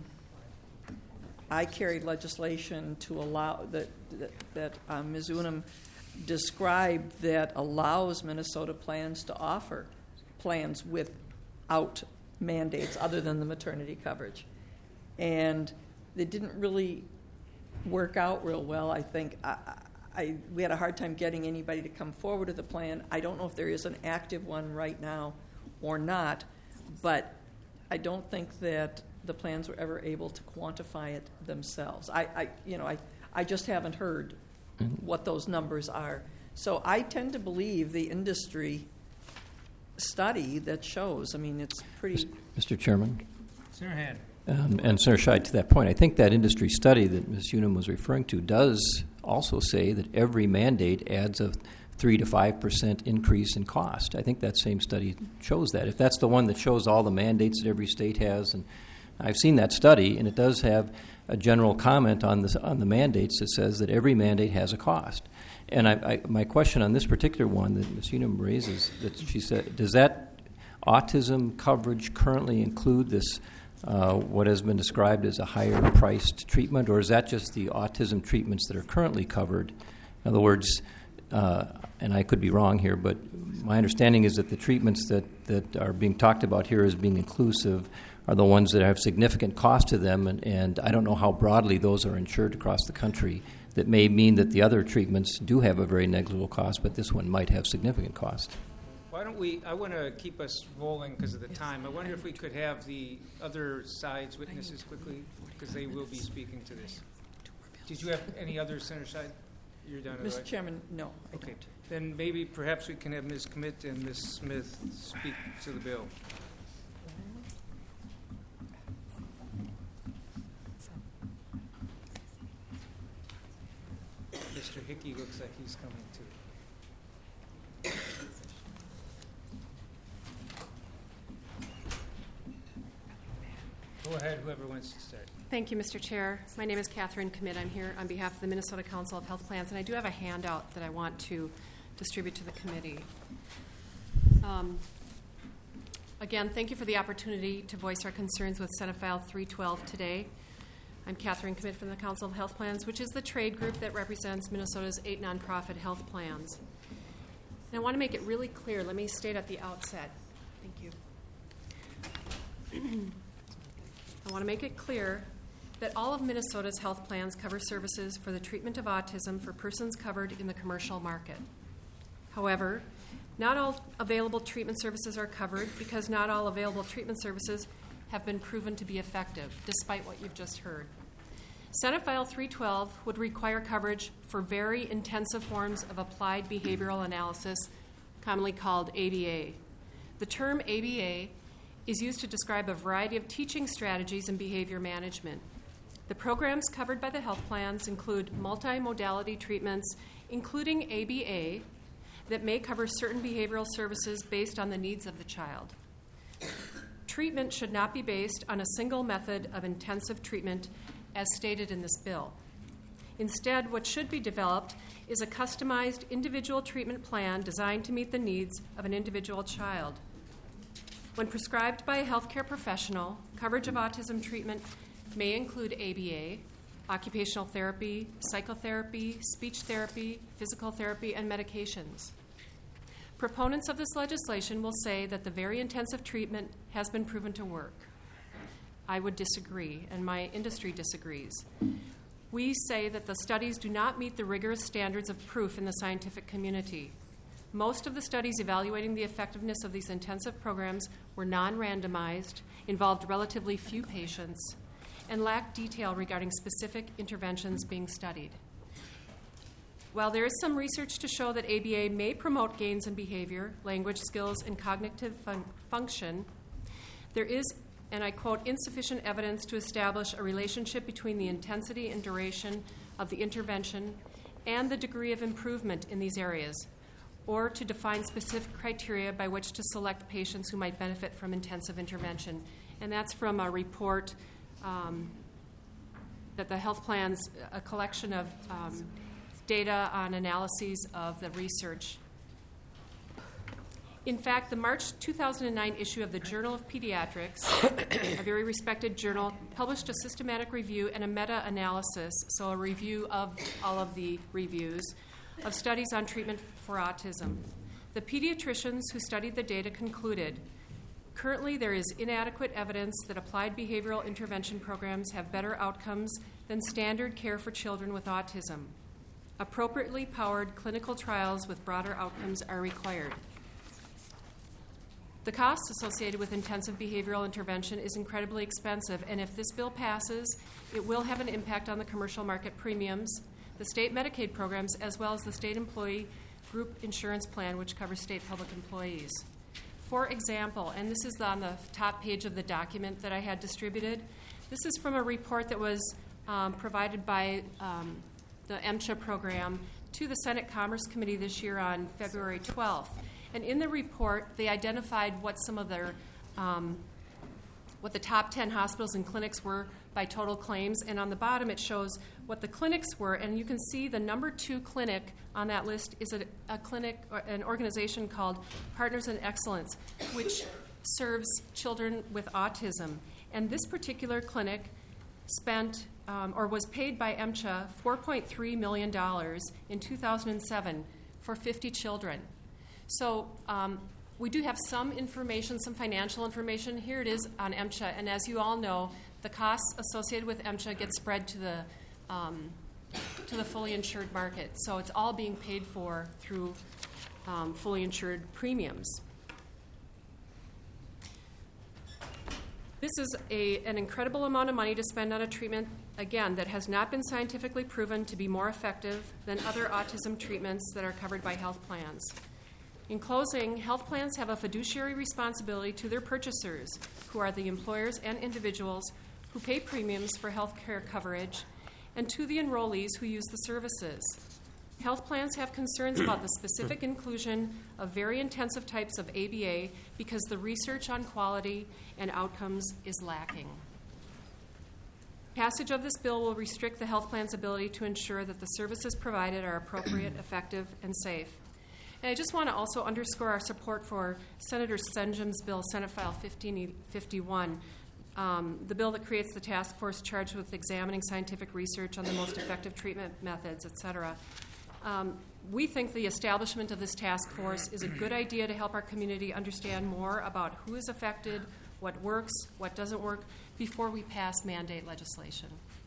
I carried legislation to allow that Ms. Unum described that allows Minnesota plans to offer plans without mandates other than the maternity coverage. And they didn't really work out real well. I think we had a hard time getting anybody to come forward with a plan. I don't know if there is an active one right now or not, but I don't think that the plans were ever able to quantify it themselves. I just haven't heard what those numbers are. So I tend to believe the industry study that shows. I mean, it's pretty...
Mr. Chairman?
Senator Hand.
And Senator Scheid, to that point, I think that industry study that Ms. Unum was referring to does also say that every mandate adds a 3 to 5% increase in cost. I think that same study shows that. If that's the one that shows all the mandates that every state has, and I've seen that study, and it does have a general comment on the mandates that says that every mandate has a cost. And my question on this particular one that Ms. Unum raises, that she said, does that autism coverage currently include this, what has been described as a higher-priced treatment, or is that just the autism treatments that are currently covered? In other words, and I could be wrong here, but my understanding is that the treatments that are being talked about here as being inclusive are the ones that have significant cost to them, and I don't know how broadly those are insured across the country. That may mean that the other treatments do have a very negligible cost, but this one might have significant cost.
Why don't we, I want to keep us rolling because of the time. I wonder if we could have the other side's witnesses quickly, because they will be speaking to this. Did you have any other, Senator Scheid? You're done.
Mr. Chairman, no.
Okay. Then maybe perhaps we can have Ms. Commit and Ms. Smith speak to the bill. Mr. Hickey looks like he's coming too. Go ahead, whoever wants to start.
Thank you, Mr. Chair. My name is Catherine Commit. I'm here on behalf of the Minnesota Council of Health Plans, and I do have a handout that I want to distribute to the committee. Again, thank you for the opportunity to voice our concerns with Senate File 312 today. I'm Catherine Commit from the Council of Health Plans, which is the trade group that represents Minnesota's 8 nonprofit health plans. And I want to make it really clear. Let me state at the outset. Thank you. I want to make it clear that all of Minnesota's health plans cover services for the treatment of autism for persons covered in the commercial market. However, not all available treatment services are covered because not all available treatment services have been proven to be effective, despite what you've just heard. Senate File 312 would require coverage for very intensive forms of applied behavioral analysis, commonly called ABA. The term ABA is used to describe a variety of teaching strategies in behavior management. The programs covered by the health plans include multimodality treatments, including ABA, that may cover certain behavioral services based on the needs of the child. Treatment should not be based on a single method of intensive treatment as stated in this bill. Instead, what should be developed is a customized individual treatment plan designed to meet the needs of an individual child. When prescribed by a healthcare professional, coverage of autism treatment may include ABA, occupational therapy, psychotherapy, speech therapy, physical therapy, and medications. Proponents of this legislation will say that the very intensive treatment has been proven to work. I would disagree, and my industry disagrees. We say that the studies do not meet the rigorous standards of proof in the scientific community. Most of the studies evaluating the effectiveness of these intensive programs were non-randomized, involved relatively few patients, and lacked detail regarding specific interventions being studied. While there is some research to show that ABA may promote gains in behavior, language skills, and cognitive function, there is, and I quote, insufficient evidence to establish a relationship between the intensity and duration of the intervention and the degree of improvement in these areas, or to define specific criteria by which to select patients who might benefit from intensive intervention. And that's from a report that the health plans, a collection of data on analyses of the research. In fact, the March 2009 issue of the Journal of Pediatrics, a very respected journal, published a systematic review and a meta-analysis, so a review of all of the reviews, of studies on treatment for autism. The pediatricians who studied the data concluded Currently, there is inadequate evidence that applied behavioral intervention programs have better outcomes than standard care for children with autism. Appropriately powered clinical trials with broader outcomes are required. The costs associated with intensive behavioral intervention is incredibly expensive, and if this bill passes, it will have an impact on the commercial market premiums, the state Medicaid programs, as well as the state employee group insurance plan, which covers state public employees. For example, and this is on the top page of the document that I had distributed, this is from a report that was provided by the MCHA program to the Senate Commerce Committee this year on February 12th. And in the report, they identified what some of their, what the top 10 hospitals and clinics were by total claims. And on the bottom, it shows what the clinics were. And you can see the number 2 clinic on that list is a clinic, or an organization called Partners in Excellence, which serves children with autism. And this particular clinic spent or was paid by MCHA $4.3 million in 2007 for 50 children. So we do have some information, some financial information. Here it is on MCHA, and as you all know, the costs associated with MCHA get spread to the fully insured market. So it's all being paid for through fully insured premiums. This is an incredible amount of money to spend on a treatment, again, that has not been scientifically proven to be more effective than other autism treatments that are covered by health plans. In closing, health plans have a fiduciary responsibility to their purchasers, who are the employers and individuals who pay premiums for health care coverage, and to the enrollees who use the services. Health plans have concerns about the specific inclusion of very intensive types of ABA because the research on quality and outcomes is lacking. Passage of this bill will restrict the health plan's ability to ensure that the services provided are appropriate, effective, and safe. And I just want to also underscore our support for Senator Senjum's bill, Senate File 1551, the bill that creates the task force charged with examining scientific research on the most effective treatment methods, et cetera. We think the establishment of this task force is a good idea to help our community understand more about who is affected, what works, what doesn't work, before we pass mandate legislation.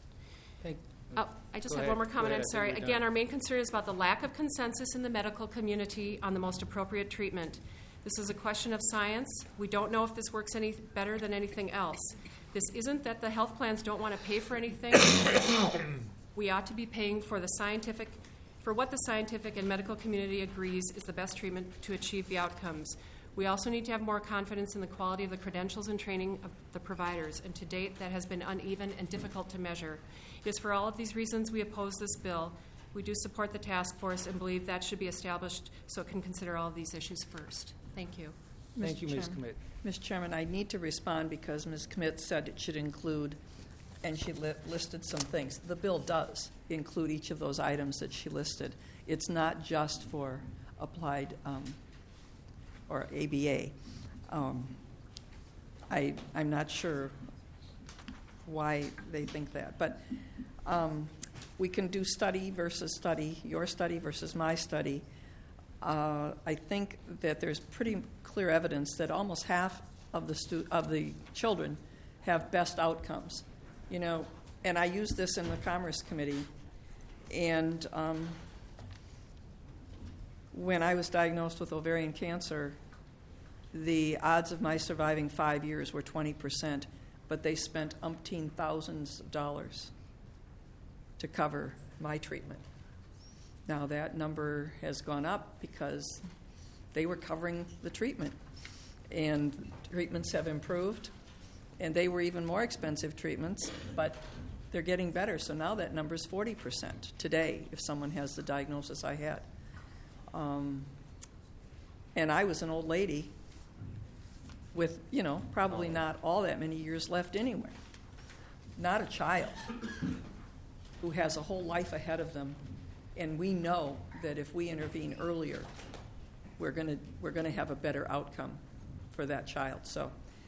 I just have one more comment. I'm sorry. Again, our main concern is about the lack of consensus in the medical community on the most appropriate treatment. This is a question of science. We don't know if this works any better than anything else. This isn't that the health plans don't want to pay for anything. We ought to be paying for what the scientific and medical community agrees is the best treatment to achieve the outcomes. We also need to have more confidence in the quality of the credentials and training of the providers, and to date that has been uneven and difficult to measure. It is for all of these reasons we oppose this bill. We do support the task force and believe that should be established so it can consider all of these issues first. Thank you.
Thank you, Ms. Kmitt.
Mr. Chairman, I need to respond because Ms. Kmitt said it should include, and she listed some things. The bill does include each of those items that she listed. It's not just for applied or ABA. I'm not sure why they think that, but we can do study versus study, your study versus my study. I think that there's pretty clear evidence that almost half of the children have best outcomes. You know, and I used this in the Commerce Committee, and when I was diagnosed with ovarian cancer, the odds of my surviving 5 years were 20%, but they spent umpteen thousands of dollars to cover my treatment. Now that number has gone up because they were covering the treatment, and treatments have improved, and they were even more expensive treatments, but they're getting better. So now that number is 40% today if someone has the diagnosis I had. And I was an old lady with, probably not all that many years left anyway. Not a child who has a whole life ahead of them, and we know that if we intervene earlier, we're going to have a better outcome for that child. So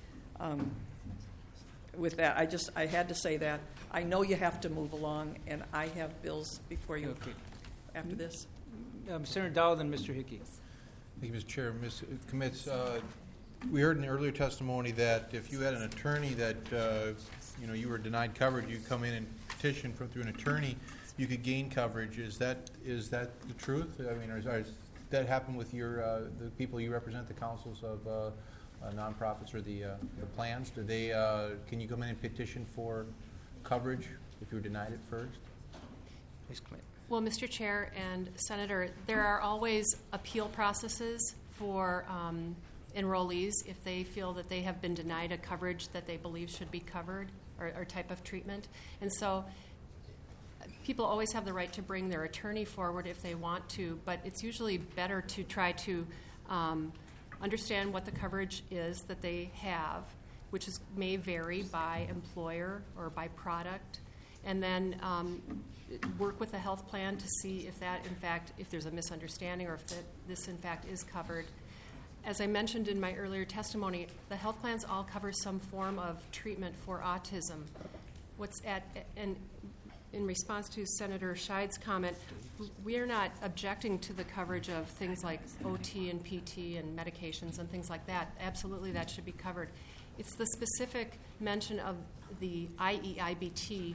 with that, I had to say that. I know you have to move along, and I have bills before you after this.
Senator Dowell, then Mr. Hickey.
Thank you, Mr. Chair. Ms. Kmitz,
we heard in the earlier testimony that if you had an attorney that you were denied coverage, you come in and petition through an attorney, you could gain coverage. Is that the truth? I mean, does that happen with the people you represent, the councils of nonprofits or the plans? Do they? Can you come in and petition for coverage if you were denied it first?
Please come in.
Well, Mr. Chair and Senator, there are always appeal processes for enrollees if they feel that they have been denied a coverage that they believe should be covered or type of treatment. And so people always have the right to bring their attorney forward if they want to, but it's usually better to try to understand what the coverage is that they have, which may vary by employer or by product, and then work with the health plan to see if that, in fact, if there's a misunderstanding or if this, in fact, is covered. As I mentioned in my earlier testimony, the health plans all cover some form of treatment for autism. And in response to Senator Scheid's comment, we are not objecting to the coverage of things like OT and PT and medications and things like that. Absolutely, that should be covered. It's the specific mention of the IEIBT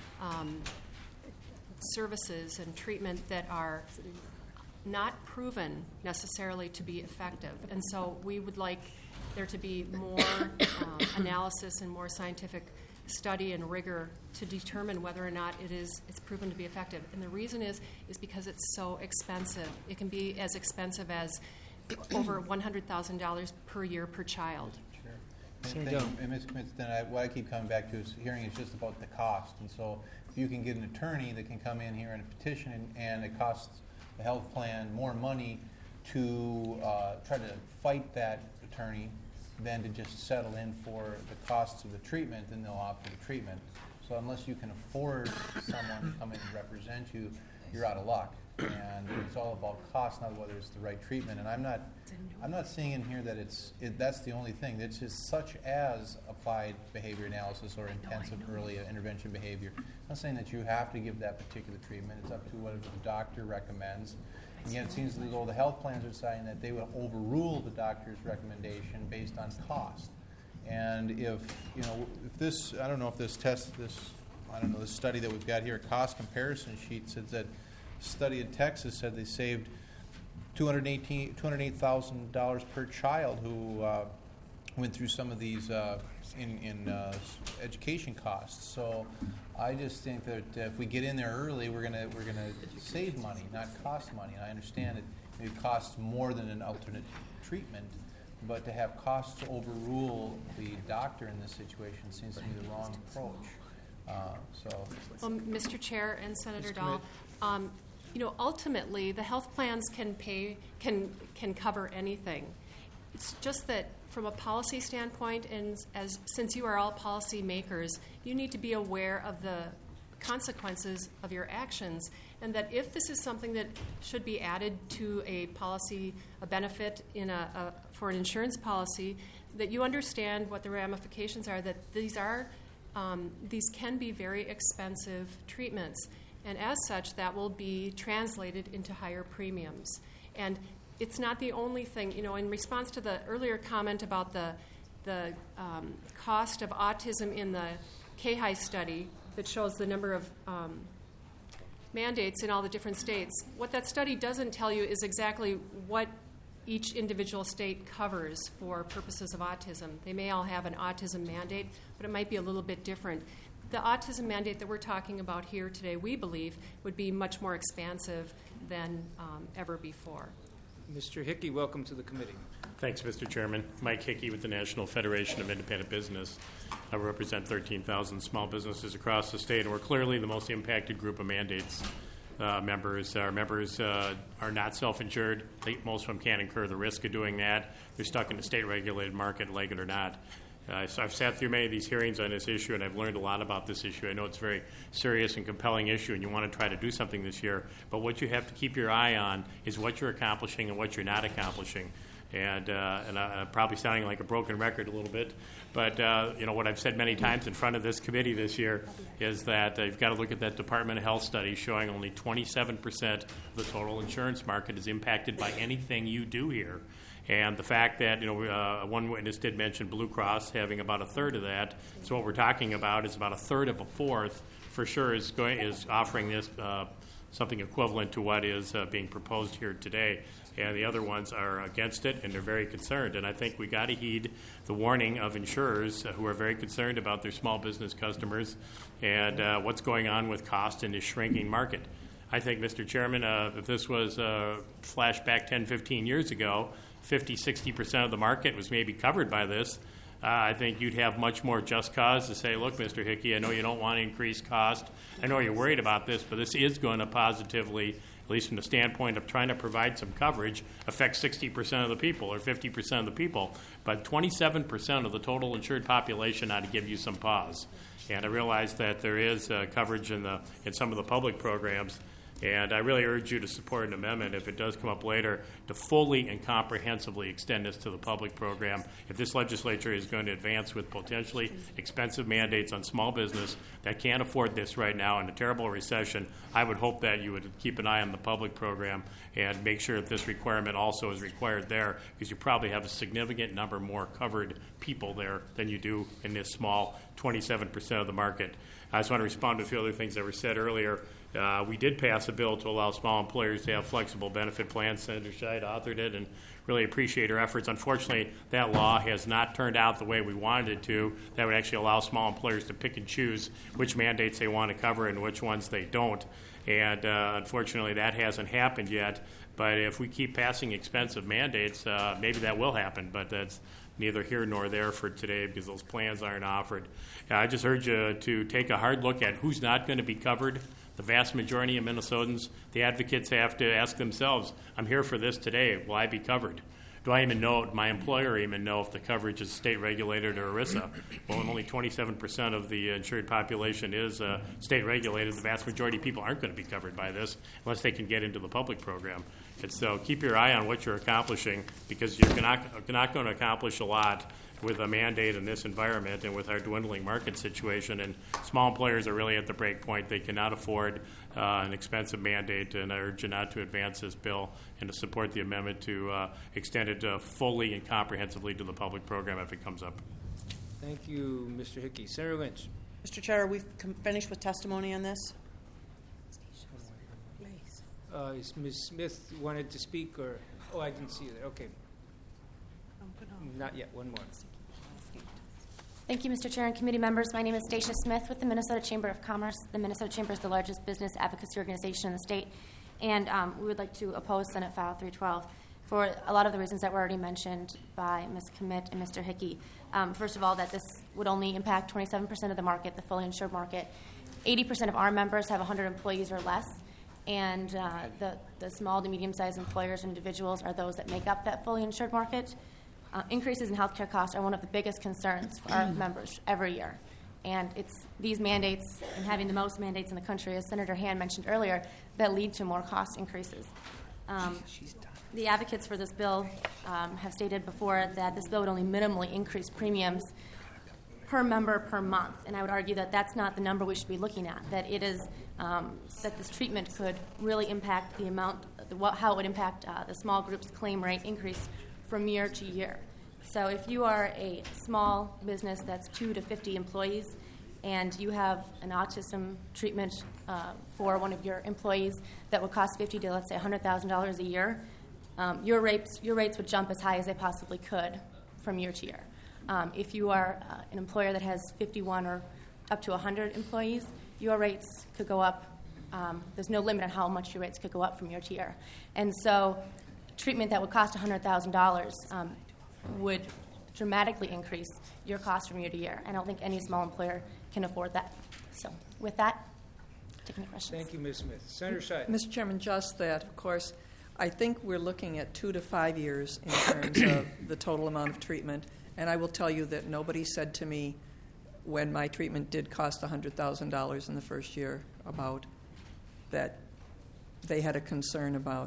services and treatment that are not proven necessarily to be effective. And so we would like there to be more analysis and more scientific study and rigor to determine whether or not it's proven to be effective. And the reason is because it's so expensive. It can be as expensive as over $100,000 per year per child.
And Ms. Kmitzen, what I keep coming back to is hearing is just about the cost. And so if you can get an attorney that can come in here and petition, and it costs the health plan more money to try to fight that attorney than to just settle in for the costs of the treatment, then they'll opt for the treatment. So unless you can afford someone to come in and represent you, you're out of luck. And it's all about cost, not whether it's the right treatment. And I'm not seeing in here that that's the only thing. It's just such as applied behavior analysis or intensive early intervention behavior. I'm not saying that you have to give that particular treatment. It's up to whatever the doctor recommends. And yet it seems as though the health plans are saying that they will overrule the doctor's recommendation based on cost. And if this, I don't know if this study that we've got here, a cost comparison sheet, says that study in Texas said they saved $208,000 per child who went through some of these in education costs. So I just think that if we get in there early, we're gonna save money, not cost money. And I understand it costs more than an alternate treatment, but to have costs overrule the doctor in this situation seems to be the wrong approach.
Well, Mr. Chair and Senator Dahl, ultimately the health plans can cover anything. It's just that from a policy standpoint, and since you are all policy makers, you need to be aware of the consequences of your actions, and that if this is something that should be added to a policy, a benefit for an insurance policy, that you understand what the ramifications are, that these can be very expensive treatments. And as such, that will be translated into higher premiums. And it's not the only thing. In response to the earlier comment about the cost of autism in the KHI study that shows the number of mandates in all the different states, what that study doesn't tell you is exactly what each individual state covers for purposes of autism. They may all have an autism mandate, but it might be a little bit different. The autism mandate that we're talking about here today, we believe, would be much more expansive than ever before.
Mr. Hickey, welcome to the committee.
Thanks, Mr. Chairman. Mike Hickey with the National Federation of Independent Business. I represent 13,000 small businesses across the state, and we're clearly the most impacted group of mandates members. Our members are not self-insured. Most of them can't incur the risk of doing that. They're stuck in a state-regulated market, like it or not. So I've sat through many of these hearings on this issue, and I've learned a lot about this issue. I know it's a very serious and compelling issue, and you want to try to do something this year. But what you have to keep your eye on is what you're accomplishing and what you're not accomplishing. And I'm probably sounding like a broken record a little bit, but what I've said many times in front of this committee this year is that you've got to look at that Department of Health study showing only 27% of the total insurance market is impacted by anything you do here. And the fact that, one witness did mention Blue Cross having about a third of that. So what we're talking about is about a third of a fourth for sure is offering this something equivalent to what is being proposed here today. And the other ones are against it, and they're very concerned. And I think we got to heed the warning of insurers who are very concerned about their small business customers and what's going on with cost in this shrinking market. I think, Mr. Chairman, if this was flashback 10, 15 years ago, 50, 60% of the market was maybe covered by this. I think you'd have much more just cause to say, look, Mr. Hickey, I know you don't want to increase cost. I know you're worried about this, but this is going to positively, at least from the standpoint of trying to provide some coverage, affect 60% of the people or 50% of the people. But 27% of the total insured population ought to give you some pause. And I realize that there is coverage in some of the public programs. And I really urge you to support an amendment, if it does come up later, to fully and comprehensively extend this to the public program. If this legislature is going to advance with potentially expensive mandates on small business that can't afford this right now in a terrible recession, I would hope that you would keep an eye on the public program and make sure that this requirement also is required there, because you probably have a significant number more covered people there than you do in this small 27% of the market. I just want to respond to a few other things that were said earlier. We did pass a bill to allow small employers to have flexible benefit plans. Senator Scheid authored it, and really appreciate her efforts. Unfortunately, that law has not turned out the way we wanted it to. That would actually allow small employers to pick and choose which mandates they want to cover and which ones they don't. And unfortunately, that hasn't happened yet. But if we keep passing expensive mandates, maybe that will happen. But that's neither here nor there for today, because those plans aren't offered. I just urge you to take a hard look at who's not going to be covered. The vast majority of Minnesotans, the advocates have to ask themselves, I'm here for this today, will I be covered? Do I even know, my employer even know if the coverage is state regulated or ERISA? Well, only 27% of the insured population is state regulated. The vast majority of people aren't going to be covered by this unless they can get into the public program. And so keep your eye on what you're accomplishing, because you're not going to accomplish a lot with a mandate in this environment and with our dwindling market situation. And small employers are really at the break point. They cannot afford an expensive mandate, and I urge you not to advance this bill and to support the amendment to extend it fully and comprehensively to the public program if it comes up.
Thank you, Mr. Hickey. Senator Lynch.
Mr. Chair, we've finished with testimony on this.
Is Ms. Smith wanted to speak, or I didn't see her. Okay. Not yet. One more.
Thank you, Mr. Chair and committee members. My name is Stacia Smith with the Minnesota Chamber of Commerce. The Minnesota Chamber is the largest business advocacy organization in the state, and we would like to oppose Senate File 312 for a lot of the reasons that were already mentioned by Ms. Commit and Mr. Hickey. First of all, that this would only impact 27% of the market, the fully insured market. 80% of our members have 100 employees or less, and the small to medium-sized employers and individuals are those that make up that fully insured market. Increases in healthcare costs are one of the biggest concerns for our members every year. And it's these mandates, and having the most mandates in the country, as Senator Hand mentioned earlier, that lead to more cost increases. The advocates for this bill have stated before that this bill would only minimally increase premiums per member per month. And I would argue that that's not the number we should be looking at, that it is that this treatment could really impact the amount, how it would impact the small group's claim rate increase from year to year. So if you are a small business that's 2 to 50 employees and you have an autism treatment for one of your employees that would cost $50,000 to, let's say, $100,000 a year, your rates would jump as high as they possibly could from year to year. If you are an employer that has 51 or up to 100 employees, your rates could go up. There's no limit on how much your rates could go up from year to year. And so treatment that would cost $100,000 would dramatically increase your cost from year to year. I don't think any small employer can afford that. So with that, taking questions.
Thank you, Ms. Smith. Senator Scheid.
Mr. Chairman, just that, of course, I think we're looking at 2 to 5 years in terms of the total amount of treatment. And I will tell you that nobody said to me when my treatment did cost $100,000 in the first year about that they had a concern about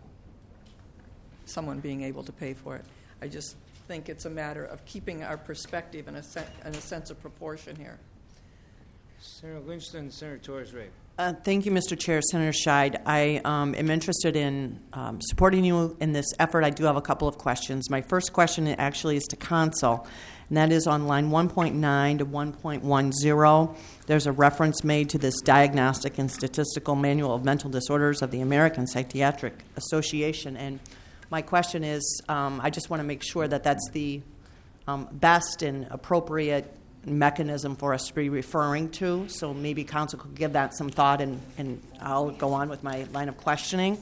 someone being able to pay for it. I just think it's a matter of keeping our perspective and a sense of proportion here.
Senator Lynch, then Senator Torres-Ray.
Thank you, Mr. Chair. Senator Scheid, I am interested in supporting you in this effort. I do have a couple of questions. My first question actually is to Council, and that is on line 1.9 to 1.10. There's a reference made to this Diagnostic and Statistical Manual of Mental Disorders of the American Psychiatric Association. And my question is, I just want to make sure that that's the best and appropriate mechanism for us to be referring to. So maybe Council could give that some thought, and I'll go on with my line of questioning.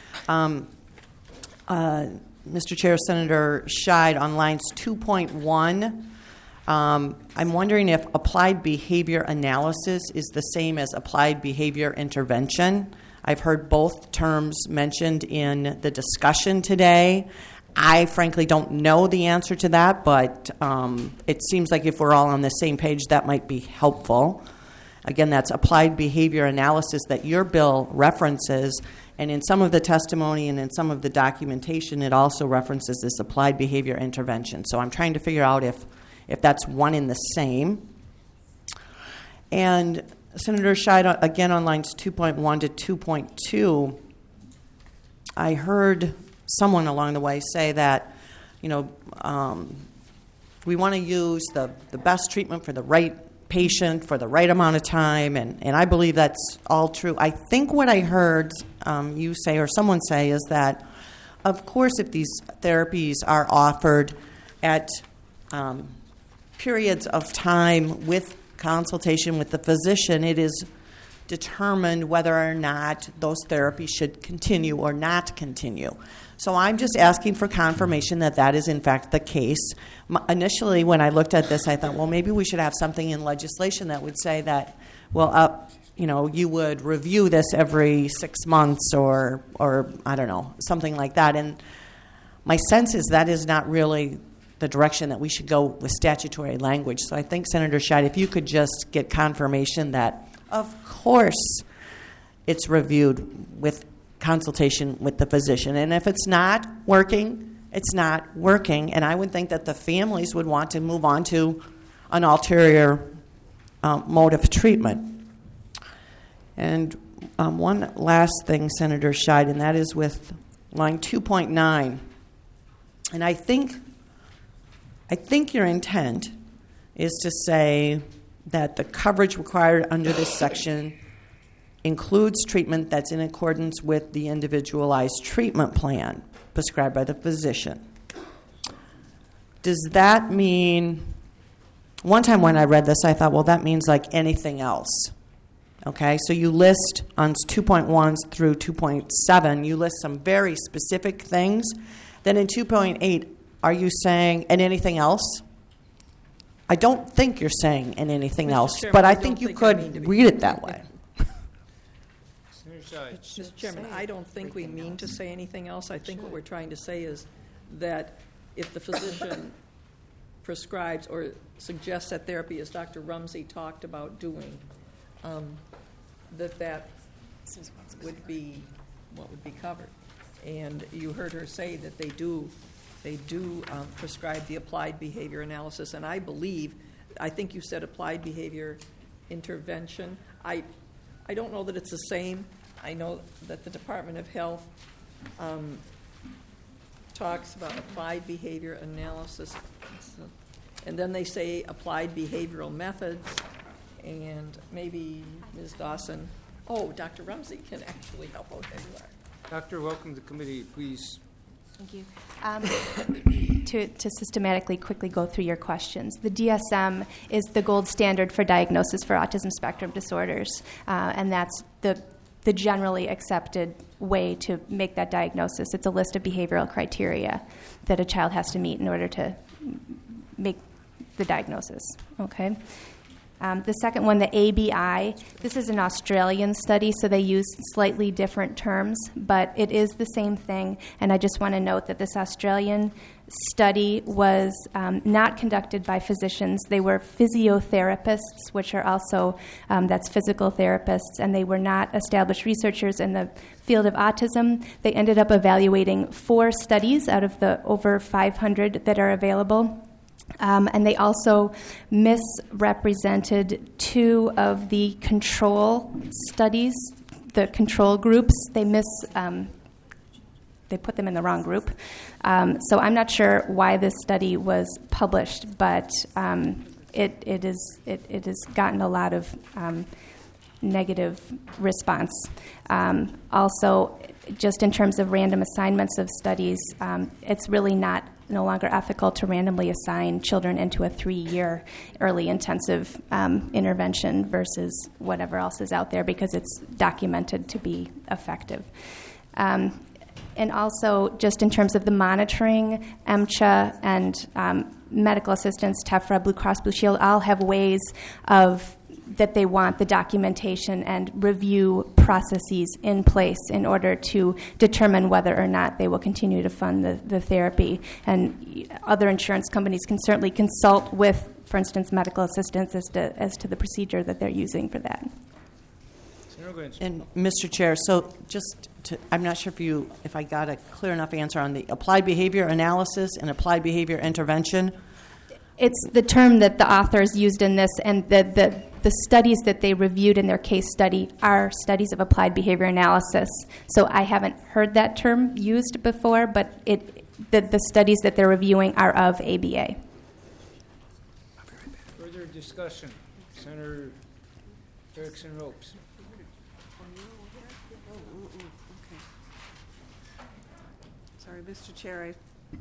Mr. Chair, Senator Scheid, on lines 2.1, I'm wondering if applied behavior analysis is the same as applied behavior intervention. I've heard both terms mentioned in the discussion today. I frankly don't know the answer to that, but it seems like if we're all on the same page, that might be helpful. Again, that's applied behavior analysis that your bill references, and in some of the testimony and in some of the documentation, it also references this applied behavior intervention. So I'm trying to figure out if that's one in the same. And Senator Scheid, again on lines 2.1 to 2.2, I heard someone along the way say that, we want to use the best treatment for the right patient for the right amount of time, and I believe that's all true. I think what I heard you say or someone say is that, of course, if these therapies are offered at periods of time with consultation with the physician, it is determined whether or not those therapies should continue or not continue. So I'm just asking for confirmation that that is in fact the case. Initially, when I looked at this, I thought, well, maybe we should have something in legislation that would say that, you would review this every 6 months or I don't know, something like that. And my sense is that is not really the direction that we should go with statutory language. So I think, Senator Scheid, if you could just get confirmation that, of course, it's reviewed with consultation with the physician. And if it's not working, it's not working. And I would think that the families would want to move on to an ulterior mode of treatment. And one last thing, Senator Scheid, and that is with line 2.9. And I think your intent is to say that the coverage required under this section includes treatment that's in accordance with the individualized treatment plan prescribed by the physician. Does that mean, one time when I read this, I thought, well, that means like anything else. Okay, so you list on 2.1 through 2.7, you list some very specific things. Then in 2.8, are you saying, and anything else? I don't think you're saying, and anything else,
Chairman,
but I think you could read it that way.
Mr. Chairman, I don't think we mean to say anything else. I think what we're trying to say is that if the physician prescribes or suggests that therapy, as Dr. Rumsey talked about doing, that would be what would be covered. And you heard her say that they do prescribe the applied behavior analysis, and I think you said applied behavior intervention. I don't know that it's the same. I know that the Department of Health talks about applied behavior analysis, and then they say applied behavioral methods, and maybe Ms. Dawson, Dr. Rumsey can actually help out there. You are.
Doctor, welcome to the committee. Please.
Thank you. To systematically quickly go through your questions, the DSM is the gold standard for diagnosis for autism spectrum disorders, and that's the generally accepted way to make that diagnosis. It's a list of behavioral criteria that a child has to meet in order to make the diagnosis. Okay. The second one, the ABI, this is an Australian study, so they use slightly different terms, but it is the same thing. And I just want to note that this Australian study was not conducted by physicians. They were physiotherapists, which are also, that's physical therapists, and they were not established researchers in the field of autism. They ended up evaluating 4 studies out of the over 500 that are available. And they also misrepresented 2 of the control studies, the control groups. They put them in the wrong group. So I'm not sure why this study was published, but it has gotten a lot of negative response. Also, just in terms of random assignments of studies, it's really no longer ethical to randomly assign children into a 3-year early intensive intervention versus whatever else is out there because it's documented to be effective. And also, just in terms of the monitoring, MCHA and medical assistance, TEFRA, Blue Cross Blue Shield, all have ways of that they want the documentation and review processes in place in order to determine whether or not they will continue to fund the therapy. And other insurance companies can certainly consult with, for instance, medical assistants as to the procedure that they're using for that.
And Mr. Chair, so I'm not sure if I got a clear enough answer on the applied behavior analysis and applied behavior intervention.
It's the term that the authors used in this, and the studies that they reviewed in their case study are studies of applied behavior analysis. So I haven't heard that term used before, but the studies that they're reviewing are of ABA.
Further discussion. Senator Erickson Ropes.
Sorry, Mr. Chair,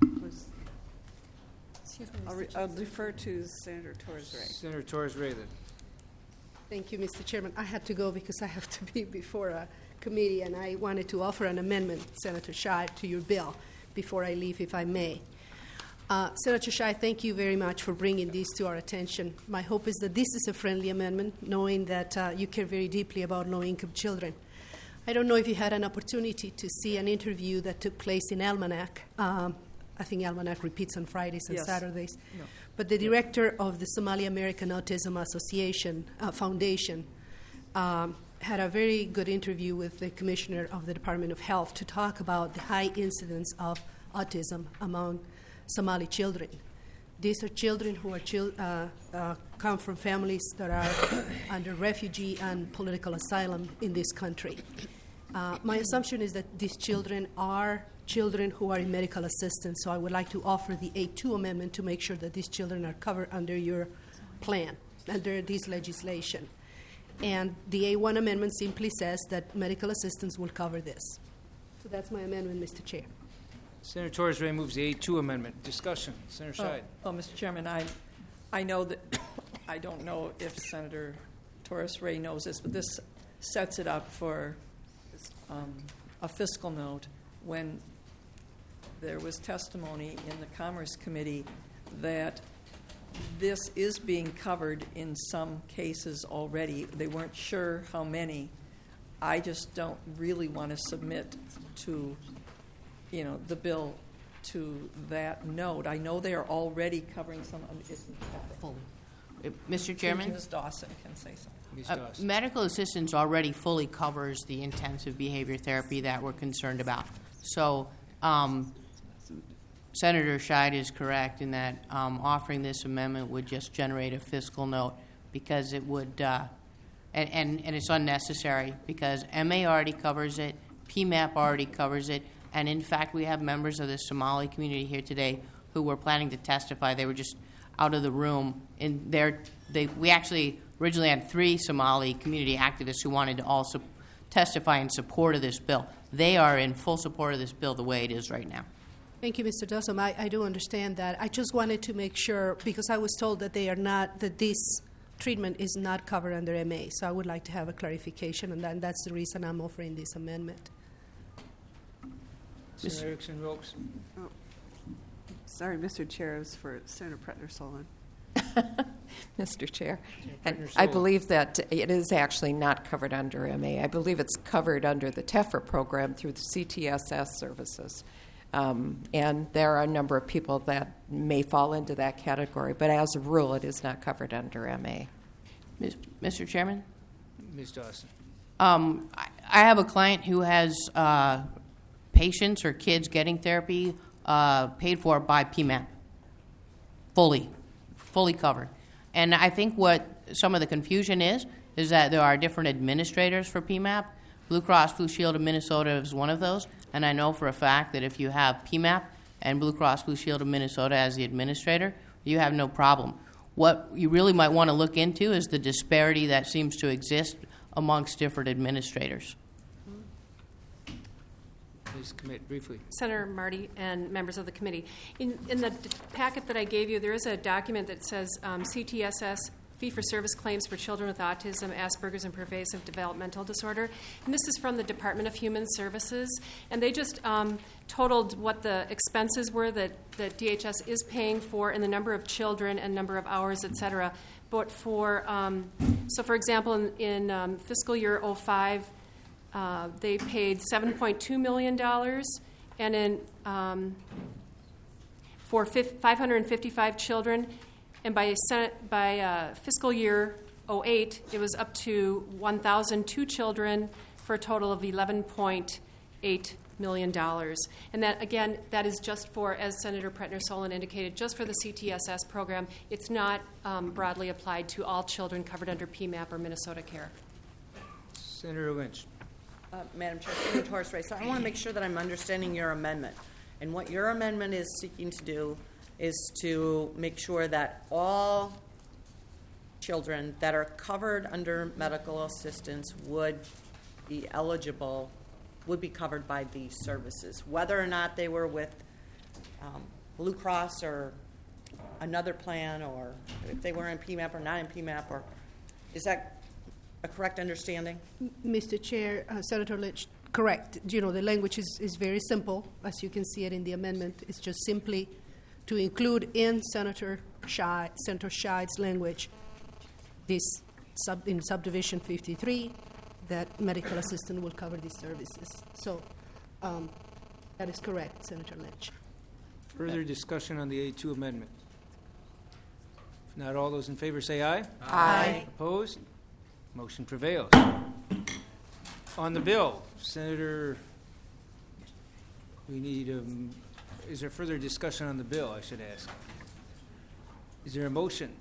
I'll defer to Senator Torres-Ray.
Senator Torres-Ray, then.
Thank you, Mr. Chairman. I had to go because I have to be before a committee, and I wanted to offer an amendment, Senator Scheid, to your bill before I leave, if I may. Senator Scheid, thank you very much for bringing this to our attention. My hope is that this is a friendly amendment, knowing that you care very deeply about low-income children. I don't know if you had an opportunity to see an interview that took place in Almanac. I think Almanac repeats on Fridays and Saturdays. No. But the director of the Somali American Autism Association Foundation had a very good interview with the commissioner of the Department of Health to talk about the high incidence of autism among Somali children. These are children who are come from families that are under refugee and political asylum in this country. My assumption is that these children are children who are in medical assistance, so I would like to offer the A2 amendment to make sure that these children are covered under your plan, under this legislation. And the A1 amendment simply says that medical assistance will cover this. So that's my amendment, Mr. Chair.
Senator Torres-Ray moves the A2 amendment. Discussion. Senator Scheid.
Mr. Chairman, I know that I don't know if Senator Torres-Ray knows this, but this sets it up for a fiscal note when there was testimony in the Commerce Committee that this is being covered in some cases already. They weren't sure how many. I just don't really want to submit to, the bill to that note. I know they are already covering some.
Mr. Chairman?
Ms. Dawson can say something.
Medical assistance already fully covers the intensive behavior therapy that we're concerned about. So Senator Scheid is correct in that offering this amendment would just generate a fiscal note because it would, and it's unnecessary because MA already covers it, PMAP already covers it, and in fact we have members of the Somali community here today who were planning to testify. They were just out of the room. We actually originally had 3 Somali community activists who wanted to also testify in support of this bill. They are in full support of this bill the way it is right now.
Thank you, Mr. Dawson. I do understand that. I just wanted to make sure, because I was told that that this treatment is not covered under MA, so I would like to have a clarification on that, and that's the reason I'm offering this amendment.
Senator Erickson Ropes.
Oh. Sorry, Mr. Chair, it was for Senator Pretner-Solon.
Mr. Chair, and I believe that it is actually not covered under MA. I believe it's covered under the TEFRA program through the CTSS services. And there are a number of people that may fall into that category, but as a rule, it is not covered under MA.
Mr. Chairman?
Ms. Dawson.
I have a client who has patients or kids getting therapy paid for by PMAP, fully. fully covered. And I think what some of the confusion is that there are different administrators for PMAP. Blue Cross Blue Shield of Minnesota is one of those, and I know for a fact that if you have PMAP and Blue Cross Blue Shield of Minnesota as the administrator, you have no problem. What you really might want to look into is the disparity that seems to exist amongst different administrators.
Please commit briefly.
Senator Marty and members of the committee. In the packet that I gave you, there is a document that says CTSS fee-for-service claims for children with autism, Asperger's, and pervasive developmental disorder. And this is from the Department of Human Services. And they just totaled what the expenses were that DHS is paying for and the number of children and number of hours, et cetera. But for example, in fiscal year 05, they paid $7.2 million, and in for 555 children, and by fiscal year 08, it was up to 1,002 children for a total of $11.8 million. And that, again, that is just for, as Senator Pretner-Solon indicated, just for the CTSS program. It's not broadly applied to all children covered under PMAP or Minnesota Care.
Senator Lynch.
Madam Chair, Senator Torres-Ray. So I want to make sure that I'm understanding your amendment. And what your amendment is seeking to do is to make sure that all children that are covered under medical assistance would be eligible, would be covered by these services, whether or not they were with Blue Cross or another plan, or if they were in PMAP or not in PMAP, or is that a correct understanding?
Mr. Chair, Senator Lynch, correct. You know, the language is very simple, as you can see it in the amendment. It's just simply to include in Senator Scheid's language this in subdivision 53 that medical assistant will cover these services. So that is correct, Senator Lynch.
Further discussion on the A2 amendment? If not, all those in favor say aye.
Aye.
Opposed? Motion prevails. On the bill, Senator, we need is there further discussion on the bill, I should ask? Is there a motion?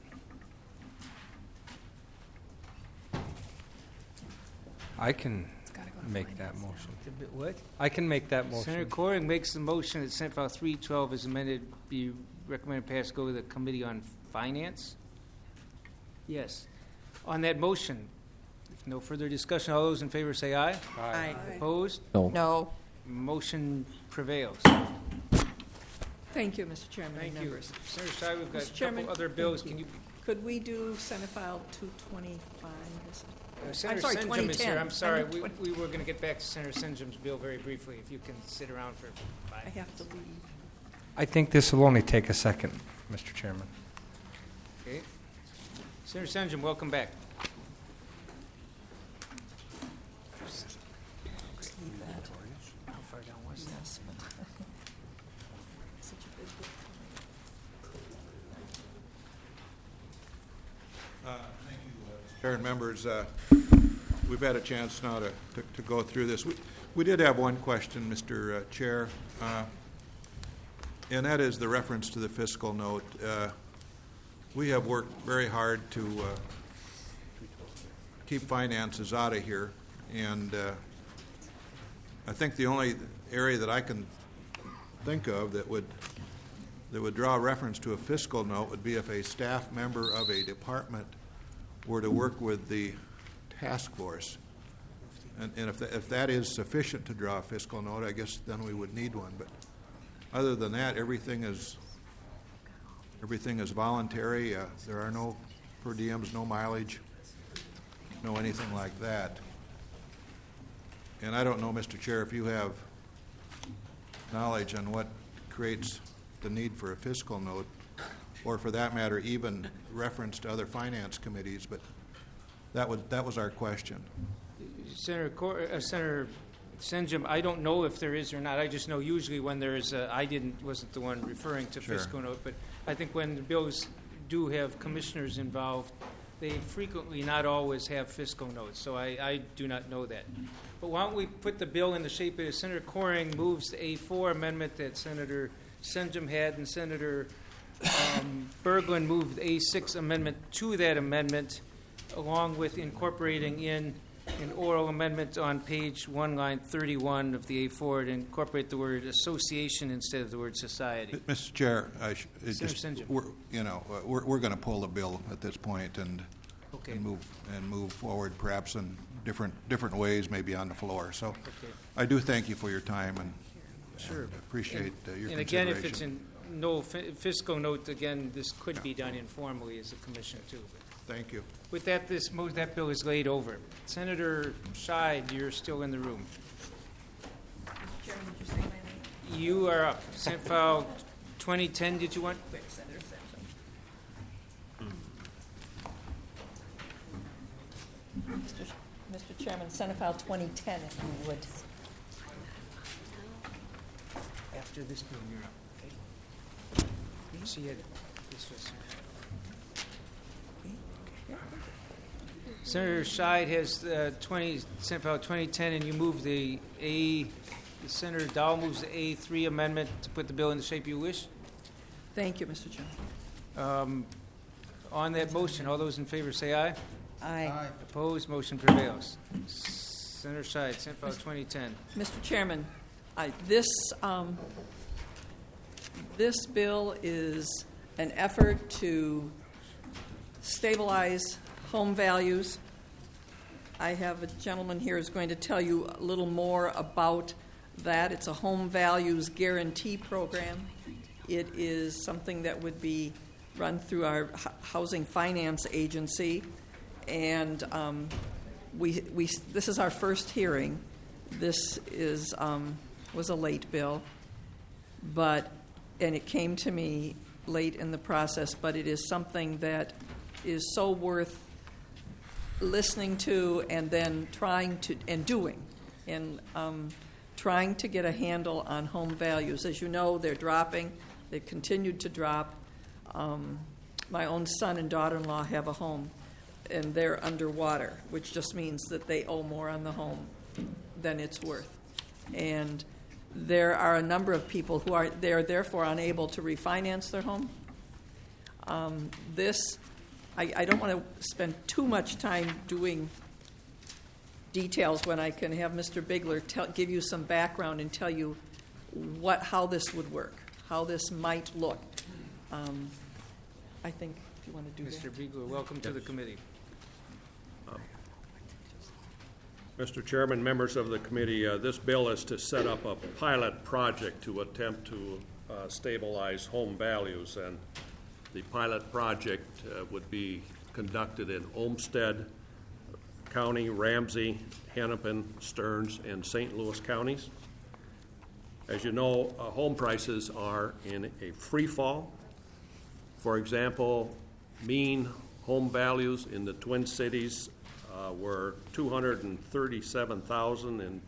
I can make that motion.
What?
I can make that motion.
Senator Coring makes the motion that Senate File 312 is amended, be recommended pass, go to the Committee on Finance. Yes. On that motion, if no further discussion, all those in favor say aye.
Aye.
Opposed?
No. No.
Motion prevails.
Thank you, Mr. Chairman and
Thank you.
members.
Senator Schei, we've got
Mr.
a
Chairman,
couple other bills. Can you?
Could we do Senate File 225?
Senator
I'm sorry,
Senjum is here.
2010.
I'm sorry. We were going to get back to Senator Senjum's bill very briefly. If you can sit around for 5
I have to leave.
I think this will only take a second, Mr. Chairman.
Okay. Senator Senjum, welcome back. How far down was that?
Thank you, Chair and members. We've had a chance now to go through this. We did have one question, Mr. Chair, and that is the reference to the fiscal note. We have worked very hard to keep finances out of here, and I think the only area that I can think of that would draw reference to a fiscal note would be if a staff member of a department were to work with the task force. And if that is sufficient to draw a fiscal note, I guess then we would need one. But other than that, everything is voluntary. There are no per diems, no mileage, no anything like that. And I don't know, Mr. Chair, if you have knowledge on what creates the need for a fiscal note, or for that matter, even reference to other finance committees, but that was our question.
Senator Senjum, I don't know if there is or not. I just know usually when there is wasn't the one referring to fiscal note, but I think when the bills do have commissioners involved, they frequently, not always, have fiscal notes. So I do not know that. But why don't we put the bill in the shape of Senator Coring moves the A4 amendment that Senator Senjum had, and Senator Berglund moved A6 amendment to that amendment, along with incorporating in an oral amendment on page 1, line 31 of the A4 to incorporate the word association instead of the word society.
Mr. Chair,
Senator Sinjum.
we're going to pull the bill at this point and move forward, perhaps in different ways, maybe on the floor. So, I do thank you for your time and appreciate your consideration.
And again, if it's in no fiscal note, again, this could be done informally as a commission too.
Thank you.
With that, that bill is laid over. Senator Scheid, you're still in the room.
Mr. Chairman, did you say my name?
You are up. Senate File 2010, did you want?
Quick, Senator Simpson. Mr. Chairman, Senate File 2010, if you would.
After this bill, you're up. Okay? So you had this was. Senator Scheid has Senate File 2010, and you move Senator Dahl moves the A3 amendment to put the bill in the shape you wish.
Thank you, Mr. Chairman.
On that motion, all those in favor say aye.
Aye.
Opposed? Motion prevails. Senator Scheid, Senate File 2010.
Mr. Chairman, this bill is an effort to stabilize home values. I have a gentleman here who's going to tell you a little more about that. It's a home values guarantee program. It is something that would be run through our housing finance agency, and this is our first hearing. This was a late bill, and it came to me late in the process, but it is something that is so worth listening to and then trying to get a handle on home values. As you know, they're dropping. They've continued to drop. My own son and daughter-in-law have a home, and they're underwater, which just means that they owe more on the home than it's worth. And there are a number of people who are therefore unable to refinance their home. I don't want to spend too much time doing details when I can have Mr. Bigler give you some background and tell you how this would work, how this might look. I think if you want to do
Mr.
that.
Bigler, welcome to the committee.
Mr. Chairman, members of the committee, this bill is to set up a pilot project to attempt to stabilize home values, and the pilot project would be conducted in Olmsted County, Ramsey, Hennepin, Stearns, and St. Louis counties. As you know, home prices are in a free fall. For example, mean home values in the Twin Cities were $237,000 in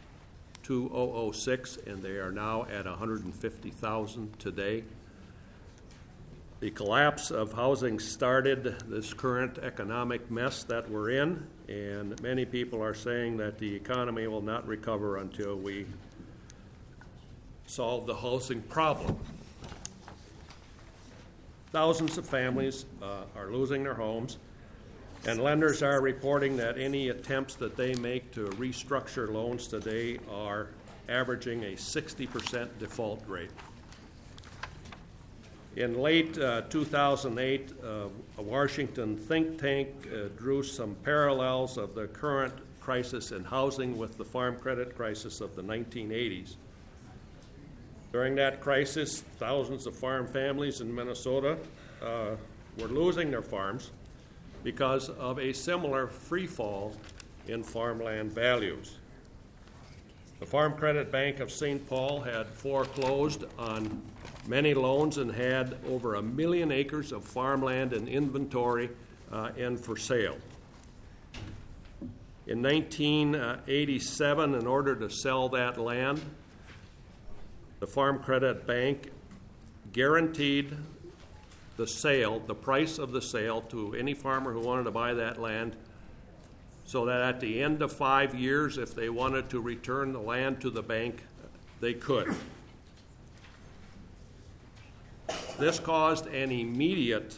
2006, and they are now at $150,000 today. The collapse of housing started this current economic mess that we're in, and many people are saying that the economy will not recover until we solve the housing problem. Thousands of families are losing their homes, and lenders are reporting that any attempts that they make to restructure loans today are averaging a 60% default rate. In late 2008, a Washington think tank drew some parallels of the current crisis in housing with the farm credit crisis of the 1980s. During that crisis, thousands of farm families in Minnesota were losing their farms because of a similar free fall in farmland values. The Farm Credit Bank of St. Paul had foreclosed on many loans and had over 1 million acres of farmland in inventory and for sale. In 1987, in order to sell that land, the Farm Credit Bank guaranteed the sale, the price of the sale, to any farmer who wanted to buy that land, so that at the end of 5 years, if they wanted to return the land to the bank, they could. This caused an immediate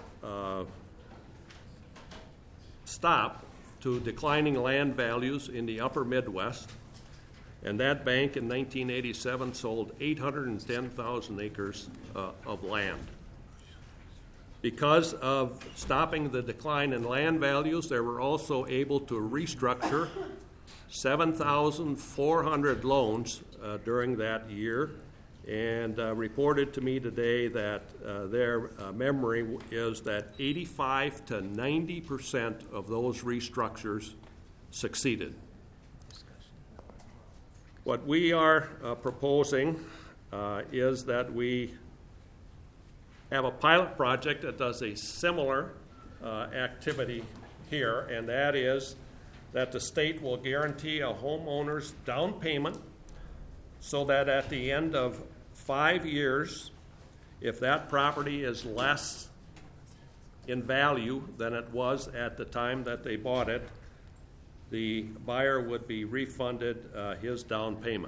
stop to declining land values in the upper Midwest, and that bank in 1987 sold 810,000 acres of land. Because of stopping the decline in land values, they were also able to restructure 7,400 loans during that year, and reported to me today that their memory is that 85 to 90% of those restructures succeeded. What we are proposing is that we have a pilot project that does a similar activity here, and that is that the state will guarantee a homeowner's down payment so that at the end of 5 years, if that property is less in value than it was at the time that they bought it, the buyer would be refunded his down payment.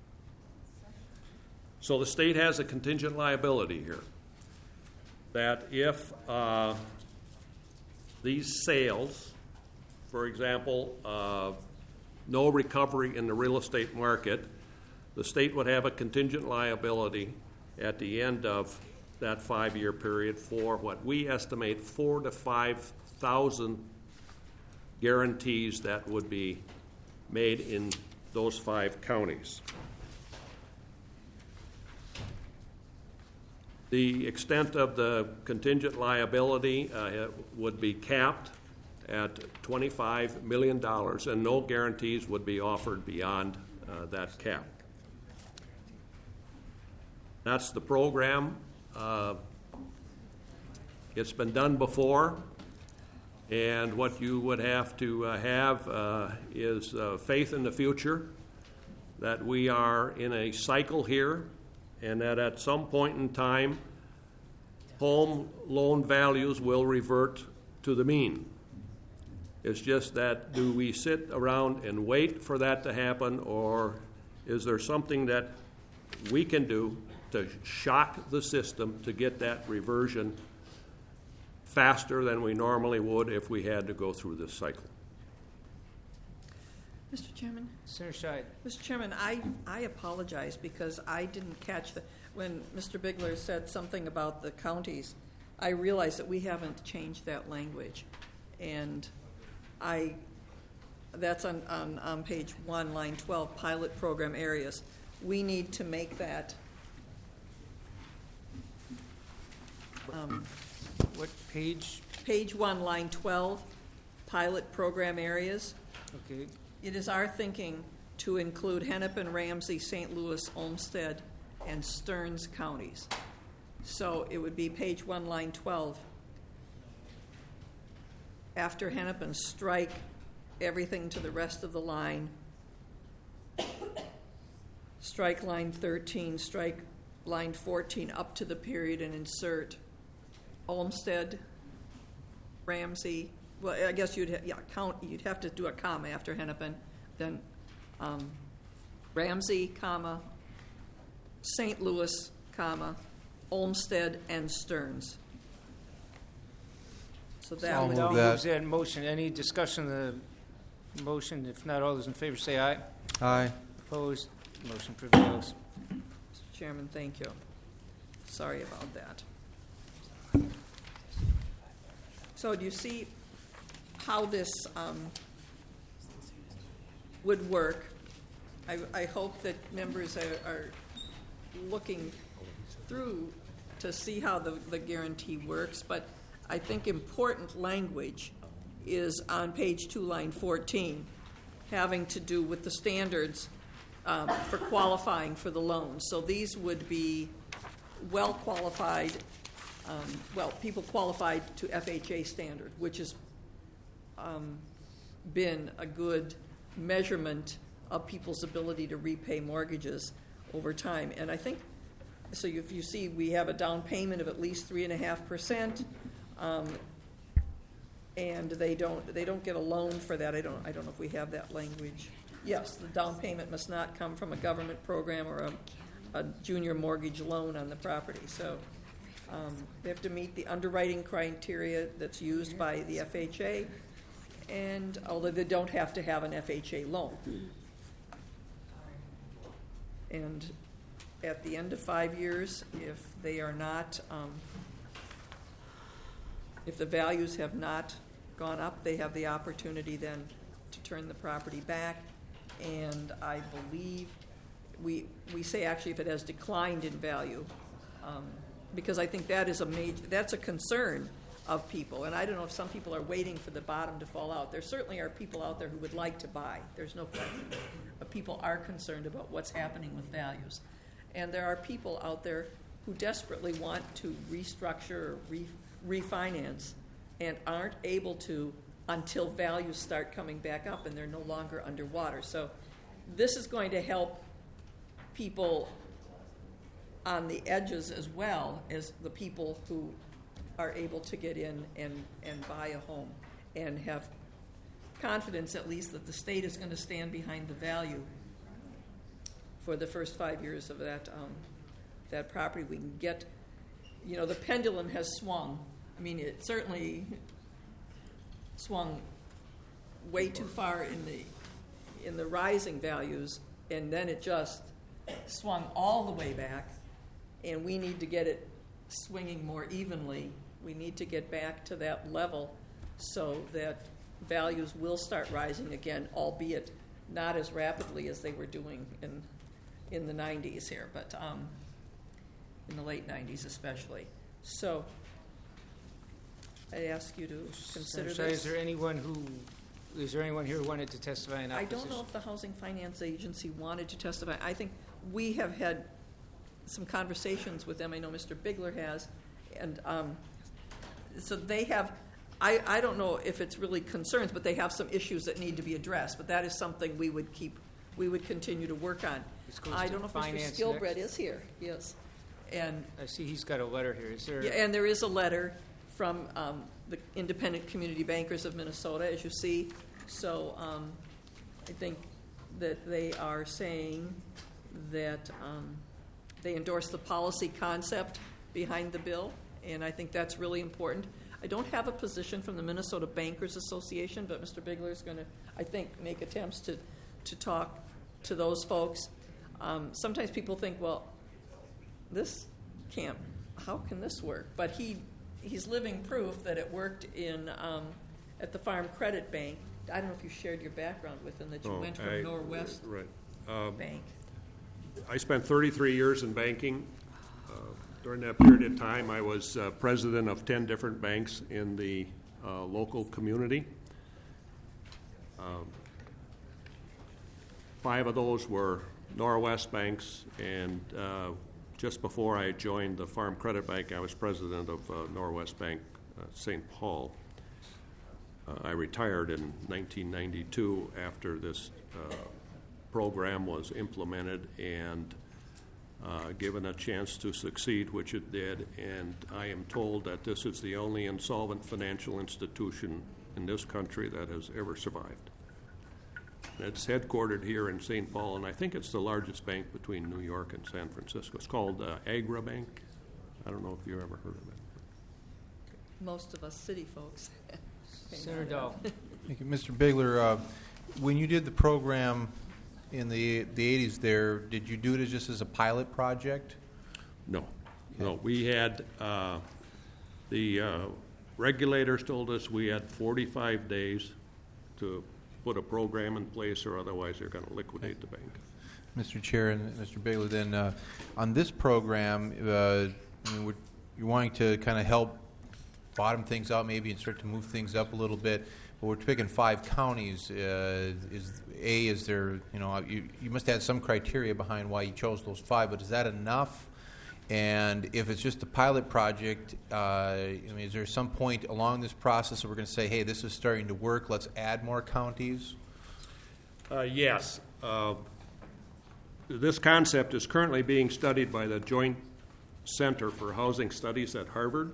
So the state has a contingent liability here, that if these sales, for example, no recovery in the real estate market, the state would have a contingent liability at the end of that 5-year period for what we estimate 4,000 to 5,000 guarantees that would be made in those 5 counties. The extent of the contingent liability would be capped at $25 million, and no guarantees would be offered beyond that cap. That's the program. It's been done before, and what you would have to have is faith in the future, that we are in a cycle here, and that at some point in time, home loan values will revert to the mean. It's just that, do we sit around and wait for that to happen, or is there something that we can do to shock the system to get that reversion faster than we normally would if we had to go through this cycle?
Mr. Chairman?
Senator Scheid.
Mr. Chairman, I apologize because I didn't catch when Mr. Bigler said something about the counties. I realized that we haven't changed that language, and that's on page 1, line 12, pilot program areas. We need to make that.
What page?
Page 1, line 12, pilot program areas.
Okay.
It is our thinking to include Hennepin, Ramsey, St. Louis, Olmsted, and Stearns counties. So it would be page 1, line 12. After Hennepin, strike everything to the rest of the line. Strike line 13, strike line 14 up to the period, and insert Olmsted, Ramsey. Well, I guess you'd have to do a comma after Hennepin, then Ramsey, comma, St. Louis, comma, Olmsted, and Stearns. So that would
be that motion. Any discussion of the motion? If not, all those in favor say aye.
Aye.
Opposed? Motion prevails.
Mr. Chairman, thank you. Sorry about that. So do you see how this would work? I hope that members are looking through to see how the guarantee works, but I think important language is on page 2, line 14, having to do with the standards for qualifying for the loan. So these would be well qualified, people qualified to FHA standard, which has been a good measurement of people's ability to repay mortgages over time. And I think, so if you see, we have a down payment of at least 3.5%, and they don't get a loan for that. I don't know if we have that language. Yes, the down payment must not come from a government program or a junior mortgage loan on the property. So They have to meet the underwriting criteria that's used by the FHA, and although they don't have to have an FHA loan. And at the end of 5 years, if they are not, if the values have not gone up, they have the opportunity then to turn the property back. And I believe we say actually if it has declined in value, because I think that is that's a concern of people. And I don't know if some people are waiting for the bottom to fall out. There certainly are people out there who would like to buy. There's no question. But people are concerned about what's happening with values. And there are people out there who desperately want to restructure or refinance and aren't able to until values start coming back up and they're no longer underwater. So this is going to help people on the edges as well as the people who are able to get in and buy a home and have confidence at least that the state is going to stand behind the value for the first 5 years of that property. We can get, the pendulum has swung. I mean, it certainly swung way too far in the rising values, and then it just swung all the way back, and we need to get it swinging more evenly. We need to get back to that level so that values will start rising again, albeit not as rapidly as they were doing in the 90s here, but in the late 90s especially. So I ask you to consider
So
this.
is there anyone here who wanted to testify in opposition?
I don't know if the Housing Finance Agency wanted to testify. I think we have had some conversations with them. I know Mr. Bigler has. And so they have, I don't know if it's really concerns, but they have some issues that need to be addressed. But that is something we would continue to work on. I don't know if Mr. Skilbrett is here. Yes. And
I see he's got a letter here. Is there?
Yeah, and there is a letter from the Independent Community Bankers of Minnesota, as you see. So I think that they are saying that they endorse the policy concept behind the bill, and I think that's really important. I don't have a position from the Minnesota Bankers Association, but Mr. Bigler is going to, I think, make attempts to talk to those folks. Sometimes people think, well, this can't, how can this work? But he's living proof that it worked at the Farm Credit Bank. I don't know if you shared your background with him, that you went from Norwest Bank.
I spent 33 years in banking. During that period of time, I was president of 10 different banks in the local community. 5 of those were Norwest banks, and just before I joined the Farm Credit Bank, I was president of Norwest Bank St. Paul. I retired in 1992 after this program was implemented and given a chance to succeed, which it did, and I am told that this is the only insolvent financial institution in this country that has ever survived. It's headquartered here in St. Paul, and I think it's the largest bank between New York and San Francisco. It's called Agra Bank. I don't know if you've ever heard of it.
Most of us city folks.
Senator Dahl.
Thank you. Mr. Bigler, when you did the program in the 80s there, did you do it just as a pilot project?
No. No. We had, the regulators told us we had 45 days to put a program in place, or otherwise they're going to liquidate the bank.
Mr. Chair and Mr. Bigler, then on this program, you're wanting to kind of help bottom things out maybe and start to move things up a little bit, but we're picking 5 counties. Is there, you must have some criteria behind why you chose those 5, but is that enough? And if it's just a pilot project, is there some point along this process where we're going to say, hey, this is starting to work, let's add more counties?
Yes. This concept is currently being studied by the Joint Center for Housing Studies at Harvard.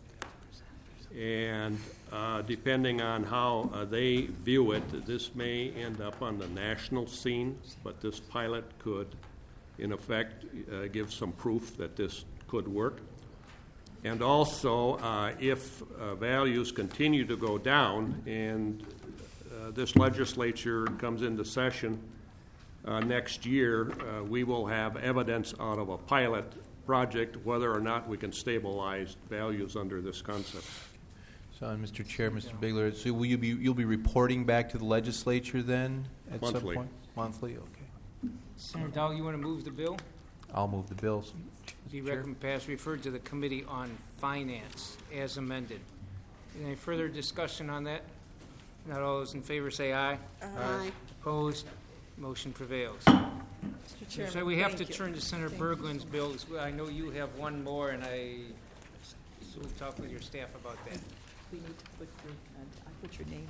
And depending on how they view it, this may end up on the national scene, but this pilot could, in effect, give some proof that this could work. And also, if values continue to go down and this legislature comes into session next year, we will have evidence out of a pilot project whether or not we can stabilize values under this concept.
So, Mr. Chair, Mr. Bigler, so you'll be reporting back to the legislature then at some
Monthly.
point? Monthly, okay.
Senator Dahl, you want to move the bill?
I'll move the bills.
Be recommended pass, referred to the Committee on Finance as amended. Any further discussion on that? Not all those in favor say aye.
Aye.
Opposed? Motion prevails.
Mr. Chairman,
So we have to
thank you.
turn to Senator Berglund's bill. I know you have one more, and so we'll talk with your staff about that.
We need to put I put your name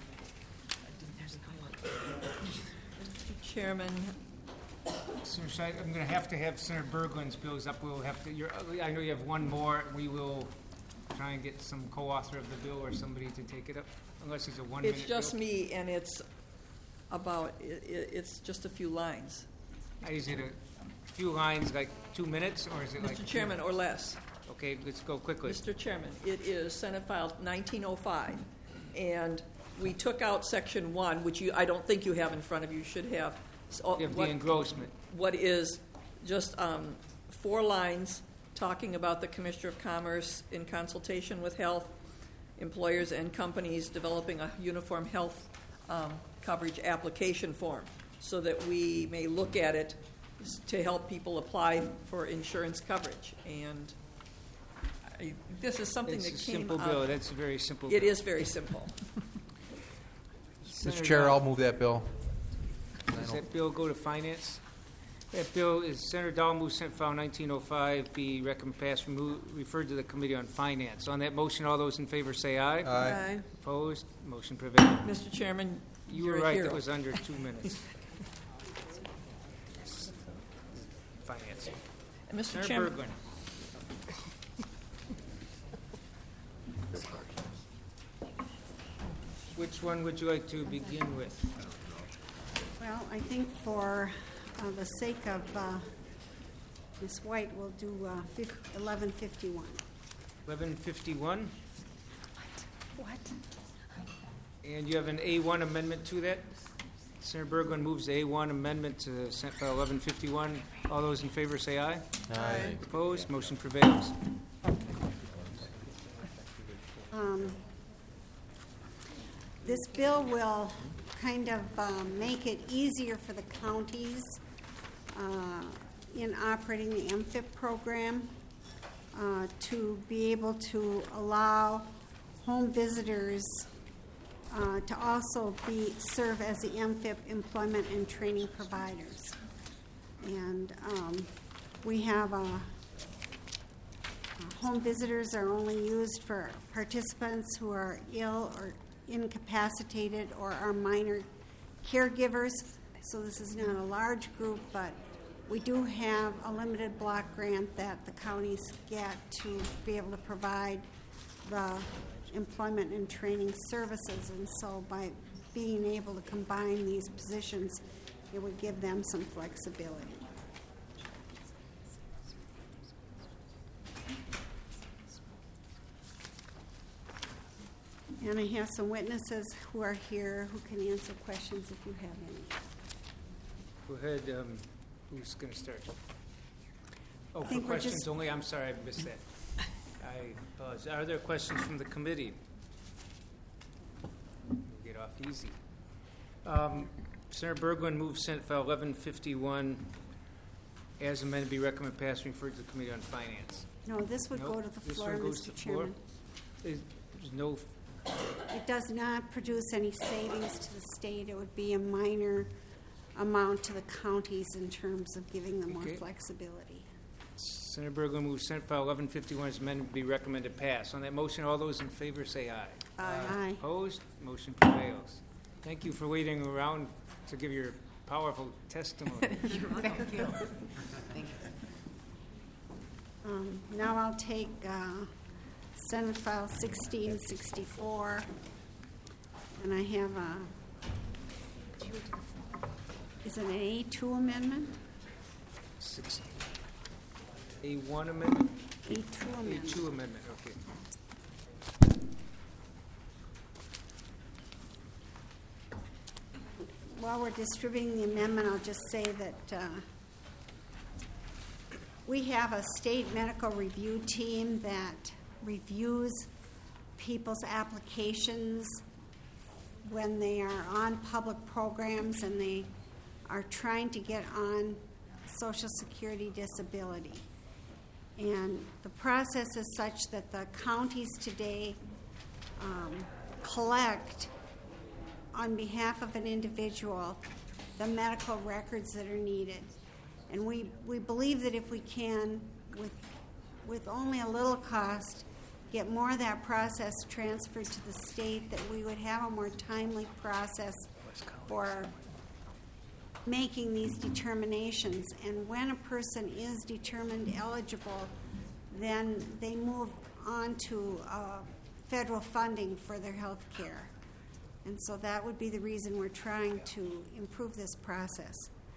on there. Mr. Chairman,
Senator Scheid, I'm going to have Senator Berglund's bills up. We'll have to. I know you have one more. We will try and get some co-author of the bill or somebody to take it up, unless it's a 1 minute.
it's just
bill.
me, and it's about, it's just a few lines.
Is it a few lines, like 2 minutes, or is it like?
Mr. Chairman, or less.
Okay, let's go quickly.
Mr. Chairman, it is Senate File 1905, and we took out Section 1, which I don't think you have in front of you. You should have.
You have the engrossment.
What is just 4 lines talking about the Commissioner of Commerce in consultation with health, employers, and companies developing a uniform health coverage application form so that we may look at it to help people apply for insurance coverage. And this is something
It's
that
a
came
simple
up.
bill. That's a very simple
It
bill.
is very simple.
Mr. Chair, I'll move that bill.
Does that bill go to finance? That bill is Senator Dahl moves Senate File 1905 be recommended pass referred to the Committee on Finance. On that motion, all those in favor say aye.
Aye.
Opposed? Motion prevails.
Mr. Chairman,
You
you're
were
a
right.
hero.
That was under 2 minutes. Finance.
And Mr.
Senator
Chairman,
Berglund. Which one would you like to begin with?
Well, I think for the sake of Ms. White, we'll do 1151.
1151?
What?
And you have an A1 amendment to that? Senator Berglund moves the A1 amendment to Senate File 1151. All those in favor say aye.
Aye.
Opposed? Motion prevails.
This bill will kind of make it easier for the counties in operating the MFIP program to be able to allow home visitors to also serve as the MFIP employment and training providers. And we have home visitors are only used for participants who are ill or incapacitated or are minor caregivers. So this is not a large group, but we do have a limited block grant that the counties get to be able to provide the employment and training services. And so by being able to combine these positions, it would give them some flexibility. And I have some witnesses who are here who can answer questions if you have any.
Go ahead. Who's going to start? Oh, for
think we're
questions
just-
only? I'm sorry, I missed that. I apologize. Are there questions from the committee? We'll get off easy. Senator Berglund moves Senate File 1151 as amended be recommended pass and referred to the Committee on Finance.
No, this would
No?
go to the
This
floor,
one goes to
Mr.
the floor?
Chairman.
There's no.
It does not produce any savings to the state. It would be a minor amount to the counties in terms of giving them more
Okay.
flexibility.
Senator Berglund moves Senate File 1151 as amended be recommended pass. On that motion, all those in favor say aye.
Aye.
Opposed? Motion prevails. Thank you for waiting around to give your powerful testimony.
Thank you.
Now I'll take Senate File 1664, and I have is it an A2 amendment?
A1 amendment?
A2 amendment.
A2 amendment, okay.
While we're distributing the amendment, I'll just say that we have a state medical review team that reviews people's applications when they are on public programs and they are trying to get on Social Security disability. And the process is such that the counties today collect on behalf of an individual the medical records that are needed. And we believe that if we can, with only a little cost, get more of that process transferred to the state, that we would have a more timely process for making these determinations. And when a person is determined eligible, then they move on to federal funding for their health care. And so that would be the reason we're trying to improve this process.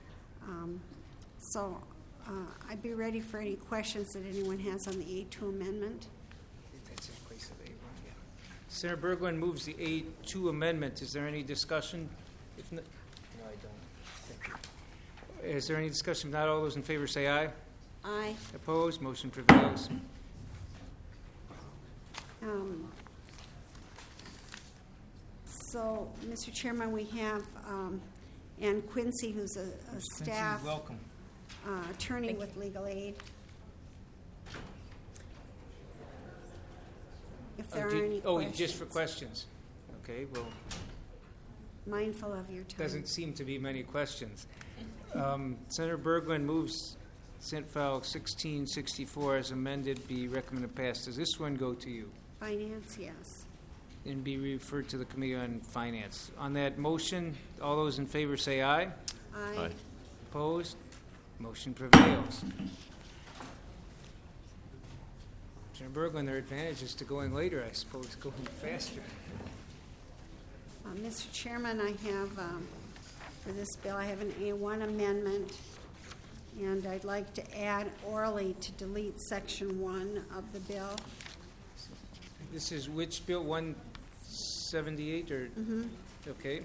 I'd be ready for any questions that anyone has on the A2 amendment.
That's in place of A1, yeah. Senator Berglund moves the A2 amendment. Is there any discussion? If not,
No, I don't. Thank you.
is there any discussion? If not, all those in favor say aye.
Aye.
Opposed? Motion prevails.
So, Mr. Chairman, we have Ann Quincy, who's a staff
welcome.
Attorney with Legal Aid. If there are any questions.
Just for questions. Okay, well,
Mindful of your time.
doesn't seem to be many questions. Senator Berglund moves Senate File 1664 as amended be recommended passed. Does this one go to you?
Finance, yes.
And be referred to the Committee on Finance. On that motion, all those in favor say aye.
Aye.
Opposed? Motion prevails. Senator Berglund, there are advantages to going later, I suppose, going faster.
Mr. Chairman, I have, for this bill, I have an A1 amendment, and I'd like to add orally to delete Section 1 of the bill.
This is which bill, 178 or?
Mm-hmm.
Okay.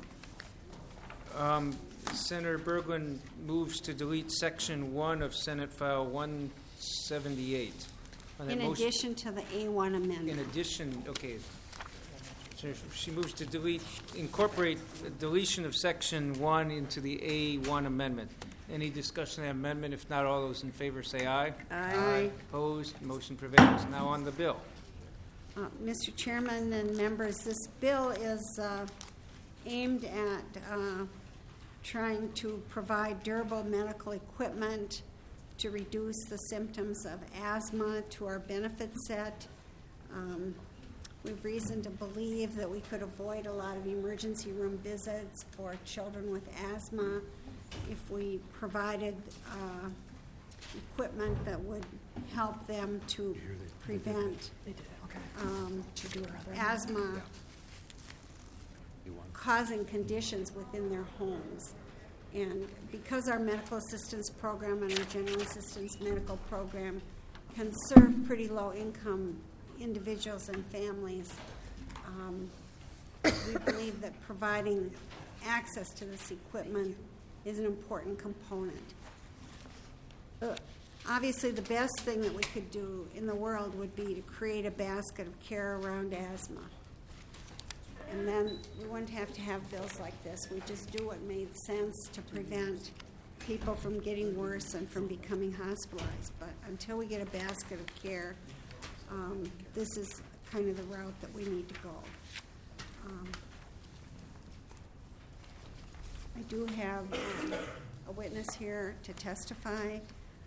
Senator Berglund moves to delete Section 1 of Senate File 178. On that
In
motion-
addition to the A1 amendment.
In addition, okay. So she moves to incorporate the deletion of Section 1 into the A1 amendment. Any discussion on that amendment? If not, all those in favor say aye.
Aye.
Opposed? Motion prevails. Now on the bill.
Mr. Chairman and members, this bill is aimed at trying to provide durable medical equipment to reduce the symptoms of asthma to our benefit set. We've reason to believe that we could avoid a lot of emergency room visits for children with asthma if we provided equipment that would help them to prevent asthma causing conditions within their homes. And because our medical assistance program and our general assistance medical program can serve pretty low-income individuals and families, we believe that providing access to this equipment is an important component. Obviously, the best thing that we could do in the world would be to create a basket of care around asthma. And then we wouldn't have to have bills like this. We just do what made sense to prevent people from getting worse and from becoming hospitalized. But until we get a basket of care, this is kind of the route that we need to go. I do have a witness here to testify.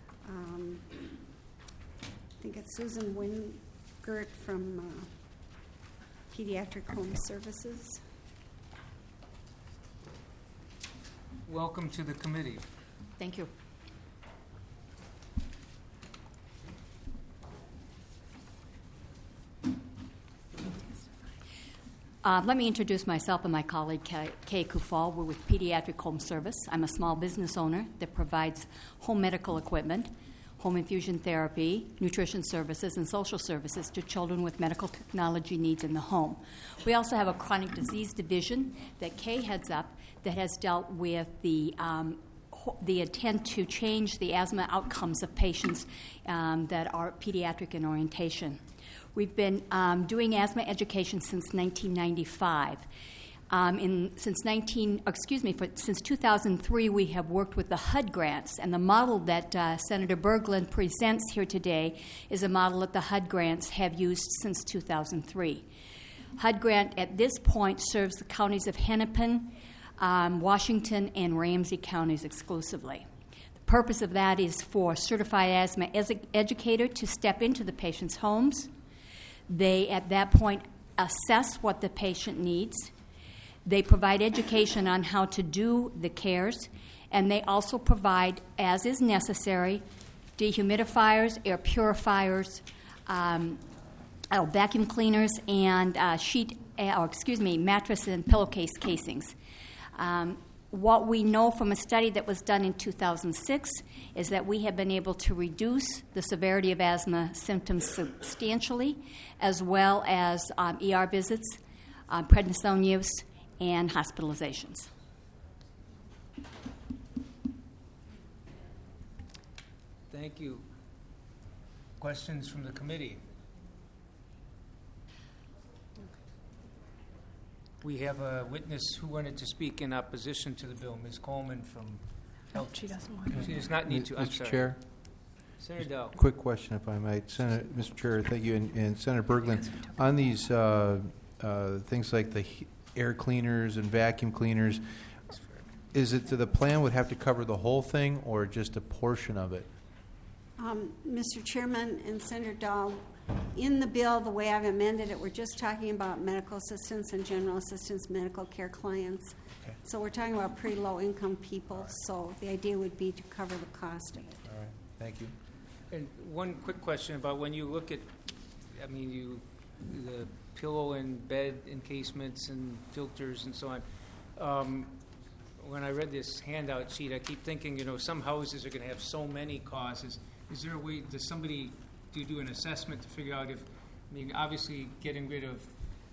I think it's Susan Wingert from Pediatric Home Services.
Welcome to the committee.
Thank you. Let me introduce myself and my colleague, Kay Kufal. We're with Pediatric Home Service. I'm a small business owner that provides home medical equipment. home infusion therapy, nutrition services, and social services to children with medical technology needs in the home. We also have a chronic disease division that Kay heads up that has dealt with the intent to change the asthma outcomes of patients that are pediatric in orientation. We've been doing asthma education since 1995. Since 2003, we have worked with the HUD grants, and the model that Senator Berglund presents here today is a model that the HUD grants have used since 2003. HUD grant at this point serves the counties of Hennepin, Washington, and Ramsey counties exclusively. The purpose of that is for certified asthma educator to step into the patient's homes. They, at that point, assess what the patient needs. They provide education on how to do the cares, and they also provide, as is necessary, dehumidifiers, air purifiers, vacuum cleaners, and mattress and pillowcase casings. What we know from a study that was done in 2006 is that we have been able to reduce the severity of asthma symptoms substantially, as well as ER visits, prednisone use, and hospitalizations.
Thank you. Questions from the committee? We have a witness who wanted to speak in opposition to the bill, Ms. Coleman from Health.
She doesn't want to.
She does not need to. I'm
Mr.
sorry.
Chair.
Senator Dow.
Quick question, if I might. Mr. Chair, thank you. And Senator Berglund, on these things like the air cleaners and vacuum cleaners, is it the plan would have to cover the whole thing or just a portion of it?
Mr. Chairman and Senator Dahl, in the bill, the way I've amended it, we're just talking about medical assistance and general assistance medical care clients. Okay. So we're talking about pretty low-income people, right. So the idea would be to cover the cost of it.
All right. Thank you.
And one quick question about when you look at, the pillow and bed encasements and filters and so on. When I read this handout sheet, I keep thinking, some houses are going to have so many causes. Is there a way, does somebody do an assessment to figure out if, obviously getting rid of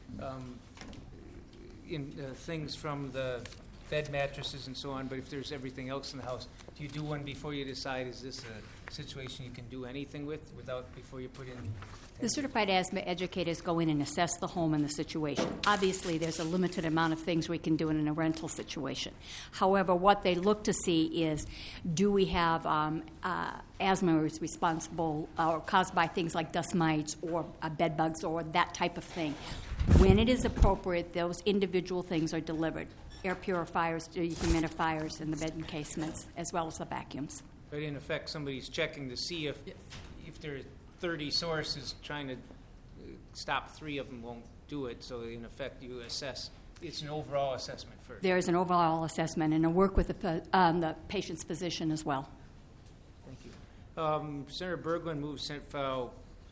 things from the bed mattresses and so on, but if there's everything else in the house, do you do one before you decide, is this a situation you can do anything with before you put in?
The certified asthma educators go in and assess the home and the situation. Obviously, there's a limited amount of things we can do in a rental situation. However, what they look to see is, do we have asthma is responsible or caused by things like dust mites or bed bugs or that type of thing. When it is appropriate, those individual things are delivered. Air purifiers, dehumidifiers, and the bed encasements, as well as the vacuums.
But in effect, somebody's checking to see if there are 30 sources trying to stop 3 of them won't do it. So in effect, you assess. It's an overall assessment first.
There is an overall assessment, and a work with the patient's physician as well.
Thank you. Senator Berglund moves Senate File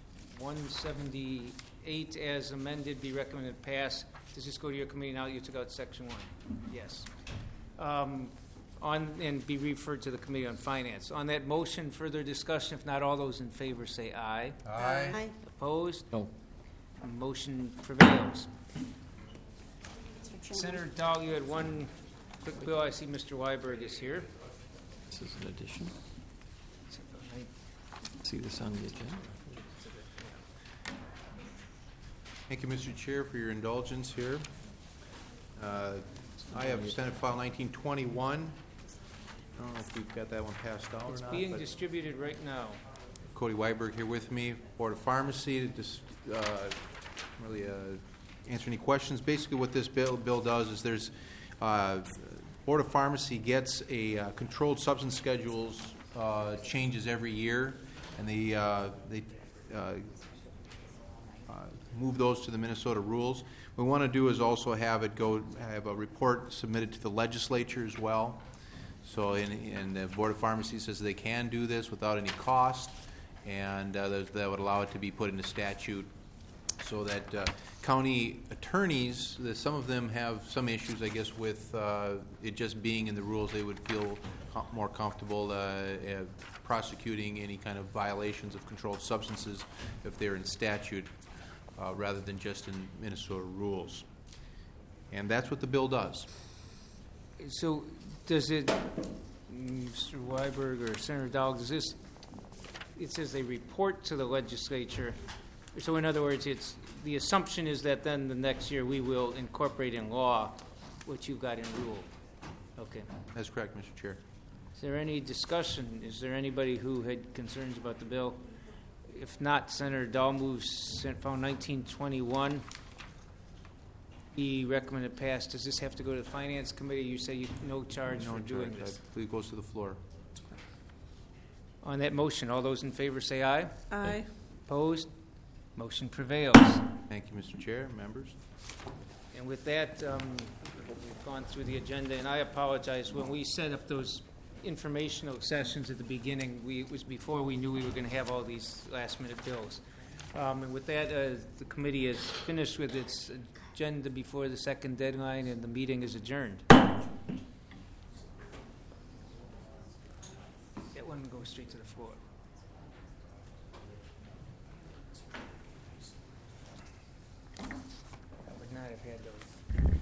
178 as amended, be recommended pass. Does this go to your committee now? You took out Section 1. Yes. And be referred to the Committee on Finance. On that motion, further discussion? If not, all those in favor say aye.
Aye.
Aye.
Opposed?
No.
Motion prevails. Senator Dahl, you had one quick bill. I see Mr. Weiberg is here.
This is an addition. See this on the agenda.
Thank you, Mr. Chair, for your indulgence here. I have Senate File 1921. I don't know if we've got that one passed out
It's
or not.
being distributed right now.
Cody Weiberg here with me, Board of Pharmacy, to just answer any questions. Basically what this bill does is there's Board of Pharmacy gets a controlled substance schedules changes every year, and they move those to the Minnesota rules. What we want to do is also have a report submitted to the legislature as well. So, and the Board of Pharmacy says they can do this without any cost, and that would allow it to be put into statute so that county attorneys, some of them have some issues, I guess, with it just being in the rules. They would feel more comfortable prosecuting any kind of violations of controlled substances if they're in statute rather than just in Minnesota rules. And that's what the bill does.
So does it, Mr. Weiberg or Senator Dowell, does this, it says they report to the legislature. So in other words, the assumption is that then the next year we will incorporate in law what you've got in rule. Okay.
That's correct, Mr. Chair.
Is there any discussion? Is there anybody who had concerns about the bill? If not, Senator Dahl moves File 1921. He recommended pass. Does this have to go to the Finance Committee? You say no charge for doing this.
I believe it goes to the floor.
On that motion, all those in favor say aye.
Aye.
Opposed? Motion prevails.
Thank you, Mr. Chair, members.
And with that, we've gone through the agenda, and I apologize. When we set up those informational sessions at the beginning, it was before we knew we were going to have all these last-minute bills. And with that, the committee is finished with its agenda before the second deadline, and the meeting is adjourned. That one goes straight to the floor. I would not have had those.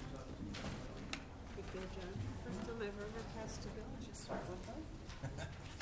First time I've ever passed a bill, just with them.